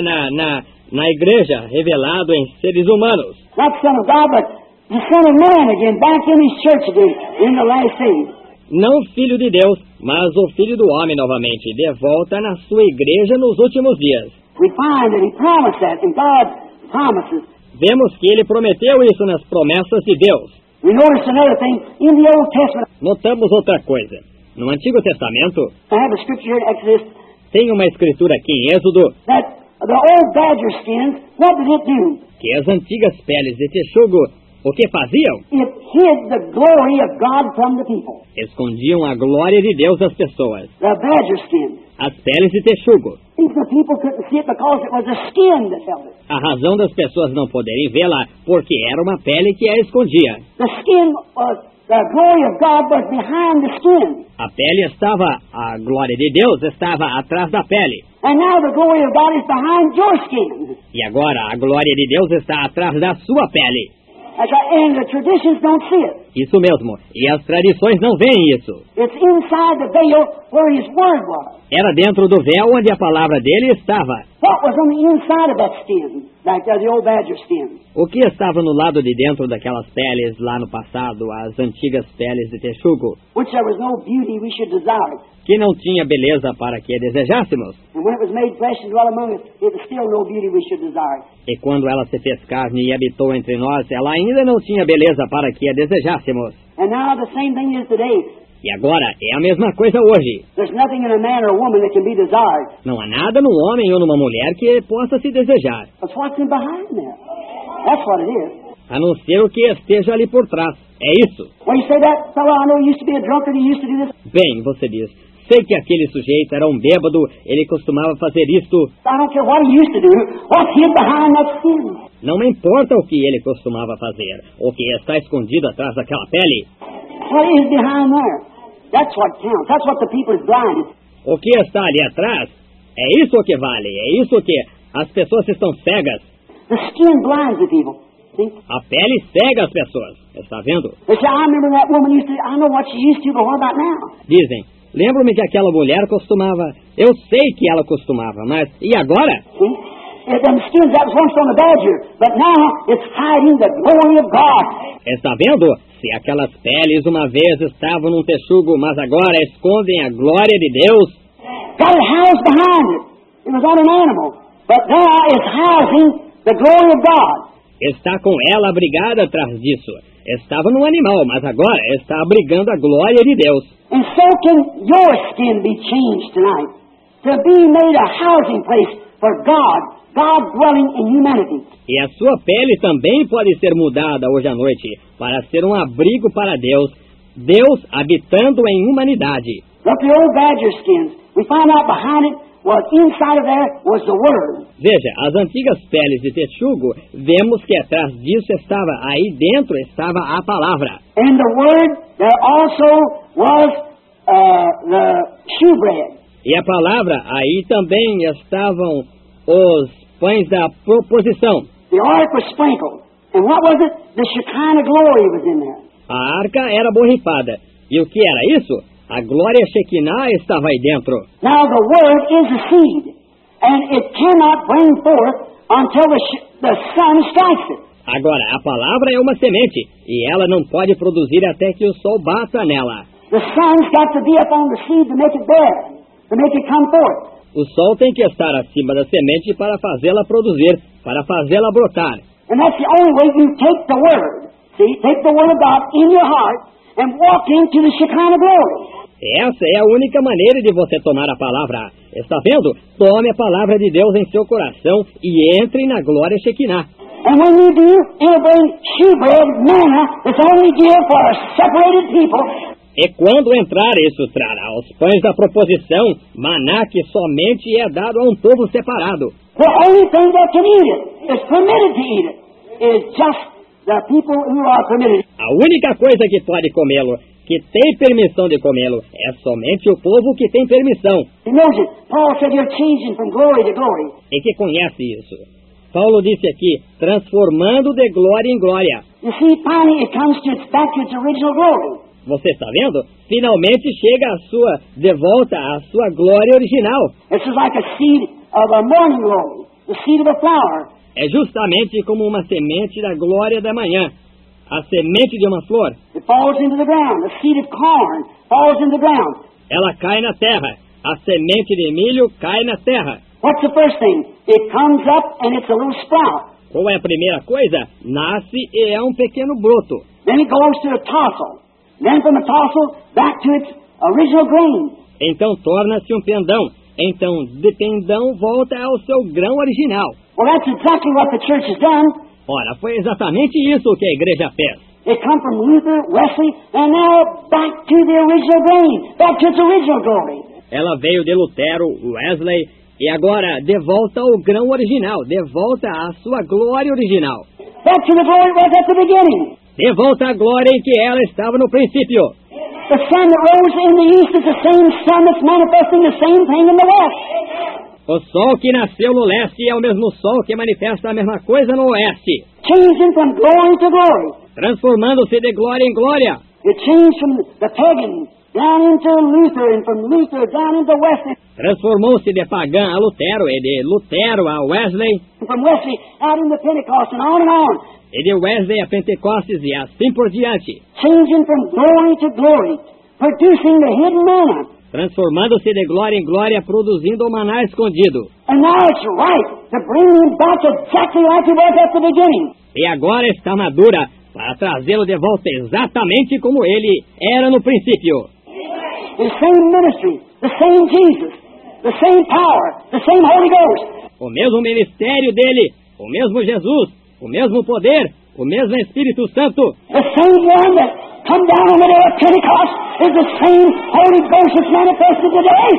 na igreja, revelado em seres humanos. Not the Son of God, but the Son of Man again, back in His church again, in the last days. Não Filho de Deus, mas o Filho do Homem novamente, de volta na sua igreja nos últimos dias. We find that He promised that, and God promises. Vemos que ele prometeu isso nas promessas de Deus. We notice another thing, in the Old Testament, Notamos outra coisa. No Antigo Testamento, I have a scripture here in Exodus, tem uma escritura aqui em Êxodo, that the old badger skins, what did it do? que as antigas peles de texugo, o que faziam? It hid the glory of God from the people. Escondiam a glória de Deus das pessoas. The badger skins. As peles de texugo. If the people couldn't see it because it was the skin that held it. A razão das pessoas não poderem vê-la, porque era uma pele que a escondia. The skin was, the glory of God was behind the skin. A pele estava, a glória de Deus estava atrás da pele. And now the glory of God is behind your skin. E agora a glória de Deus está atrás da sua pele. That's right, and the traditions don't see it. Isso mesmo. E as tradições não veem isso. It's inside the veil where His Word was. Era dentro do véu onde a palavra dele estava. What was on the inside of that skin, like the old badger skin? O que estava no lado de dentro daquelas peles lá no passado, as antigas peles de texugo, Which there was no beauty we should desire. que não tinha beleza para que a desejássemos. And when it was made flesh and dwelt among us, it was still no beauty we should desire. E quando ela se fez carne e habitou entre nós, ela ainda não tinha beleza para que a desejássemos. And now the same thing is today. E agora é a mesma coisa hoje. There's nothing in a man or a woman that can be desired. Não há nada num homem ou numa mulher que possa se desejar, That's what's in behind there. That's what it is. a não ser o que esteja ali por trás. É isso. When you say that fellow I know used to be a drunkard, he used to do this. Bem, você diz, sei que aquele sujeito era um bêbado, ele costumava fazer isto. I don't care what he used to do. What's hid behind that skin? Não me importa o que ele costumava fazer, o que está escondido atrás daquela pele. What is behind there? That's what counts. That's what the people is blinded. O que está ali atrás, é isso que vale, é isso que as pessoas estão cegas. The skin blinds the people. See? A pele cega as pessoas, está vendo? They say, I remember that woman used to, I know what she used to, but what about now? Dizem, lembro-me que aquela mulher costumava, eu sei que ela costumava, mas e agora? See? Them skins, that was once on the badger, but now it's hiding the glory of God. Está vendo? Se aquelas peles uma vez estavam num texugo, mas agora escondem a glória de Deus. Got it housed behind it. It was on an animal, but now it's housing the glory of God. Está com ela abrigada atrás disso. Estava num animal, mas agora está abrigando a glória de Deus. And so can your skin be changed tonight to be made a housing place for God, God dwelling in humanity. E a sua pele também pode ser mudada hoje à noite para ser um abrigo para Deus, Deus habitando em humanidade. Look, the old badger skins, we find out behind it was inside of there was the Word. Veja, as antigas peles de texugo, vemos que atrás disso estava, aí dentro estava a palavra. And the Word, there also was the shewbread. E a palavra, aí também estavam os pães da proposição. The ark was sprinkled. And what was it? The Shekinah glory was in there. A arca era borrifada. E o que era isso? A glória Shekinah estava aí dentro. Now the Word is a seed, and it cannot bring forth until the sun strikes it. Agora, a palavra é uma semente, e ela não pode produzir até que o sol bata nela. The sun's got to be upon the seed to make it bear, to make it come forth. O sol tem que estar acima da semente para fazê-la produzir, para fazê-la brotar. And that's the only way you take the Word. See, take the Word of God in your heart and walk into the Shekinah glory. Essa é a única maneira de você tomar a palavra. Está vendo? Tome a palavra de Deus em seu coração e entre na glória Shekinah. And when you do, it'll bring shewbread, manna, that's only given for a separated people. E quando entrar, isso trará os pães da proposição, maná que somente é dado a um povo separado. The only thing that can eat it, is permitted to eat it, is just the people who are permitted. A única coisa que pode comê-lo, que tem permissão de comê-lo, é somente o povo que tem permissão. He knows it. Paul said you're changing from glory to glory. E que conhece isso. Paulo disse aqui, transformando de glória em glória. You see, finally it comes to its back to its original glory. Você está vendo? Finalmente chega de volta à sua glória original. This is like a seed of a morning glory, the seed of a flower. É justamente como uma semente da glória da manhã, a semente de uma flor. It falls into the ground. The seed of corn falls into the ground. Ela cai na terra. A semente de milho cai na terra. What's the first thing? It comes up and it's a little sprout. Qual é a primeira coisa? Nasce e é um pequeno broto. Then it goes to a tassel. Then from a tassel back to its original grain. Então torna-se um pendão. Então de pendão volta ao seu grão original. Well, that's exactly what the church has done. Ora, foi exatamente isso que a igreja fez. It come from Luther, Wesley, and now back to the original grain, back to its original glory. Ela veio de Lutero, Wesley, e agora de volta ao grão original, de volta à sua glória original. Back to the glory it was at the beginning. De volta à glória em que ela estava no princípio. The sun that rose in the east is the same sun that's manifesting the same thing in the west. O sol que nasceu no leste é o mesmo sol que manifesta a mesma coisa no oeste. Changing from glory to glory. Transformando-se de glória em glória. It changed from the pagan down into Luther, and from Luther down into Wesley. Transformou-se de pagã a Lutero, e de Lutero a Wesley, And from Wesley out into Pentecost, and on, e de Wesley a Pentecostes, e assim por diante. changing from glory to glory, producing the hidden manna. Transformando-se de glória em glória, produzindo o maná escondido. And now it's right to bring him back exactly like he was at the beginning. E agora está madura para trazê-lo de volta exatamente como ele era no princípio. The same ministry, the same Jesus, the same power, the same Holy Ghost. O mesmo ministério dele, o mesmo Jesus, o mesmo poder, o mesmo Espírito Santo. The same one that come down on the day of Pentecost is the same Holy Ghost that's manifested today.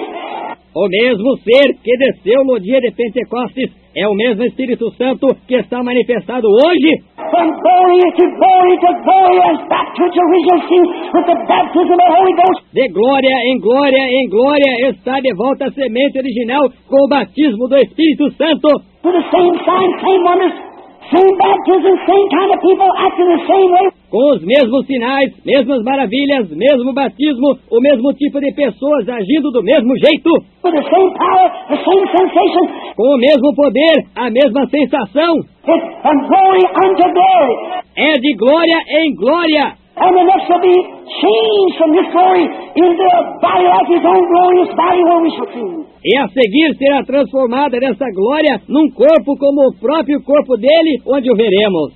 O mesmo ser que desceu no dia de Pentecostes é o mesmo Espírito Santo que está manifestado hoje. From glory to glory to glory and back to its original seed with the baptism of the Holy Ghost. De glória em glória está de volta a semente original com o batismo do Espírito Santo. To the same signs, same wonders, same baptism, same kind of people acting the same way. Com os mesmos sinais, mesmas maravilhas, mesmo batismo, o mesmo tipo de pessoas agindo do mesmo jeito. With the same power, the same sensation. Com o mesmo poder, a mesma sensação. It's from glory unto glory. É de glória em glória. And the next will be changed from this glory into a body like his own glorious body where we shall see him. E a seguir será transformada dessa glória num corpo como o próprio corpo dele, onde o veremos.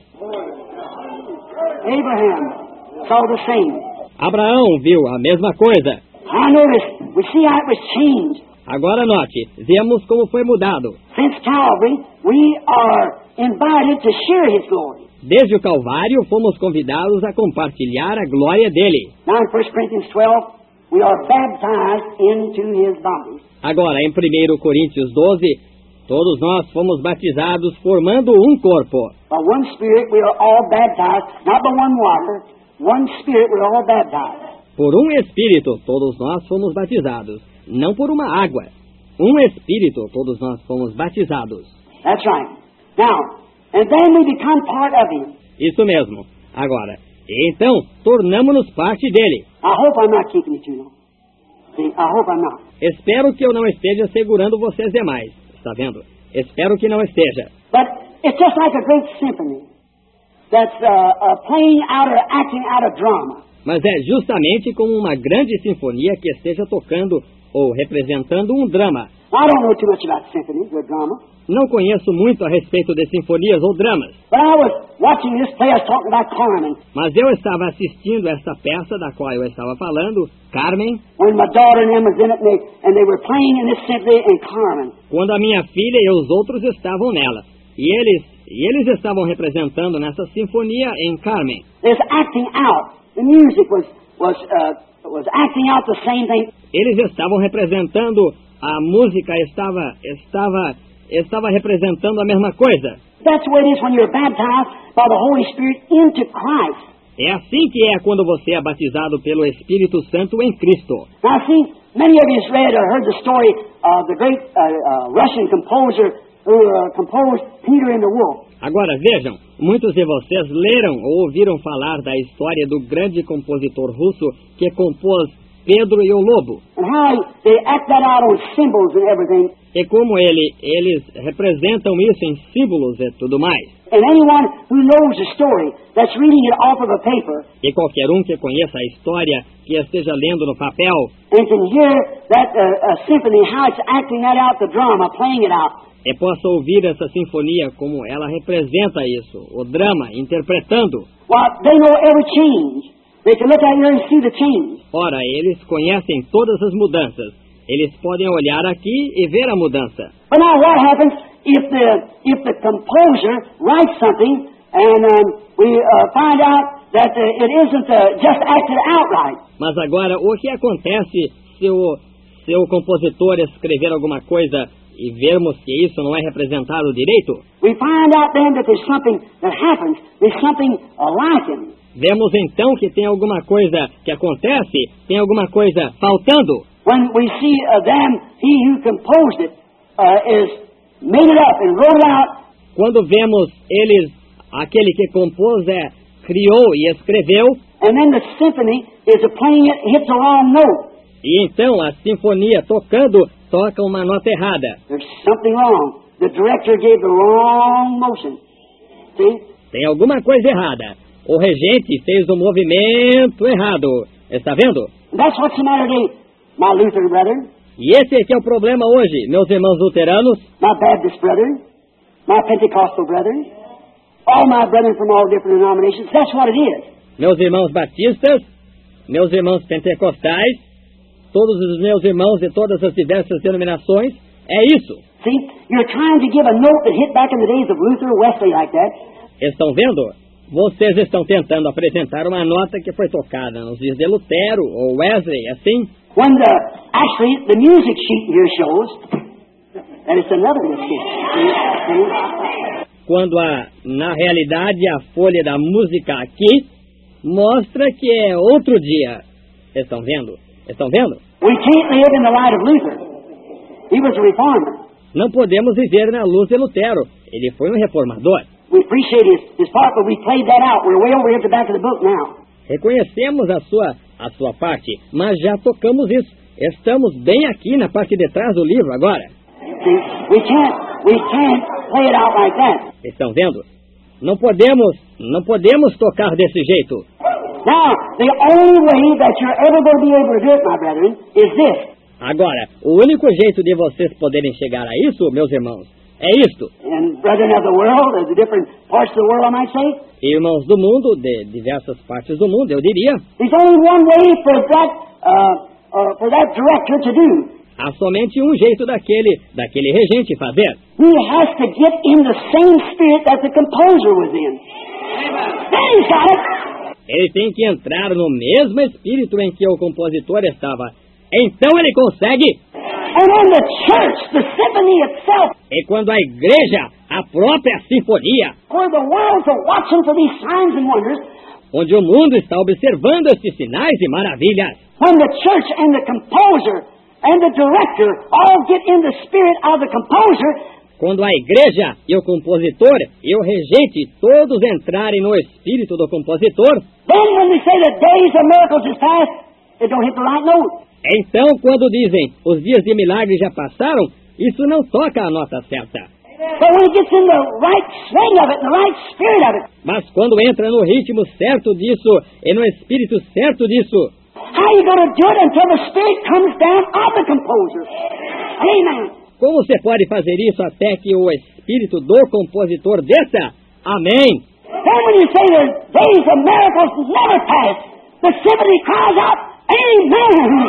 Abraham saw the same. Abraão viu a mesma coisa. I noticed, we see how it was changed. Agora note, vemos como foi mudado. Since Calvary, we are invited to share his glory. Desde o Calvário, fomos convidados a compartilhar a glória dele. Now in 1 Corinthians 12, we are baptized into his body. Agora, em 1 Coríntios 12, todos nós fomos batizados formando um corpo. By one Spirit, we are all baptized, not by one water. One Spirit, we're all baptized. Por um Espírito, todos nós fomos batizados. Não por uma água. Um Espírito, todos nós fomos batizados. That's right. Now, and then we become part of him. Isso mesmo. Agora, então, tornamo-nos parte dele. I hope I'm not keeping you too long. See, I hope I'm not. Espero que eu não esteja segurando vocês demais. Está vendo? Espero que não esteja. But it's just like a great symphony that's playing out or acting out a drama. Mas é justamente como uma grande sinfonia que esteja tocando ou representando um drama. I don't know too much about symphonies or drama, Não conheço muito a respeito de sinfonias ou dramas, but I was watching this play. I was talking about Carmen. mas eu estava assistindo esta peça da qual eu estava falando, Carmen, When my daughter and them was in it, and they were playing in this symphony in Carmen. quando a minha filha e os outros estavam nela. E eles estavam representando nessa sinfonia em Carmen. There's acting out. The music was acting out the same thing. Eles estavam representando, a música estava representando a mesma coisa. That's the way it is when you're baptized by the Holy Spirit into Christ. É assim que é quando você é batizado pelo Espírito Santo em Cristo. Now, see, many of you have read or heard the story of the great Russian composer who composed Peter and the Wolf. Agora vejam, muitos de vocês leram ou ouviram falar da história do grande compositor russo que compôs Pedro e o Lobo. And how they act that out on symbols and everything. E como eles representam isso em símbolos e tudo mais. And anyone who knows the story that's reading it off of a paper E qualquer um que conheça a história, que esteja lendo no papel, and can hear that symphony, how it's acting that out, the drama, playing it out. e possa ouvir essa sinfonia como ela representa isso, o drama, interpretando. Well, they know every change. They can look at it and see the change. Ora, eles conhecem todas as mudanças. Eles podem olhar aqui e ver a mudança. But now what happens if the composer writes something and we find out that it isn't just acted out right? Mas agora, o que acontece se o compositor escrever alguma coisa e vermos que isso não é representado direito? We find out then that there's something that happens. There's something lacking. Vemos então que tem alguma coisa que acontece, tem alguma coisa faltando. When we see he who composed it is made it up and wrote it out. Quando vemos aquele que compôs criou e escreveu, And then the symphony is playing it, hits a wrong note. e então a sinfonia toca uma nota errada. There's something wrong. The director gave the wrong motion. See? Tem alguma coisa errada. O regente fez o movimento errado. Está vendo? That's what's the matter today, my Lutheran brethren, E esse é que é o problema hoje, meus irmãos luteranos, my Baptist brethren, my Pentecostal brethren, all my brethren from all different denominations. That's what it is. meus irmãos batistas, meus irmãos pentecostais, todos os meus irmãos de todas as diversas denominações. É isso. See, you're trying to give a note that hit back in the days of Luther or Wesley like that. Estão vendo? Vocês estão tentando apresentar uma nota que foi tocada nos dias de Lutero ou Wesley, assim? When actually the music sheet here shows that it's another mistake. See? Quando na realidade a folha da música aqui mostra que é outro dia. Estão vendo? Estão vendo? We can't live in the light of Luther. He was a reformer. Não podemos viver na luz de Lutero. Ele foi um reformador. We appreciate his part, but we played that out. We're way over here at the back of the book now. Reconhecemos a sua parte, mas já tocamos isso. Estamos bem aqui na parte de trás do livro agora. See, we can't play it out like that. Estão vendo? Não podemos tocar desse jeito. Now, the only way that you're ever going to be able to do it, my brethren, is this. Agora, o único jeito de vocês poderem chegar a isso, meus irmãos, é isto. And brethren of the world, of the different parts of the world, I might say, Irmãos do mundo, de diversas partes do mundo, eu diria, there's only one way for that director to do. há somente um jeito daquele regente fazer. He has to get in the same spirit that the composer was in. Then he's got it. Ele tem que entrar no mesmo espírito em que o compositor estava. Então ele consegue. And when the church, the symphony itself, E quando a igreja, a própria sinfonia, where the world's are watching for these signs and wonders, onde o mundo está observando estes sinais e maravilhas, when the church and the composer and the director all get in the spirit of the composer, quando a igreja e o compositor e o regente todos entrarem no espírito do compositor, then when we say the days of miracles is past, it don't hit the right note. então quando dizem os dias de milagres já passaram, isso não toca a nota certa. But when it gets in the right swing of it, in the right spirit of it, Mas quando entra no ritmo certo disso e no espírito certo disso, how are you going to do it until the spirit comes down of the composer? Amen. como você pode fazer isso até que o espírito do compositor desça? Amém! Then when you say the days of miracles never pass, the symphony cries out, Amen.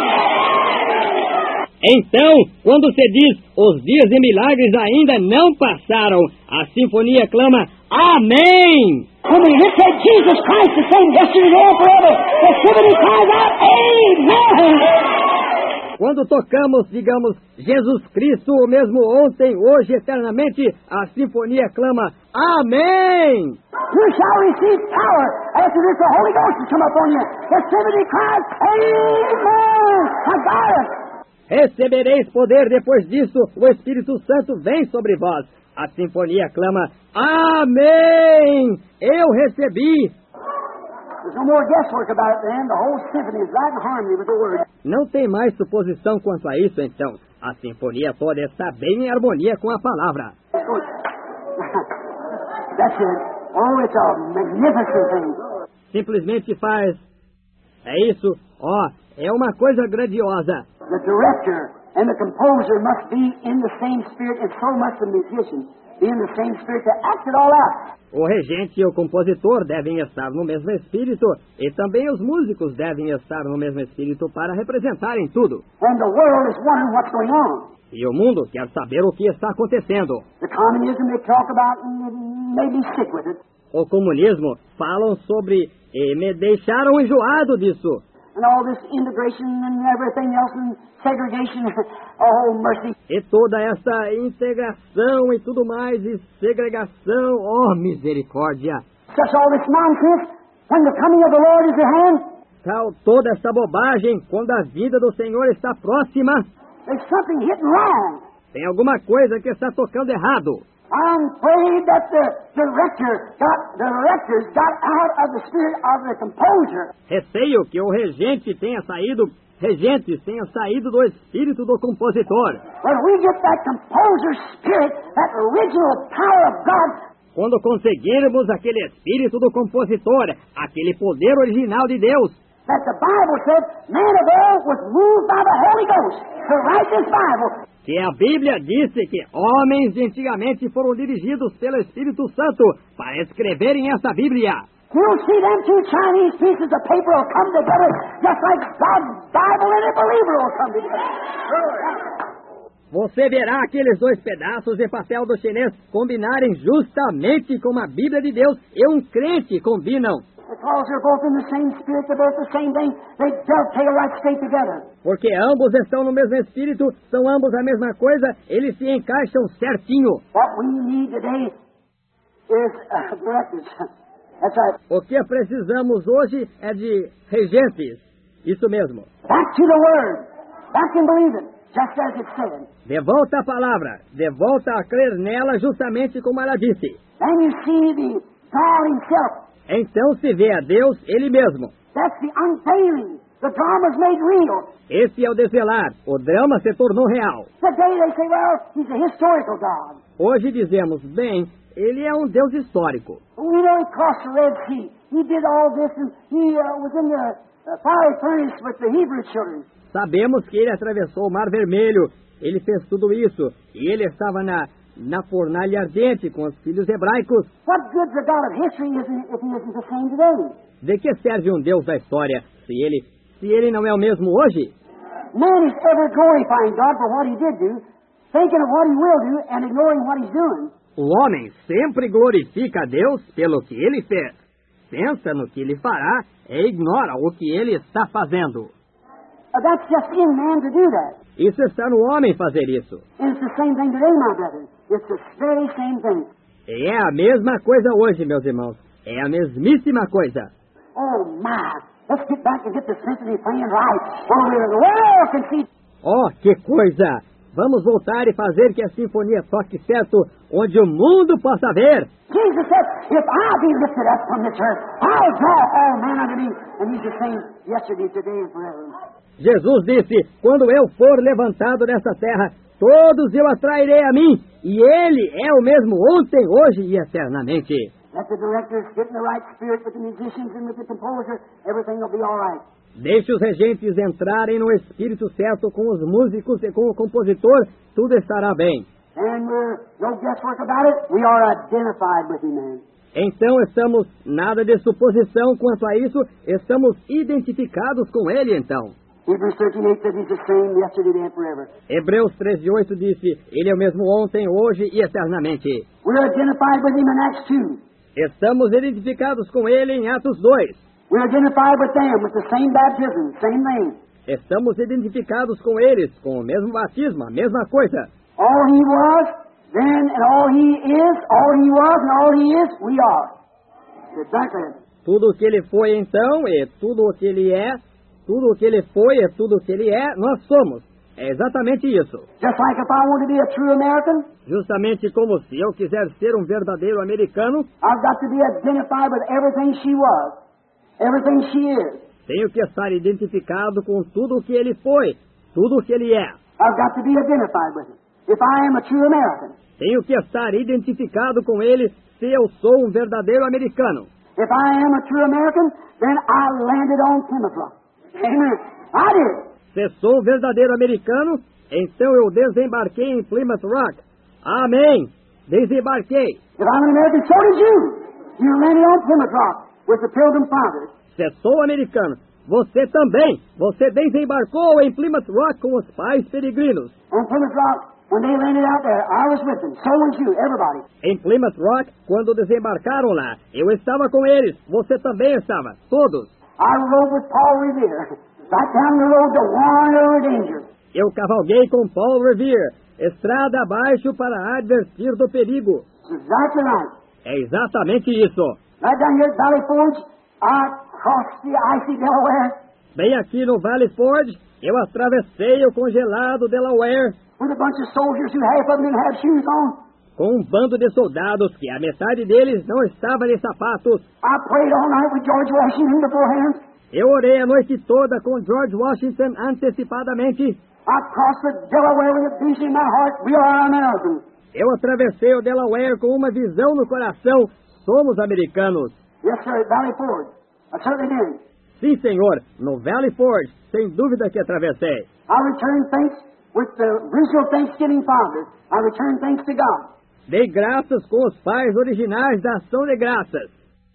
Então, quando você diz os dias de milagres ainda não passaram, a sinfonia clama Amém! When we hit that Jesus Christ the same yesterday, today, and forever, the symphony cries out, Amen. Quando tocamos, digamos, Jesus Cristo, o mesmo ontem, hoje, eternamente, a sinfonia clama Amém! You shall receive power after this the Holy Ghost has come upon you. The symphony cries, Amen. I got it. Recebereis poder, depois disso, o Espírito Santo vem sobre vós. A sinfonia clama Amém! Eu recebi! There's no more guesswork about it then. The whole symphony is right in harmony with the Word. Não tem mais suposição quanto a isso, então. A sinfonia toda está bem em harmonia com a palavra. That's it. Oh, it's a magnificent thing. Simplesmente faz. É isso. Ó, é uma coisa grandiosa. The director and the composer must be in the same spirit, and so must the musician be in the same spirit to act it all out. O regente e o compositor devem estar no mesmo espírito, e também os músicos devem estar no mesmo espírito para representarem tudo. And the world is wondering what's going on. E o mundo quer saber o que está acontecendo. The communism they talk about made me sick with it. O comunismo falam sobre e me deixaram enjoado disso. And all this integration and everything else and segregation. Oh, mercy. E toda essa integração e tudo mais, e segregação, oh misericórdia. Such all this nonsense when the coming of the Lord is at hand. Tal toda essa bobagem, quando a vida do Senhor está próxima, There's something hitting wrong. tem alguma coisa que está tocando errado. I'm afraid that the directors got out of the spirit of the composer. Receio que o regentes tenha saído do espírito do compositor. When we get that composer spirit, that original power of God, Quando conseguirmos aquele espírito do compositor, aquele poder original de Deus, that the Bible said, man of old was moved by the Holy Ghost to write this Bible. que a Bíblia disse que homens de antigamente foram dirigidos pelo Espírito Santo para escreverem essa Bíblia. You'll see them two Chinese pieces of paper will come together just like God's Bible and a believer will come together. Você verá aqueles dois pedaços de papel do chinês combinarem justamente como a Bíblia de Deus e um crente combinam. Because they're both in the same spirit, they're both the same thing, they dovetail right straight together. Porque ambos estão no mesmo espírito, são ambos a mesma coisa, eles se encaixam certinho. What we need today is directors. That's right. O que precisamos hoje é de regentes. Isso mesmo. Back to the Word. Back and believe it, just as it said. De volta à palavra, de volta a crer nela justamente como ela disse. Then you see the God Himself. Então se vê a Deus Ele mesmo. That's the unveiling. The drama's made real. Esse é o desvelar. O drama se tornou real. Today they say, well, He's a historical God. Hoje dizemos, bem, Ele é um Deus histórico. We know He crossed the Red Sea. He did all this, and He was in the fiery furnace with the Hebrew children. Sabemos que Ele atravessou o Mar Vermelho. Ele fez tudo isso. E Ele estava na fornalha ardente com os filhos hebraicos. What good's a God of history if He isn't the same today? De que serve um Deus da história se ele não é o mesmo hoje? Man is ever glorifying God for what He did do, thinking of what He will do, and ignoring what He's doing. O homem sempre glorifica a Deus pelo que Ele fez. Pensa no que Ele fará e ignora o que Ele está fazendo. That's just in man to do that. Isso está no homem fazer isso. And it's the same thing today, my brother. It's the very same thing. E é a mesma coisa hoje, meus irmãos. É a mesmíssima coisa. Oh, my. Let's get back and get the symphony playing right. Oh, the world can see. Oh, que coisa! Vamos voltar e fazer que a sinfonia toque certo, onde o mundo possa ver. Jesus said, if I be lifted up from this earth, I'll draw all men unto me. And he's the same yesterday, today, and forever. Jesus disse, quando eu for levantado nesta terra, todos eu atrairei a mim, e ele é o mesmo ontem, hoje e eternamente. Let the directors get in the right spirit with the musicians and with the composer, everything will be all right. Deixe os regentes entrarem no espírito certo com os músicos e com o compositor, tudo estará bem. And we're no guesswork about it, we are identified with him, man. Então estamos nada de suposição quanto a isso, estamos identificados com ele então. Hebrews 13:8 says he's the same yesterday, today, and forever. Hebreus 13:8 disse, ele é o mesmo ontem, hoje e eternamente. We're identified with him in Acts 2. Estamos identificados com ele em Atos 2. We're identified with them with the same baptism, same name. Estamos identificados com eles, com o mesmo batismo, a mesma coisa. All he was, then, and all he is, all he was, and all he is, we are. Exactly. Tudo o que ele foi então, e tudo o que ele é, tudo o que ele foi e tudo o que ele é, nós somos. É exatamente isso. Just like if I want to be a true American, Justamente como se eu quiser ser um verdadeiro americano, I've got to be identified with everything she was, everything she is. tenho que estar identificado com tudo o que ele foi, tudo o que ele é. I've got to be identified with it. If I am a true American, Tenho que estar identificado com ele se eu sou um verdadeiro americano. if I am a true American, then I landed on Plymouth Rock. Amen. I did. Se sou um verdadeiro americano, então eu desembarquei em Plymouth Rock. Amém! Desembarquei. If I'm an American, so did you. You landed on Plymouth Rock with the Pilgrim Fathers. Se sou americano, você também. Você desembarcou em Plymouth Rock com os pais peregrinos. On Plymouth Rock, when they landed out there, I was with them. So was you, everybody. Em Plymouth Rock, quando desembarcaram lá, eu estava com eles. Você também estava. Todos. I rode with Paul Revere, right down the road to warn over danger. Eu cavalguei com Paul Revere, estrada abaixo para advertir do perigo. That's exactly right. É exatamente isso. Right down here at Valley Forge, I crossed the icy Delaware Bem aqui no Valley Forge, eu atravessei o congelado Delaware with a bunch of soldiers who half of them didn't have shoes on. com um bando de soldados que a metade deles não estava de sapatos. I prayed all night with George Washington beforehand. Eu orei a noite toda com George Washington antecipadamente. I crossed the Delaware with a vision in my heart. We are Americans. Eu atravessei o Delaware com uma visão no coração. Somos americanos. Yes, sir, at Valley Forge. I certainly did. Sim, senhor, no Valley Forge, sem dúvida que atravessei. I returned thanks with the original Thanksgiving fathers. I returned thanks to God. Dei graças com os pais originais da ação de graças.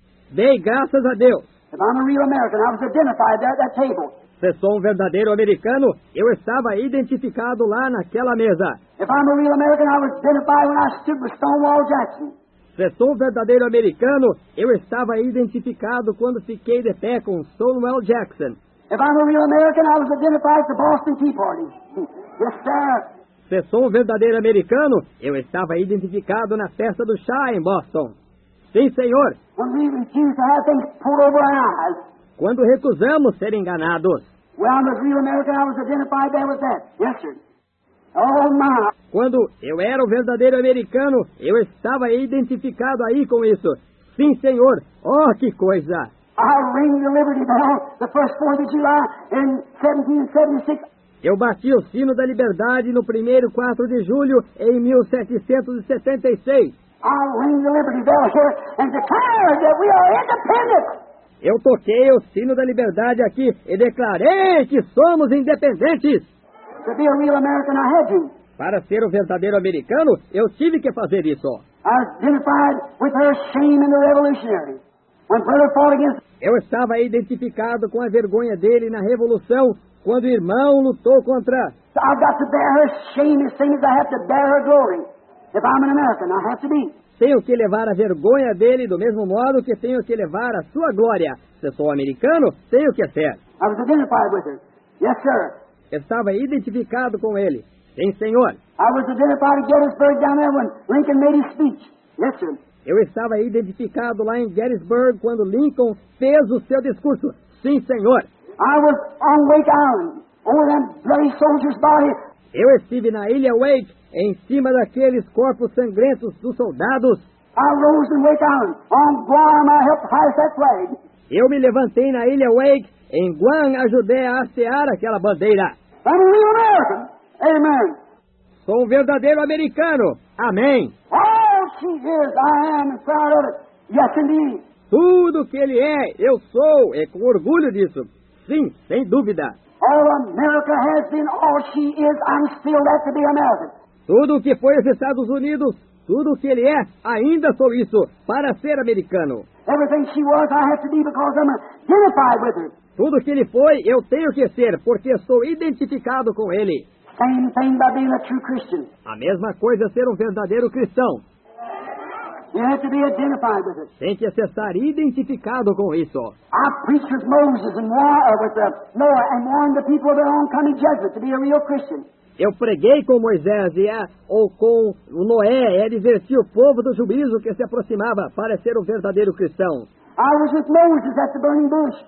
Dei graças a Deus. If I'm a real American, I was identified there at that table. Se sou um verdadeiro americano, eu estava identificado lá naquela mesa. If I'm a real American, I was identified when I stood with Stonewall Jackson. Se sou um verdadeiro americano, eu estava identificado quando fiquei de pé com Stonewall Jackson. If I'm a real American, I was identified at the Boston Tea Party. Yes, sir. Se sou um verdadeiro americano, eu estava identificado na festa do chá em Boston. Sim, senhor. When we refuse to have things pulled over our eyes. Quando recusamos ser enganados. When I was a real American, I was identified there with that. Yes, sir. Oh, my. Quando eu era o verdadeiro americano, eu estava identificado aí com isso. Sim, senhor. Oh, que coisa! I rang the Liberty Bell the first 4th of July in 1776. Eu bati o sino da liberdade no primeiro 4 de julho em 1776. I rang the Liberty Bell here and declared that we are independent. Eu toquei o sino da liberdade aqui e declarei que somos independentes. To be a real American, I had to. Para ser um verdadeiro americano, eu tive que fazer isso. I was identified with her shame in the Revolutionary. When brother fought against... Eu estava identificado com a vergonha dele na Revolução, quando o irmão lutou contra... I've got to bear her shame as same as I have to bear her glory. If I'm an American, I have to be. Tenho que levar a vergonha dele do mesmo modo que tenho que levar a sua glória. Se sou americano, tenho que ser. I was identified with her. Yes, sir. Estava identificado com ele. Sim, senhor. I was identified at Gettysburg down there when Lincoln made his speech. Yes, sir. Eu estava identificado lá em Gettysburg quando Lincoln fez o seu discurso. Sim, senhor. I was on Wake Island, over them bloody soldiers' body. Eu estive na ilha Wake, em cima daqueles corpos sangrentos dos soldados. I rose in Wake Island. On Guam, I helped hoist that flag. Eu me levantei na ilha Wake, em Guam, ajudei a hastear aquela bandeira. I'm a real American. Amen. Sou um verdadeiro americano. Amém. All she is, I am, and proud of it. Yes, indeed. Tudo que ele é, eu sou, é com orgulho disso. Sim, sem dúvida. All America has been, all she is, I'm still that to be American. Tudo o que foi os Estados Unidos, tudo o que ele é, ainda sou isso, para ser americano. Everything she was, I have to be because I'm identified with her. Tudo que ele foi, eu tenho que ser, porque estou identificado com ele. Same thing by being a true Christian. A mesma coisa é ser um verdadeiro cristão. You have to be identified with it. Tem que estar identificado com isso. I preached with Moses and Noah and warned the people of their oncoming judgment to be a real Christian. Eu preguei com Moisés ou com o Noé, adverti o povo do juízo que se aproximava para ser um verdadeiro cristão. I was with Moses at the burning bush.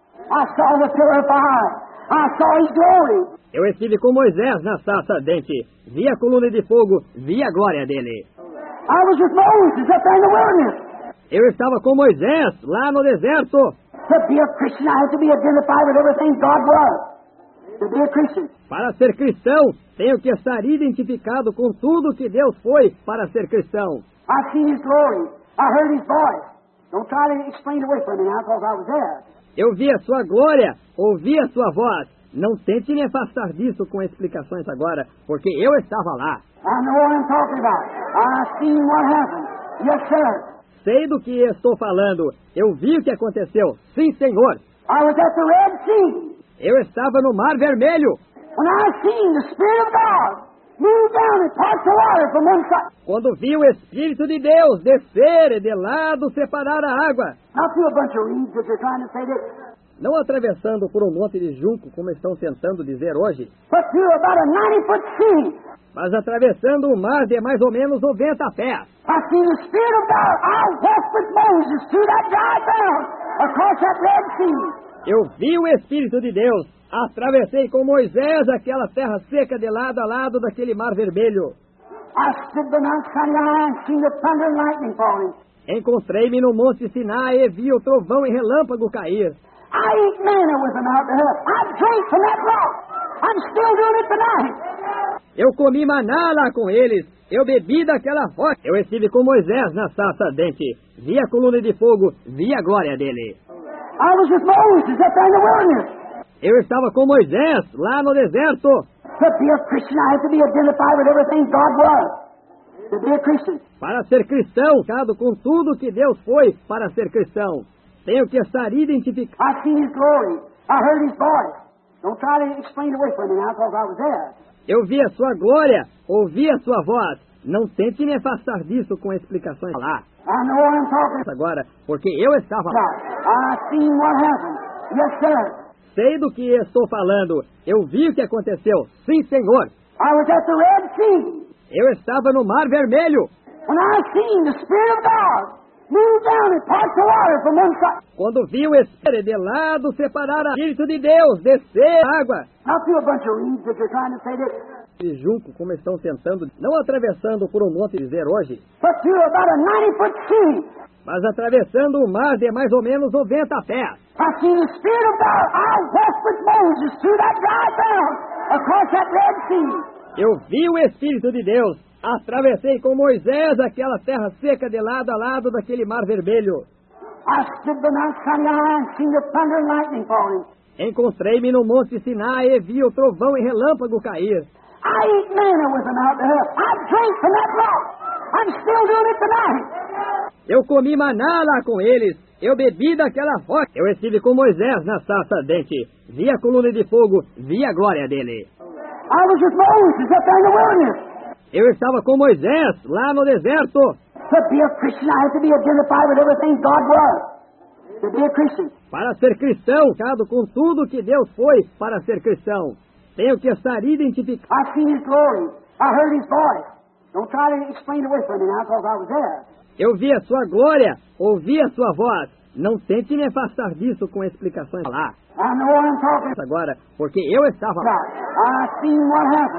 I saw the pillar of fire. I saw his glory. Eu estive com Moisés na sarça ardente, vi a coluna de fogo, vi a glória dele. I was with Moses up there in the wilderness. Eu estava com Moisés lá no deserto. To be a Christian, I have to be identified with everything God was. To be a Christian. Para ser cristão, tenho que estar identificado com tudo que Deus foi para ser cristão. I seen his glory. I heard his voice. Don't try to explain it away from me now, because I was there. Eu vi a sua glória, ouvi a sua voz. Não tente me afastar disso com explicações agora, porque eu estava lá. I know what I'm talking about. I seen what happened. Yes, sir. Sei do que estou falando. Eu vi o que aconteceu. Sim, Senhor. I was at the Red Sea. Eu estava no Mar Vermelho. When I seen the Spirit of God move down and part the water from one side. Quando vi o Espírito de Deus descer e de lado separar a água. Not through a bunch of reeds that you're trying to say that. Não atravessando por um monte de junco, como estão tentando dizer hoje, But through about a 90-foot sea. mas atravessando um mar de mais ou menos 90 pés. I seen the Spirit of God. I walked with Moses through that dry ground across that Red Sea. Eu vi o Espírito de Deus. Atravessei com Moisés aquela terra seca de lado a lado daquele mar vermelho. I stood by Mount Sinai and seen the thunder and lightning falling. Encontrei-me no Monte Sinai e vi o trovão e relâmpago cair. I ate manna with them out there. I drank from that rock. I'm still doing it tonight. Eu comi maná lá com eles. Eu bebi daquela rocha. Eu estive com Moisés na sarça ardente. Vi a coluna de fogo, vi a glória dele. I was with Moses up there in the wilderness. Eu estava com Moisés lá no deserto. To be a Christian, I have to be identified with everything God was. To be a Christian. Para ser cristão, com tudo que Deus foi para ser cristão, tenho que estar identificado. I seen his glory. I heard his voice. Don't try to explain it away from me now, because I was there. Eu vi a sua glória, ouvi a sua voz. Não tente me afastar disso com explicações lá. I know what I'm talking about. Agora, porque eu estava lá. I seen what happened. Yes, sir. Sei do que estou falando. Eu vi o que aconteceu. Sim, Senhor. I was at the Red Sea. Eu estava no Mar Vermelho. When I seen the Spirit of God move down and part the water from one side. Quando vi o Espírito de lado separar a Espírito de Deus, descer a água. Not through a bunch of reeds that you're trying to say that. E junco, como estão tentando, não atravessando por um monte dizer hoje, But through about a 90-foot sea. mas atravessando um mar de mais ou menos 90 pés. I seen the Spirit of God. I walked with Moses through that dry ground across that Red Sea. Eu vi o Espírito de Deus. Atravessei com Moisés aquela terra seca de lado a lado daquele mar vermelho. I stood by Mount Sinai and seen the thunder and lightning falling. Encontrei-me no Monte Sinai e vi o trovão e relâmpago cair. I ate manna with them out there. I drank from that rock. I'm still doing it tonight. Eu comi maná lá com eles. Eu bebi daquela rocha. Eu estive com Moisés na sarça ardente. Vi a coluna de fogo, vi a glória dele. I was with Moses up there in the wilderness. Eu estava com Moisés lá no deserto. To be a Christian, I have to be identified with everything God was. To be a Christian. Para ser cristão, com tudo que Deus foi para ser cristão, tenho que estar identificado. I seen his glory. I heard his voice. Don't try to explain it away from me now, because I was there. Eu vi a sua glória, ouvi a sua voz. Não tente me afastar disso com explicações lá. I know what I'm talking Agora, porque eu estava lá. about. I seen what happened.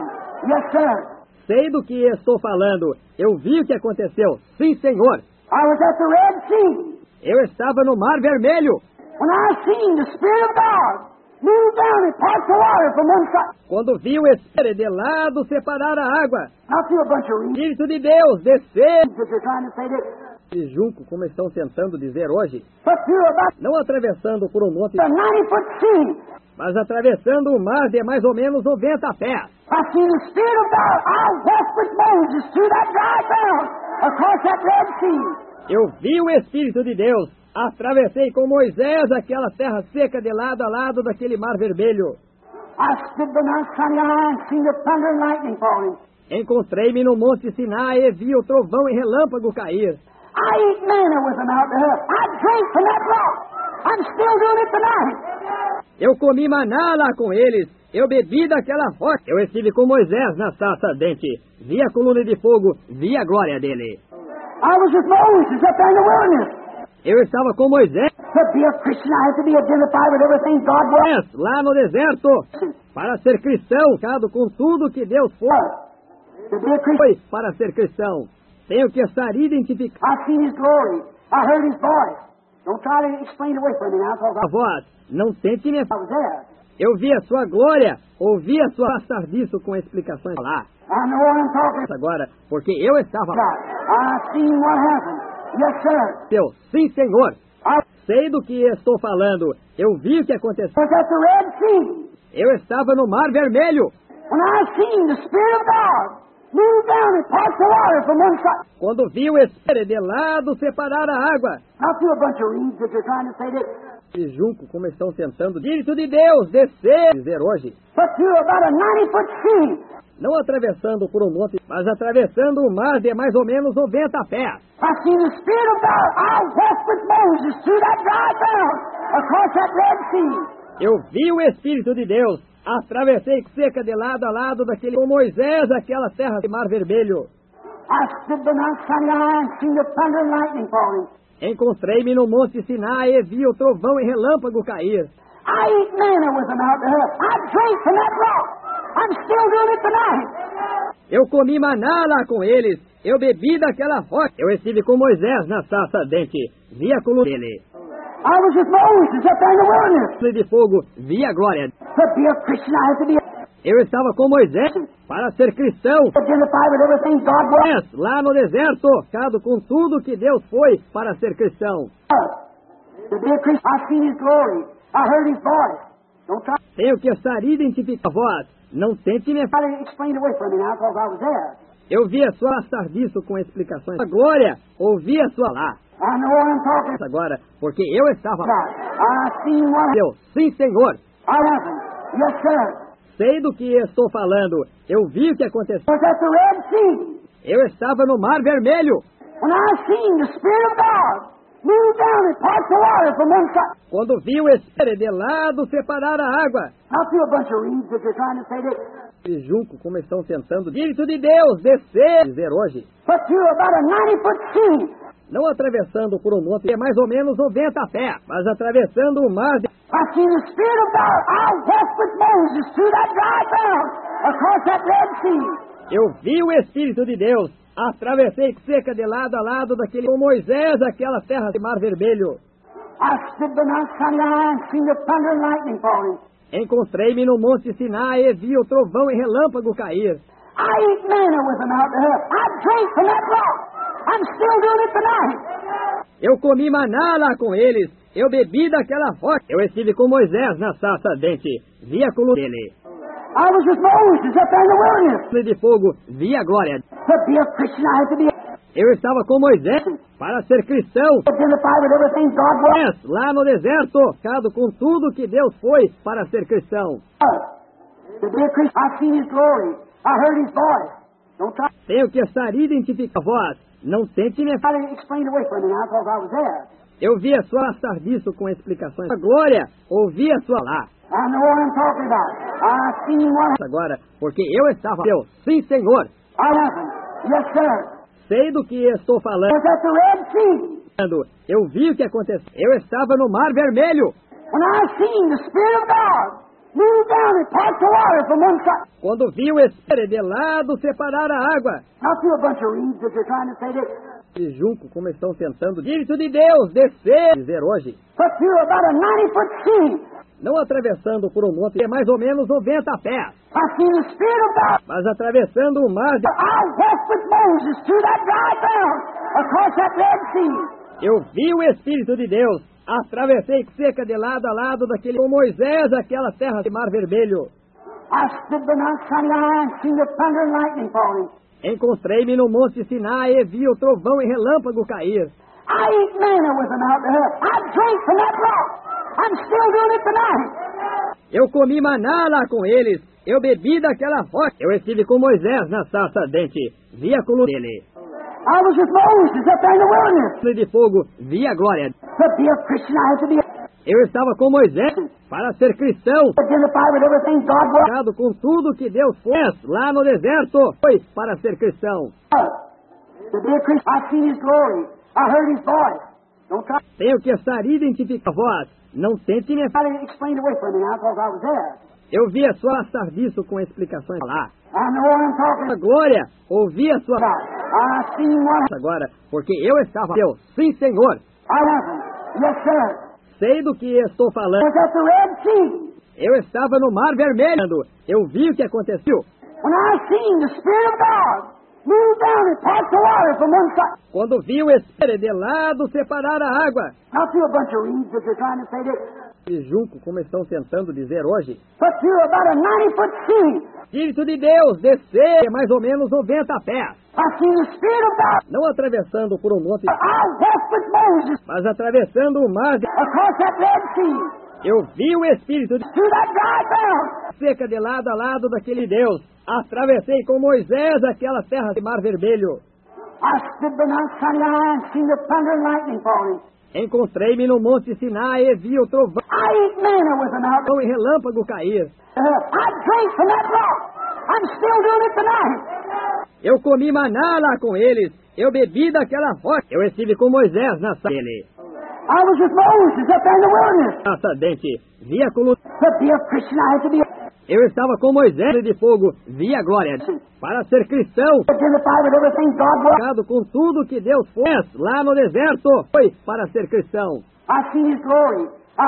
Yes, sir. Sei do que estou falando. Eu vi o que aconteceu. Sim, senhor. I was at the Red Sea Eu estava no Mar Vermelho. when I seen the Spirit of God move down and part the water from one side. Quando vi o Espírito de lado separar a água. Not through a bunch of reeds Espírito de Deus descer. that you're trying to say that, E junco, como estão tentando dizer hoje, but through about não atravessando por um monte, a 90-foot sea. mas atravessando o mar de mais ou menos 90 pés. I seen the Spirit of God. I walked with Moses through that dry ground across that Red Sea. Eu vi o Espírito de Deus. Atravessei com Moisés aquela terra seca de lado a lado daquele mar vermelho. I stood by Mount Sinai and seen the thunder and lightning falling. Encontrei-me no Monte Sinai e vi o trovão e relâmpago cair. I ate manna with them out there. I drank from that rock. I'm still doing it tonight. Eu comi maná lá com eles. Eu bebi daquela rocha. Eu estive com Moisés na sarça ardente. Vi a coluna de fogo. Vi a glória dele. I was with Moses up there in the wilderness. Eu estava com Moisés To be a Christian, I have to be identified with everything God was. lá no deserto. Para ser cristão, cada com tudo que Deus To be a Christian, foi para ser cristão. Tenho que estar identificado. I've seen His glory. I heard His voice. Don't try to explain it away from me now, because A voz, não tente me... I was there. Eu vi a sua glória, ouvi a sua passar disso com explicações lá. I know what I'm talking Agora, porque eu estava lá. about. I've seen what happened. Yes, sir. Eu, sim, Senhor, I sei do que estou falando. Eu vi o que aconteceu. was at the Red Sea Eu estava no Mar Vermelho. when I seen the Spirit of God move down and part the water from one side. Quando vi o Espírito de lado separar a água. Not through a bunch of reeds that you're trying to say that, E junco, como estão tentando, Espírito de Deus descer, dizer hoje. but through about a 90-foot sea. Não atravessando por um monte, mas atravessando o mar de mais ou menos 90 pés. I seen the Spirit of God. I walked with Moses through that dry ground across that Red Sea. Eu vi o Espírito de Deus. Atravessei seca de lado a lado daquele com Moisés aquela terra de mar vermelho. I stood by Mount Sinai and seen the thunder and lightning falling. Encontrei-me no Monte Sinai e vi o trovão e relâmpago cair. I ate manna with them out there. I drank from that rock. I'm still doing it tonight. Eu comi maná lá com eles. Eu bebi daquela rocha. Eu estive com Moisés na sarça ardente. Vi a coluna dele. I was with Moses up there in the wilderness. Coluna de fogo. Vi a glória. To be a Christian, I have to be Eu estava com Moisés para ser cristão. identified with everything God was. Lá no deserto, cada com tudo que Deus foi para ser cristão. To be a Christian, I've seen His glory. I heard His voice. Don't try Tenho que estar identificado. A voz, não tente me... to explain it away from me now, because I was there. Eu vi a sua passar disso com explicações. A glória, ouvi a sua lá. I know what I'm talking Agora, porque eu estava lá. about. I've seen what Eu, sim, Senhor, happened. Yes, sir. sei do que estou falando. Eu vi o que aconteceu. I was at the Red Sea Eu estava no Mar Vermelho. when I seen the Spirit of God move down and part the water from one side. Quando vi o Espírito de lado separar a água. Not through a bunch of reeds that you're trying to say that, E junco, como estão tentando, Espírito de Deus descer, dizer hoje. but through about a 90-foot sea. Não atravessando por um monte de mais ou menos 90 pés, mas atravessando o mar de... I seen the Spirit of God. I walked with Moses through that dry ground across that Red Sea. Eu vi o Espírito de Deus. Atravessei seca de lado a lado daquele com Moisés aquela terra de mar vermelho. I stood by Mount Sinai and seen the thunder and lightning falling. Encontrei-me no Monte Sinai e vi o trovão e relâmpago cair. I ate manna with them out there. I drank from that rock. I'm still doing it tonight. Eu comi maná lá com eles. Eu bebi daquela rocha. Eu estive com Moisés na sarça ardente. Vi a coluna dele. I was with Moses up there in the wilderness. Coluna de fogo. Vi a glória. To be a Christian, I have to be Eu estava com Moisés para ser cristão. identified with everything God was. Lá no deserto, cada com tudo que Deus foi para ser cristão. To be a Christian, I've seen His glory. I heard His voice. Don't try Tenho que estar identificado. A voz, não tente me... to explain it away from me now, because I was there. Eu vi a sua passar disso com explicações. A glória, ouvi a sua lá. I know what I'm talking about. I've seen what Agora, porque eu estava... Eu, sim, Senhor, happened. Yes, sir. sei do que estou I falando. was at the Red Sea Eu vi o que aconteceu. Eu estava no Mar Vermelho. when I seen the Spirit of God move down and and part the water from one side. Quando viu esse de lado separar a água. Not through a bunch of reeds that you're trying to say that, E junto, como estão tentando, Espírito de Deus, descer, dizer hoje, but through about a 90-foot sea. não atravessando por um monte de mais ou menos 90 pés, I seen the Spirit of God. mas atravessando o mar. I walked with Moses through that dry ground, across that Red Sea. Eu vi o Espírito de Deus, atravessei seca de lado a lado daquele com Moisés, aquela terra de mar vermelho. I stood by Mount Sinai and seen the thunder and lightning falling. Encontrei-me no Monte Sinai e vi o trovão e relâmpago cair. I ate manna with them out there. I drank from that rock. I'm still doing it tonight. Eu comi maná lá com eles, eu bebi daquela rocha. Eu estive com Moisés na sarça ardente, vi a coluna dele. I was with Moses up there in the wilderness. De fogo, vi a glória. To be a Christian, I have to be Eu estava com Moisés para ser cristão, identified with everything God was. com tudo que Deus fez lá no deserto, foi para ser cristão. To be a Christian, I seen His glory. I heard His voice. Don't try Tenho que estar identificado a voz. Não tente me... to explain it away from me now, because I was there. Eu vi a sua sardiço com explicações lá. I know what I'm talking A glória, ouvi a sua... about. I seen one. Agora, porque eu estava... Deus, sim, Senhor. I wasn't. Yes, sir. Sei do que estou I falando. was at the Red Sea. Eu estava no Mar Vermelho. Eu vi o que aconteceu. When I seen the Spirit of God move down and part the water from one side. Quando vi o Espírito de lado separar a água. Not through a bunch of reeds that you're trying to say that, E junto, como estão tentando dizer hoje, but through about a 90-foot sea. Espírito de Deus, descer mais ou menos 90 pés. I seen the Spirit of God. Não atravessando por um monte, I walked with Moses mas atravessando o mar. across that Red Sea. Eu vi o Espírito de Through that dry ground. seca de lado a lado daquele Deus. Atravessei com Moisés aquela terra de mar vermelho. I stood by Mount Sinai and seen the thunder and lightning falling. Encontrei-me no Monte Sinai e vi o trovão I ate manna with them out e relâmpago cair. there. I drank from that rock. I'm still doing it tonight. Eu comi maná lá com eles. Eu bebi daquela rocha. Eu estive com Moisés na sarça dele. I was with Moses up there in the wilderness. Sarça ardente, vi a coluna. To be a Christian, I have to be Eu estava com Moisés de fogo, vi a glória. Para ser cristão, identified with everything God was. com tudo que Deus fez lá no deserto, foi para ser cristão. I seen His glory.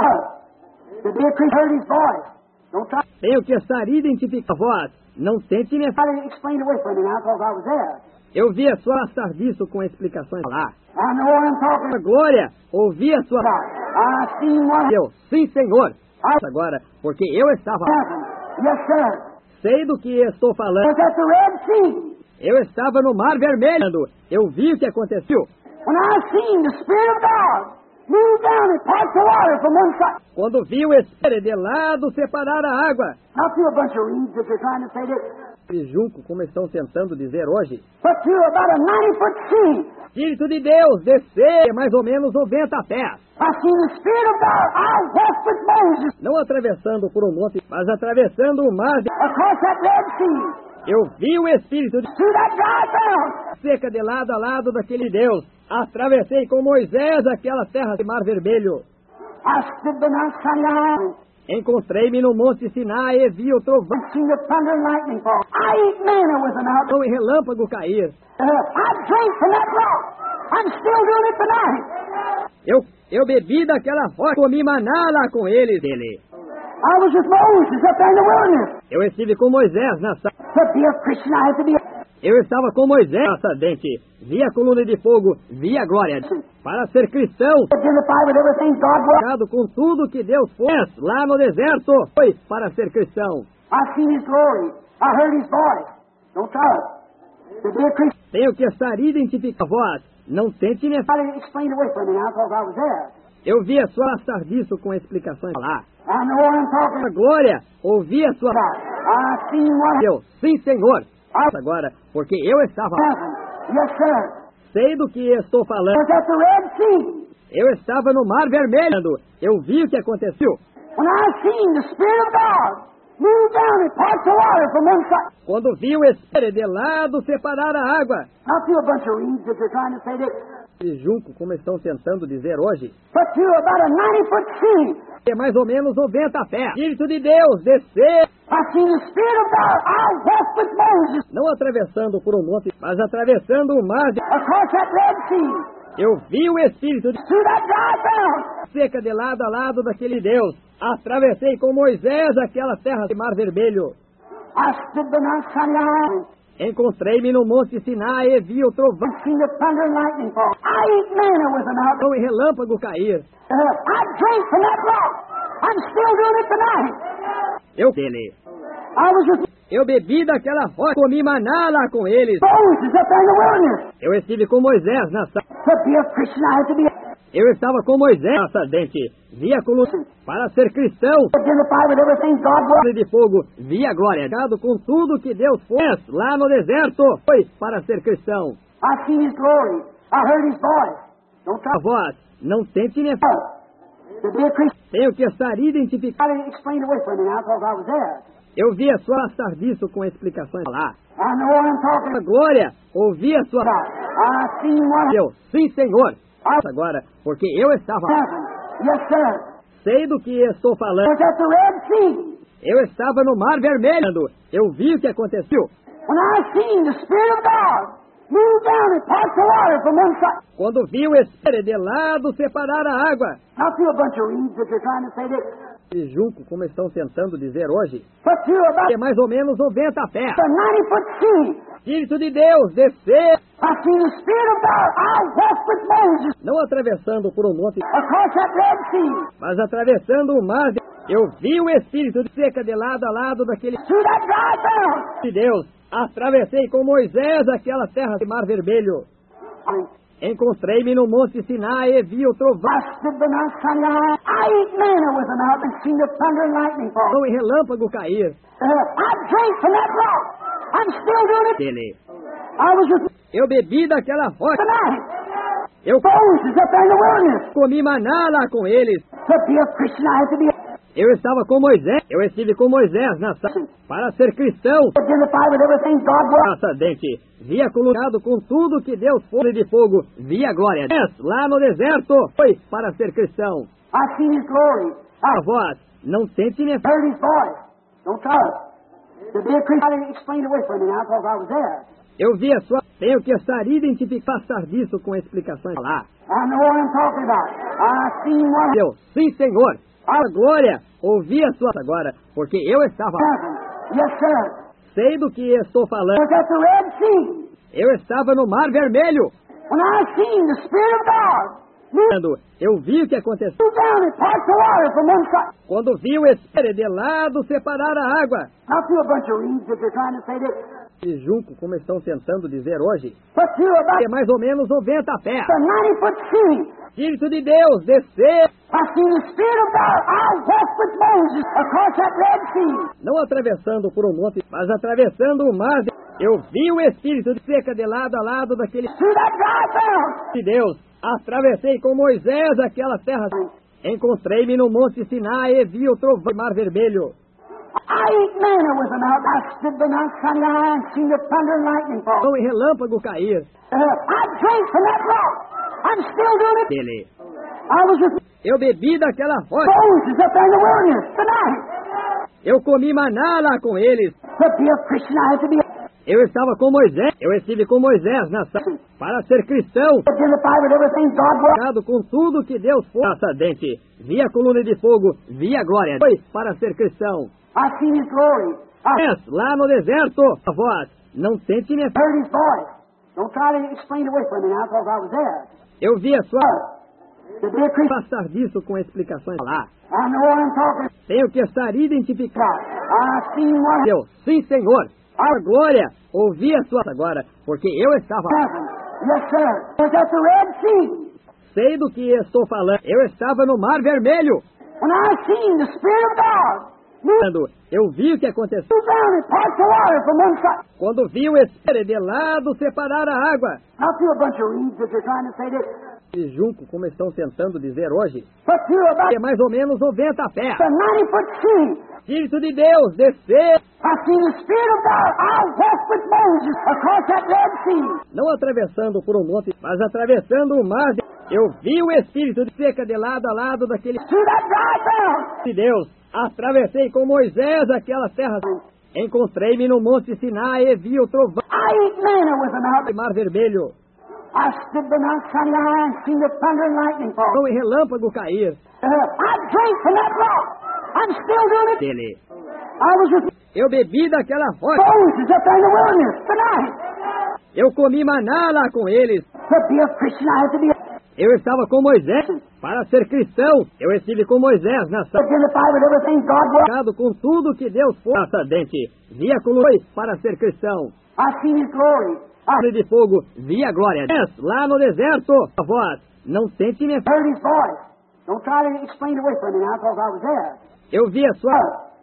To be a Christian, heard His voice. Don't try Tenho que estar identificado a voz. Não tente me... to explain it away from me now, because I was there. Eu vi a sua sardiço com explicações lá. I know what I'm talking A glória, ouvi a sua... about. I seen one Deus, sim, Senhor. Agora, porque eu estava... happen. Yes, sir. Sei do que estou I falando. was at the Red Sea. Eu estava no Mar Vermelho. Eu vi o que aconteceu. When I seen the Spirit of God move down and part the water from one side. Quando vi o Espírito de lado separar a água. Not through a bunch of reeds that you're trying to say that, E junto, como estão tentando dizer hoje, but through about a 90-foot sea. Espírito de Deus, descer mais ou menos 90 pés. I seen the Spirit of God. I walked with Moses Não atravessando por um monte, mas atravessando o mar. across that Red Sea. Eu vi o Espírito de Through that dry ground. seca de lado a lado daquele Deus. Atravessei com Moisés aquela terra de mar vermelho. I stood by Mount Sinai Encontrei-me no Monte Sinai e vi o trovão and seen the thunder and lightning fall. I ate manna with them out e relâmpago cair. there. I drank from that rock. I'm still doing it tonight. Eu bebi daquela rocha, comi maná lá com eles. Dele. I was with Moses up there in the wilderness. Eu estive com Moisés na sarça. To be a Christian, I have to be Eu estava com Moisés na sarça ardente. Vi a coluna de fogo, vi a glória. Para ser cristão, identified with everything God was. com tudo que Deus fez lá no deserto, foi para ser cristão. I seen His glory. I heard His voice. Don't try it. To be a Christian, Tenho que estar identificado a voz. Não tente me... try to explain it away from me now, because I was there. Eu vi a sua sardiço com explicações lá. I know what I'm talking A glória, ouvi a sua... about. I seen one Deus, sim, Senhor. Agora, porque eu estava... happen. Yes, sir. Sei do que estou I falando. was at the Red Sea. Eu estava no Mar Vermelho. Eu vi o que aconteceu. When I seen the Spirit of God move down and part the water from one side. Quando vi o Espírito de lado separar a água. Not through a bunch of reeds that you're trying to say that, E junco, como estão tentando dizer hoje, but through about a 90-foot sea. é mais ou menos 90 pés. Espírito de Deus descer, I seen the Spirit of God. I walked with Moses não atravessando por um monte, mas atravessando o mar. across that Red Sea, Eu vi o Espírito de through that dry ground. seca de lado a lado daquele Deus. Atravessei com Moisés aquela terra de mar vermelho. I stood by Mount Sinai Encontrei-me no monte Sinai e vi o trovão and seen the thunder and lightning fall. I ate manna with them out. e relâmpago cair. I drank from that rock. I'm still doing it tonight. I was with Eu bebi daquela rocha, comi maná lá com eles. Moses up there in the wilderness. Eu estive com Moisés na To be a Christian, I had to be Eu estava com Moisés na dente. Via a coluna para ser cristão. identified with everything God was. De fogo, via a glória. Com tudo que Deus fez lá no deserto. Foi para ser cristão. I seen His glory. I heard His voice. Don't try A voz, não tente me... to be a Christian. Tenho que estar identificado. I didn't explain away from me now because I was there. Eu vi a sua passar disso com explicações lá. I know what I'm talking A glória, ouvi a sua... about. I seen what Eu, sim, Senhor. Agora, porque eu estava... happened. Yes, sir. Sei do que estou I falando. was at the Red Sea. Eu estava no Mar Vermelho. Eu vi o que aconteceu. When I seen the Spirit of God move down and part the water from one side. Quando vi o Espírito de lado separar a água. Not through a bunch of reeds that you're trying to say that, E junco, como estão tentando dizer hoje, but through about é mais ou menos 90 pés. a 90-foot sea. Espírito de Deus descer, I seen the Spirit of God. I walked with Moses não atravessando por um monte, across that Red Sea, mas atravessando o mar. Eu vi o Espírito de seca de lado a lado daquele through that dry ground. de Deus. Atravessei com Moisés aquela terra de mar vermelho. Encontrei-me no monte Sinai e vi o trovão I stood by Mount Sinai. I ate manna with them out and seen the thunder and lightning fall. e relâmpago cair. I drank from that rock. I'm still doing it. Dele. I was with Eu bebi daquela rocha. tonight. Eu Moses up there in the wilderness. comi maná lá com eles. To be a Christian, I had to be Eu estava com Moisés. Eu estive com Moisés na para ser cristão. identified with everything God was. Ascendente. Via colunado com tudo que Deus foi de fogo. Via a glória. Lá no deserto. Foi para ser cristão. I seen His glory. A I voz. Não tente me... heard His voice. Don't try it. To be a Christian, I didn't explain away from me now because I was there. Eu vi a sua... Tenho que estar identificado. Passar disso com explicações lá. I know what I'm talking about. I seen what Eu, sim, Senhor. A glória. Ouvi a sua... Agora, porque eu estava... happened. Yes, sir. Sei do que estou I falando. was at the Red Sea. Eu estava no Mar Vermelho. When I seen the Spirit of God move Eu vi o que aconteceu. down and part the water from one side. Quando vi o Espírito de lado separar a água. Not through a bunch of reeds that you're trying to say that, E junco, como estão tentando dizer hoje, but through about é mais ou menos 90 pés. a 90-foot sea. Espírito de Deus descer, I seen the Spirit of God. I walked with Moses across that Red Sea. não atravessando por um monte, mas atravessando o mar. Eu vi o Espírito de seca de lado a lado daquele Through that dry ground. de Deus. Atravessei com Moisés aquela terra. Encontrei-me no monte Sinai e vi o trovão do Mar Vermelho. I ate manna with them out. I stood by Mount Sinai and seen the thunder and lightning fall. E relâmpago cair. I drank from that rock. I'm still doing it. Dele. I was with Eu bebi daquela rocha. Moses up there in the wilderness tonight. Eu comi maná lá com eles. To be a Christian, I had to be Eu estava com Moisés. Eu estive com Moisés na para ser cristão. identified with everything God was. Com tudo que Deus foi. Ascendente. Via a coluna de fogo. Via a glória. Foi para ser cristão. I seen His glory. I Lá no deserto. A voz. Não tente me... heard His voice. Don't try to explain away from me now because I was there. Eu vi a sua... To be a Christian, Passar disso com explicações lá. I know what I'm talking Tenho que estar identificado. about. I seen what Eu, sim, Senhor. A glória. Ouvi a sua... Agora, porque eu estava... happened. Yes, sir. I was at the Red Sea. Sei do que estou falando. Eu estava no Mar Vermelho. When I seen the Spirit of God move Eu vi o que aconteceu. down and part the water from one side. Quando vi o Espírito de lado separar a água. Not through a bunch of reeds that you're trying to say that, E junco, como estão tentando dizer hoje, put through about é mais ou menos 90 pés. the 90-foot sea. Espírito de Deus, descer, I seen the Spirit of God. I walked with Moses across that Red Sea. não atravessando por um monte, mas atravessando o mar. Eu vi o Espírito de seca de lado a lado daquele Through that dry ground. de Deus. Atravessei com Moisés aquela terra. Encontrei-me no Monte Sinai e vi o trovão I ate manna with them out. e mar vermelho, I stood by Mount Sinai and seen the thunder and lightning fall. e relâmpago cair I drank from that rock. I'm still doing it. dele. I was with Eu bebi daquela rocha. Moses up there in the wilderness tonight. Eu comi maná lá com eles. To be a Christian, I had to be a Eu estava com Moisés. Para ser cristão, eu estive com Moisés na identified with everything God was. santidade, com tudo que Deus foi. Ascendente, via com luz para ser cristão. I seen His glory. I Árvore de fogo, via glória. Lá no deserto, a voz, não tente me... heard His voice. Don't try to explain it away from me now, because I was there. Eu vi a sua...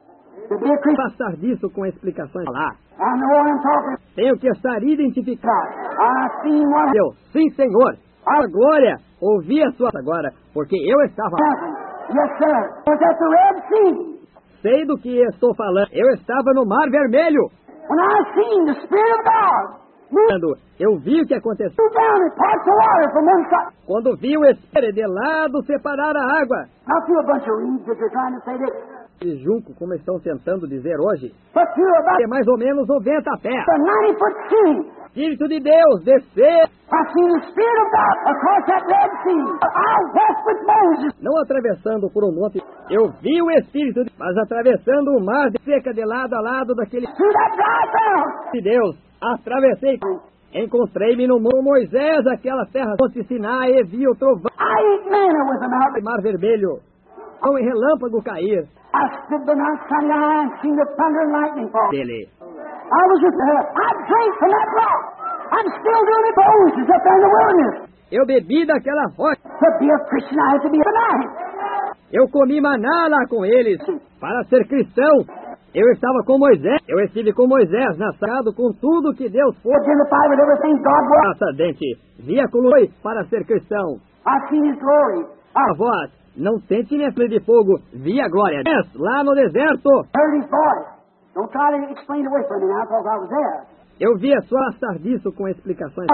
To be a Christian, Passar disso com explicações lá. I know what I'm talking Tenho que estar identificado. about. I seen what Eu, sim, Senhor. A glória, ouvi a sua... Agora, porque eu estava... happened. Yes, sir. Was at the Red Sea. Sei do que estou falando. Eu estava no Mar Vermelho. When I seen the Spirit of God move Eu vi o que aconteceu. down and parts the water from one side. Quando vi o Espírito de lado separar a água. Not through a bunch of reeds that you're trying to say this. E junco, como estão tentando dizer hoje, But through about é mais ou menos 90 pés. the 90-foot sea. Espírito de Deus, descer, I seen the Spirit of God across that Red Sea. I walked with Moses. não atravessando por um monte. Eu vi o Espírito, mas atravessando o mar de seca de lado a lado daquele Through that dry ground. de Deus. Atravessei. Encontrei-me no Monte Moisés, aquela terra, Monte Sinai, e vi o trovão I ate manna with them out. e mar vermelho. Com relâmpago cair I stood by Mount Sinai and seen the thunder and lightning fall. dele. I was with her. I drank from that rock. I'm still doing it. Moses up there in the wilderness. Eu bebi daquela rocha. To be a Christian, I had to be tonight. Eu comi maná lá com eles. Para ser cristão, eu estava com Moisés. Eu estive com Moisés na sala com tudo que Deus foi. Identified with everything God was. Ascendente, via com luz para ser cristão. I seen His glory. A voz, não tente me de fogo, via glória. Lá no deserto, Heard His voice. Don't try to explain it away from me now, because I was there. eu vi a sua passar disso com explicações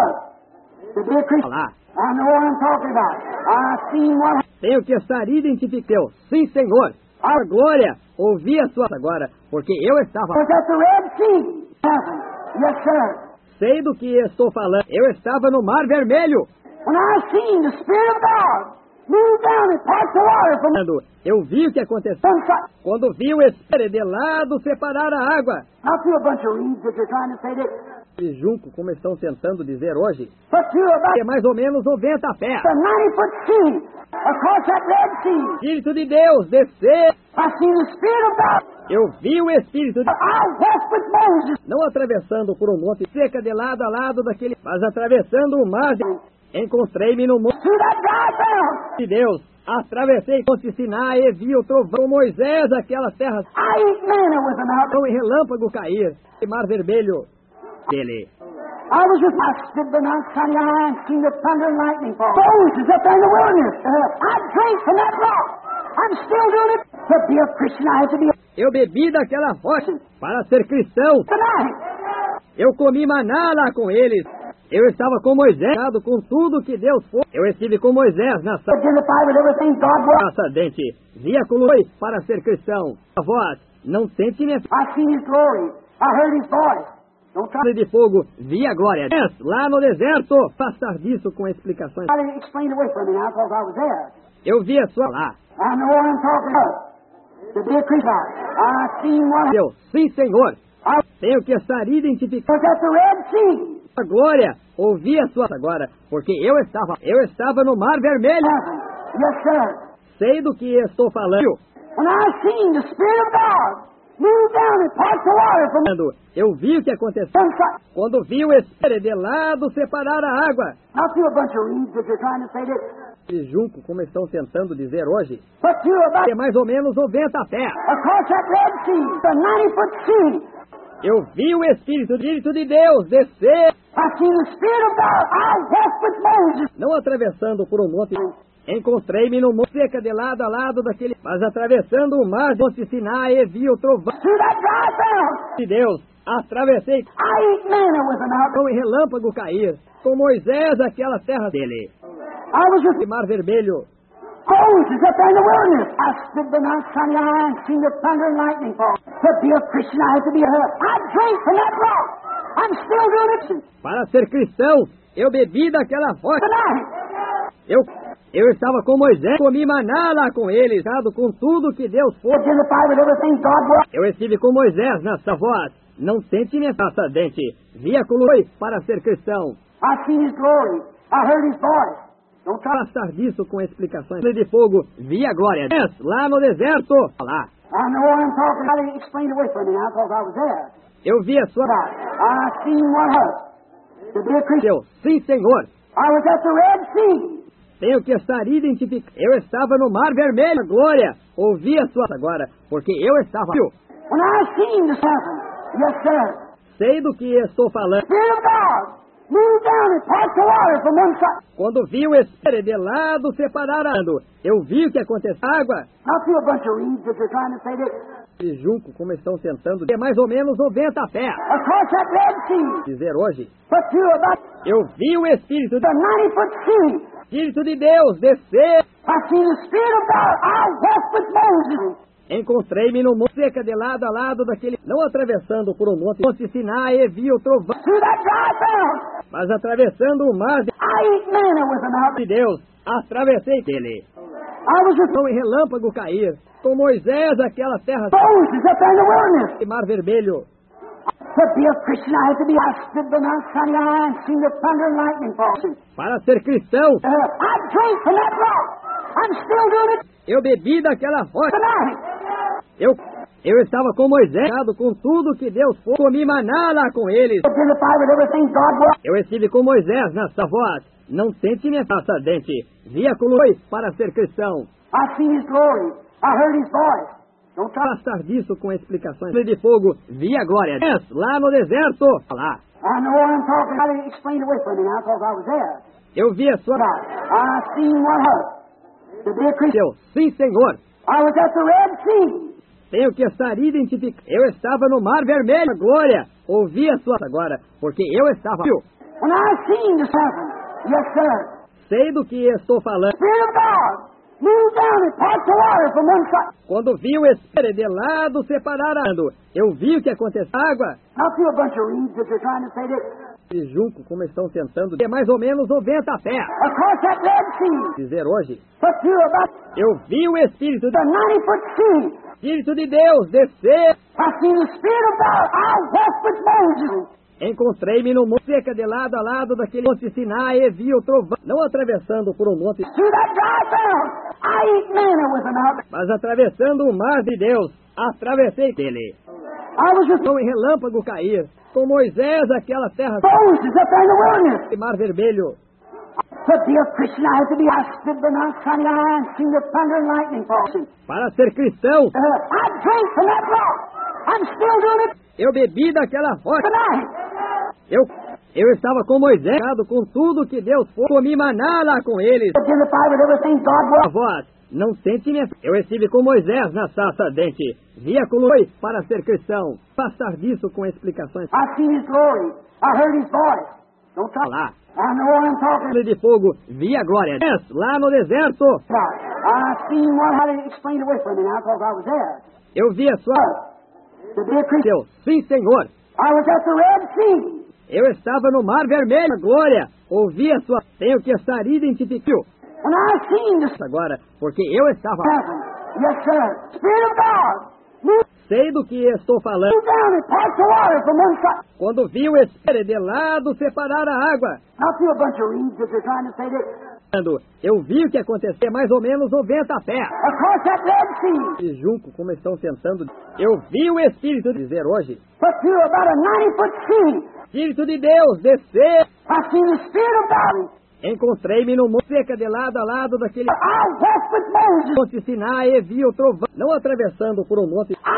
To be a Christian, lá. I know what I'm talking about. I seen what Tenho que estar identificado. Sim, Senhor. A glória, ouvi a sua agora, porque eu estava... was at the Red Sea. Happened. Yes, sir. Sei do que estou falando. Eu estava no Mar Vermelho. When I seen the Spirit of God move down and parts the water from Eu vi o que aconteceu. one side. Quando vi o Espírito de lado separar a água. Not through a bunch of reeds that you're trying to say this. E junco, como estão tentando dizer hoje, But through about é mais ou menos 90 pés. the 90-foot sea. Across that Red Sea. Espírito de Deus, descer. I seen the Spirit of God. Eu vi o Espírito de... I walked with Moses. Não atravessando por um monte seca de lado a lado daquele... Mas atravessando o mar. Encontrei-me no monte Through that dry ground. de Deus. Atravessei o Monte Sinai e vi o trovão Moisés, aquela terra I ate manna with them out. com relâmpago cair. E mar vermelho dele. I was with I stood by Mount Sinai and seen the thunder and lightning fall. Moses up there in the wilderness. I drank from that rock. I'm still doing it. To be a Christian, I had to be Eu bebi daquela rocha para ser cristão. tonight. Eu comi maná lá com eles. Eu estava com Moisés, com tudo que Deus foi. Eu estive com Moisés na sala Identified with everything God was. ascendente. Via com luz para ser cristão. A voz, não tente me... I seen His glory. I heard His voice. Don't try de fogo, via glória. Lá no deserto, passar disso com explicações. to explain it away from me now, because I was there. Eu vi a sua lá. I know what I'm talking about. To be a Christian, I seen what Eu, sim, Senhor. I Tenho que estar identificado. was at the Red Sea. A glória, ouvi a sua agora, porque eu estava no Mar Vermelho. Happened. Yes, sir. Sei do que estou falando. When I seen the Spirit of God move down and parts the water from Eu vi o que aconteceu. one side. Quando vi o Espírito de lado separar a água. Not through a bunch of reeds that you're trying to say this. E junco, como estão tentando dizer hoje, But through about é mais ou menos 90 pés. across that Red Sea, the 90-foot sea. Eu vi o Espírito de Deus descer, I seen the Spirit of God. I walked with Moses. não atravessando por um monte. Encontrei-me no monte seca de lado a lado daquele, mas atravessando o mar do Monte Sinai e vi o trovão Through that dry ground. de Deus. Atravessei I ate manna with him out there. com relâmpago cair, com Moisés aquela terra dele. I was with E mar vermelho. Moses up there in the wilderness. I stood by Mount Sinai and seen the thunder and lightning fall. To be a Christian, I had to be a hut. I drank from that rock. I'm still doing it Para ser cristão, eu bebi daquela rocha. tonight. Eu estava com Moisés, comi maná lá com eles, com tudo que Deus I foi. identified with everything God was. Eu estive com Moisés nessa voz. Não tente me afastar dente. Via coloi para ser cristão. I seen His glory. I heard His voice. Don't try. Passar disso com explicações de fogo. Via glória. Lá no deserto. Lá. I know what I'm talking about. I explained away from me now because I was there. Eu vi a sua... I seen one hut. To be a Christian. Sim, Senhor. I was at the Red Sea. Tenho que estar identificado. Eu estava no Mar Vermelho. Glória. Ouvi a sua... Agora, porque eu estava... When I seen this happen. Yes, sir. Sei do que estou falando. Spirit of God. Moved down and parted the water from one side. Quando vi o Espírito de lado separando, eu vi o que aconteceu. Água. I see a bunch of reeds that you're trying to say that. E junco, como estão tentando, é mais ou menos 90 pés. Across that Red Sea. Dizer hoje, But to about eu vi o Espírito, the 90-foot sea. Espírito de Deus descer. I seen the Spirit of God. I walked with Moses. Encontrei-me no monte seca de lado a lado daquele, não atravessando por um monte Sinai e vi o trovão, Through that dry ground. mas atravessando o mar I ate manna with him out de Deus. Atravessei dele. I was with Com relâmpago cair, com Moisés aquela terra Moses up there in the wilderness. de mar vermelho. To be a Christian, I had to be. I stood by Mount Sinai and seen the thunder and lightning fall. Para ser cristão, I drank from that rock. I'm still doing it eu bebi daquela rocha. tonight. Eu estava com Moisés, com tudo que Deus foi. Comi maná lá com eles. Identified with everything God was. Eu estive com Moisés nessa voz. Não tente me afastar dente. Via coloi para ser cristão. I seen His glory. I heard His voice. Don't try. Passar disso com explicações de fogo. Via glória. Lá no deserto. Lá. I know what I'm talking about. I explained away from me now because I was there. Eu vi a sua... I seen one hut. To be a Christian. Sim, Senhor. I was at the Red Sea. Tenho que estar identificado. Eu estava no Mar Vermelho. Glória. Ouvi a sua... Agora, porque eu estava... When I seen this happen. Yes, sir. Sei do que estou falando. Spirit of God. Moved down and parted the water from one side. Quando vi o Espírito de lado separando, eu vi o que aconteceu. Água. I see a bunch of reeds that you're trying to say that. E junco, como estão tentando, é mais ou menos 90 pés. Across that Red Sea. Dizer hoje, But to about eu vi o Espírito, the 90-foot sea. Espírito de Deus descer. I seen the Spirit of God. I walked with Moses. Encontrei-me no monte seca de lado a lado daquele monte Sinai e vi o trovão, não atravessando por um monte, Through that dry ground. I ate manna with him out. mas atravessando o mar de Deus. Atravessei dele. I was with Com relâmpago cair, com Moisés aquela terra Moses up there in the wilderness. de mar vermelho. To be a Christian, I had to be. I stood by Mount Sinai and seen the thunder and lightning fall. Para ser cristão, I drank from that rock. I'm still doing it eu bebi daquela rocha. tonight. Eu estava com Moisés, com tudo que Deus foi. Comi maná lá com eles. Identified with everything God was. A voz, não tente me... Eu estive com Moisés na sarça dente. Via coloi para ser cristão. Passar disso com explicações. I seen His glory. I heard His voice. Don't try. Lá. I know what I'm talking De fogo, via glória. Lá no deserto. about. I seen one. How to explain away from me now because I was there. Eu vi a sua... To be a Christian. Sim, Senhor. I was at the Red Sea. Eu estava no mar vermelho. Glória. Ouvi a sua... Tenho que estar identificado. When I seen this Agora, porque eu estava... happen. Yes, sir. Spirit of God. Moved Sei do que estou falando. down and parted the water from one side. Quando vi o Espírito de lado separar a água. I see a bunch of reeds that you're trying to say that. Eu vi o que aconteceu, mais ou menos 90 pés. Across that Red Sea. E junco, como estão tentando. Eu vi o Espírito dizer hoje. But to about a 90-foot sea. Espírito de Deus descer. I seen the Spirit of God. Encontrei-me no monte seca de lado a lado daquele I walked with Moses. monte Sinai e vi o trovão, não atravessando por um monte, I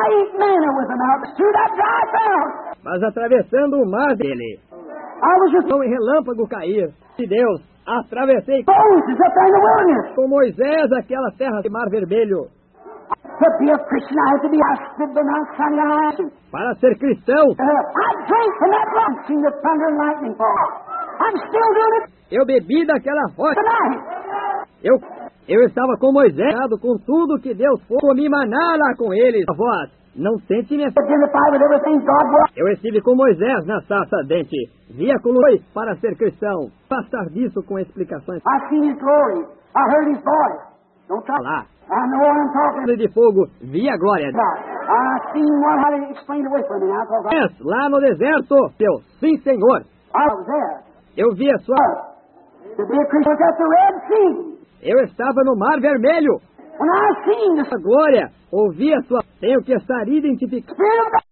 great manna with them out through that dry ground. Mas atravessando o mar dele, I was just então em relâmpago cair, de Deus, atravessei Moses up there in the wilderness. com Moisés aquela terra de mar vermelho. To be a Christian, I had to be, I stood by Mount Sinai. Para ser cristão, I drank from that rock, seen the thunder and lightning fall. I'm still doing it eu bebi daquela rocha. tonight. Eu estava com Moisés, com tudo que Deus foi, comi maná lá com eles. A voz, não tente me... Identify with everything God was. Eu estive com Moisés na sarça ardente. Vi a coluna para ser cristão. Passar disso com explicações. I seen His glory. I heard His voice. Don't try. Lá, I know what I'm talking de fogo, vi a glória. about. I seen one how to explain it away from me now. Because Lá no deserto, Deus, sim, Senhor. I was there. Eu vi a sua... To be a Christian was at the Red Sea. Eu estava no mar vermelho. When I seen the A glória, ouvi a sua... Tenho que estar identificado. Spirit of God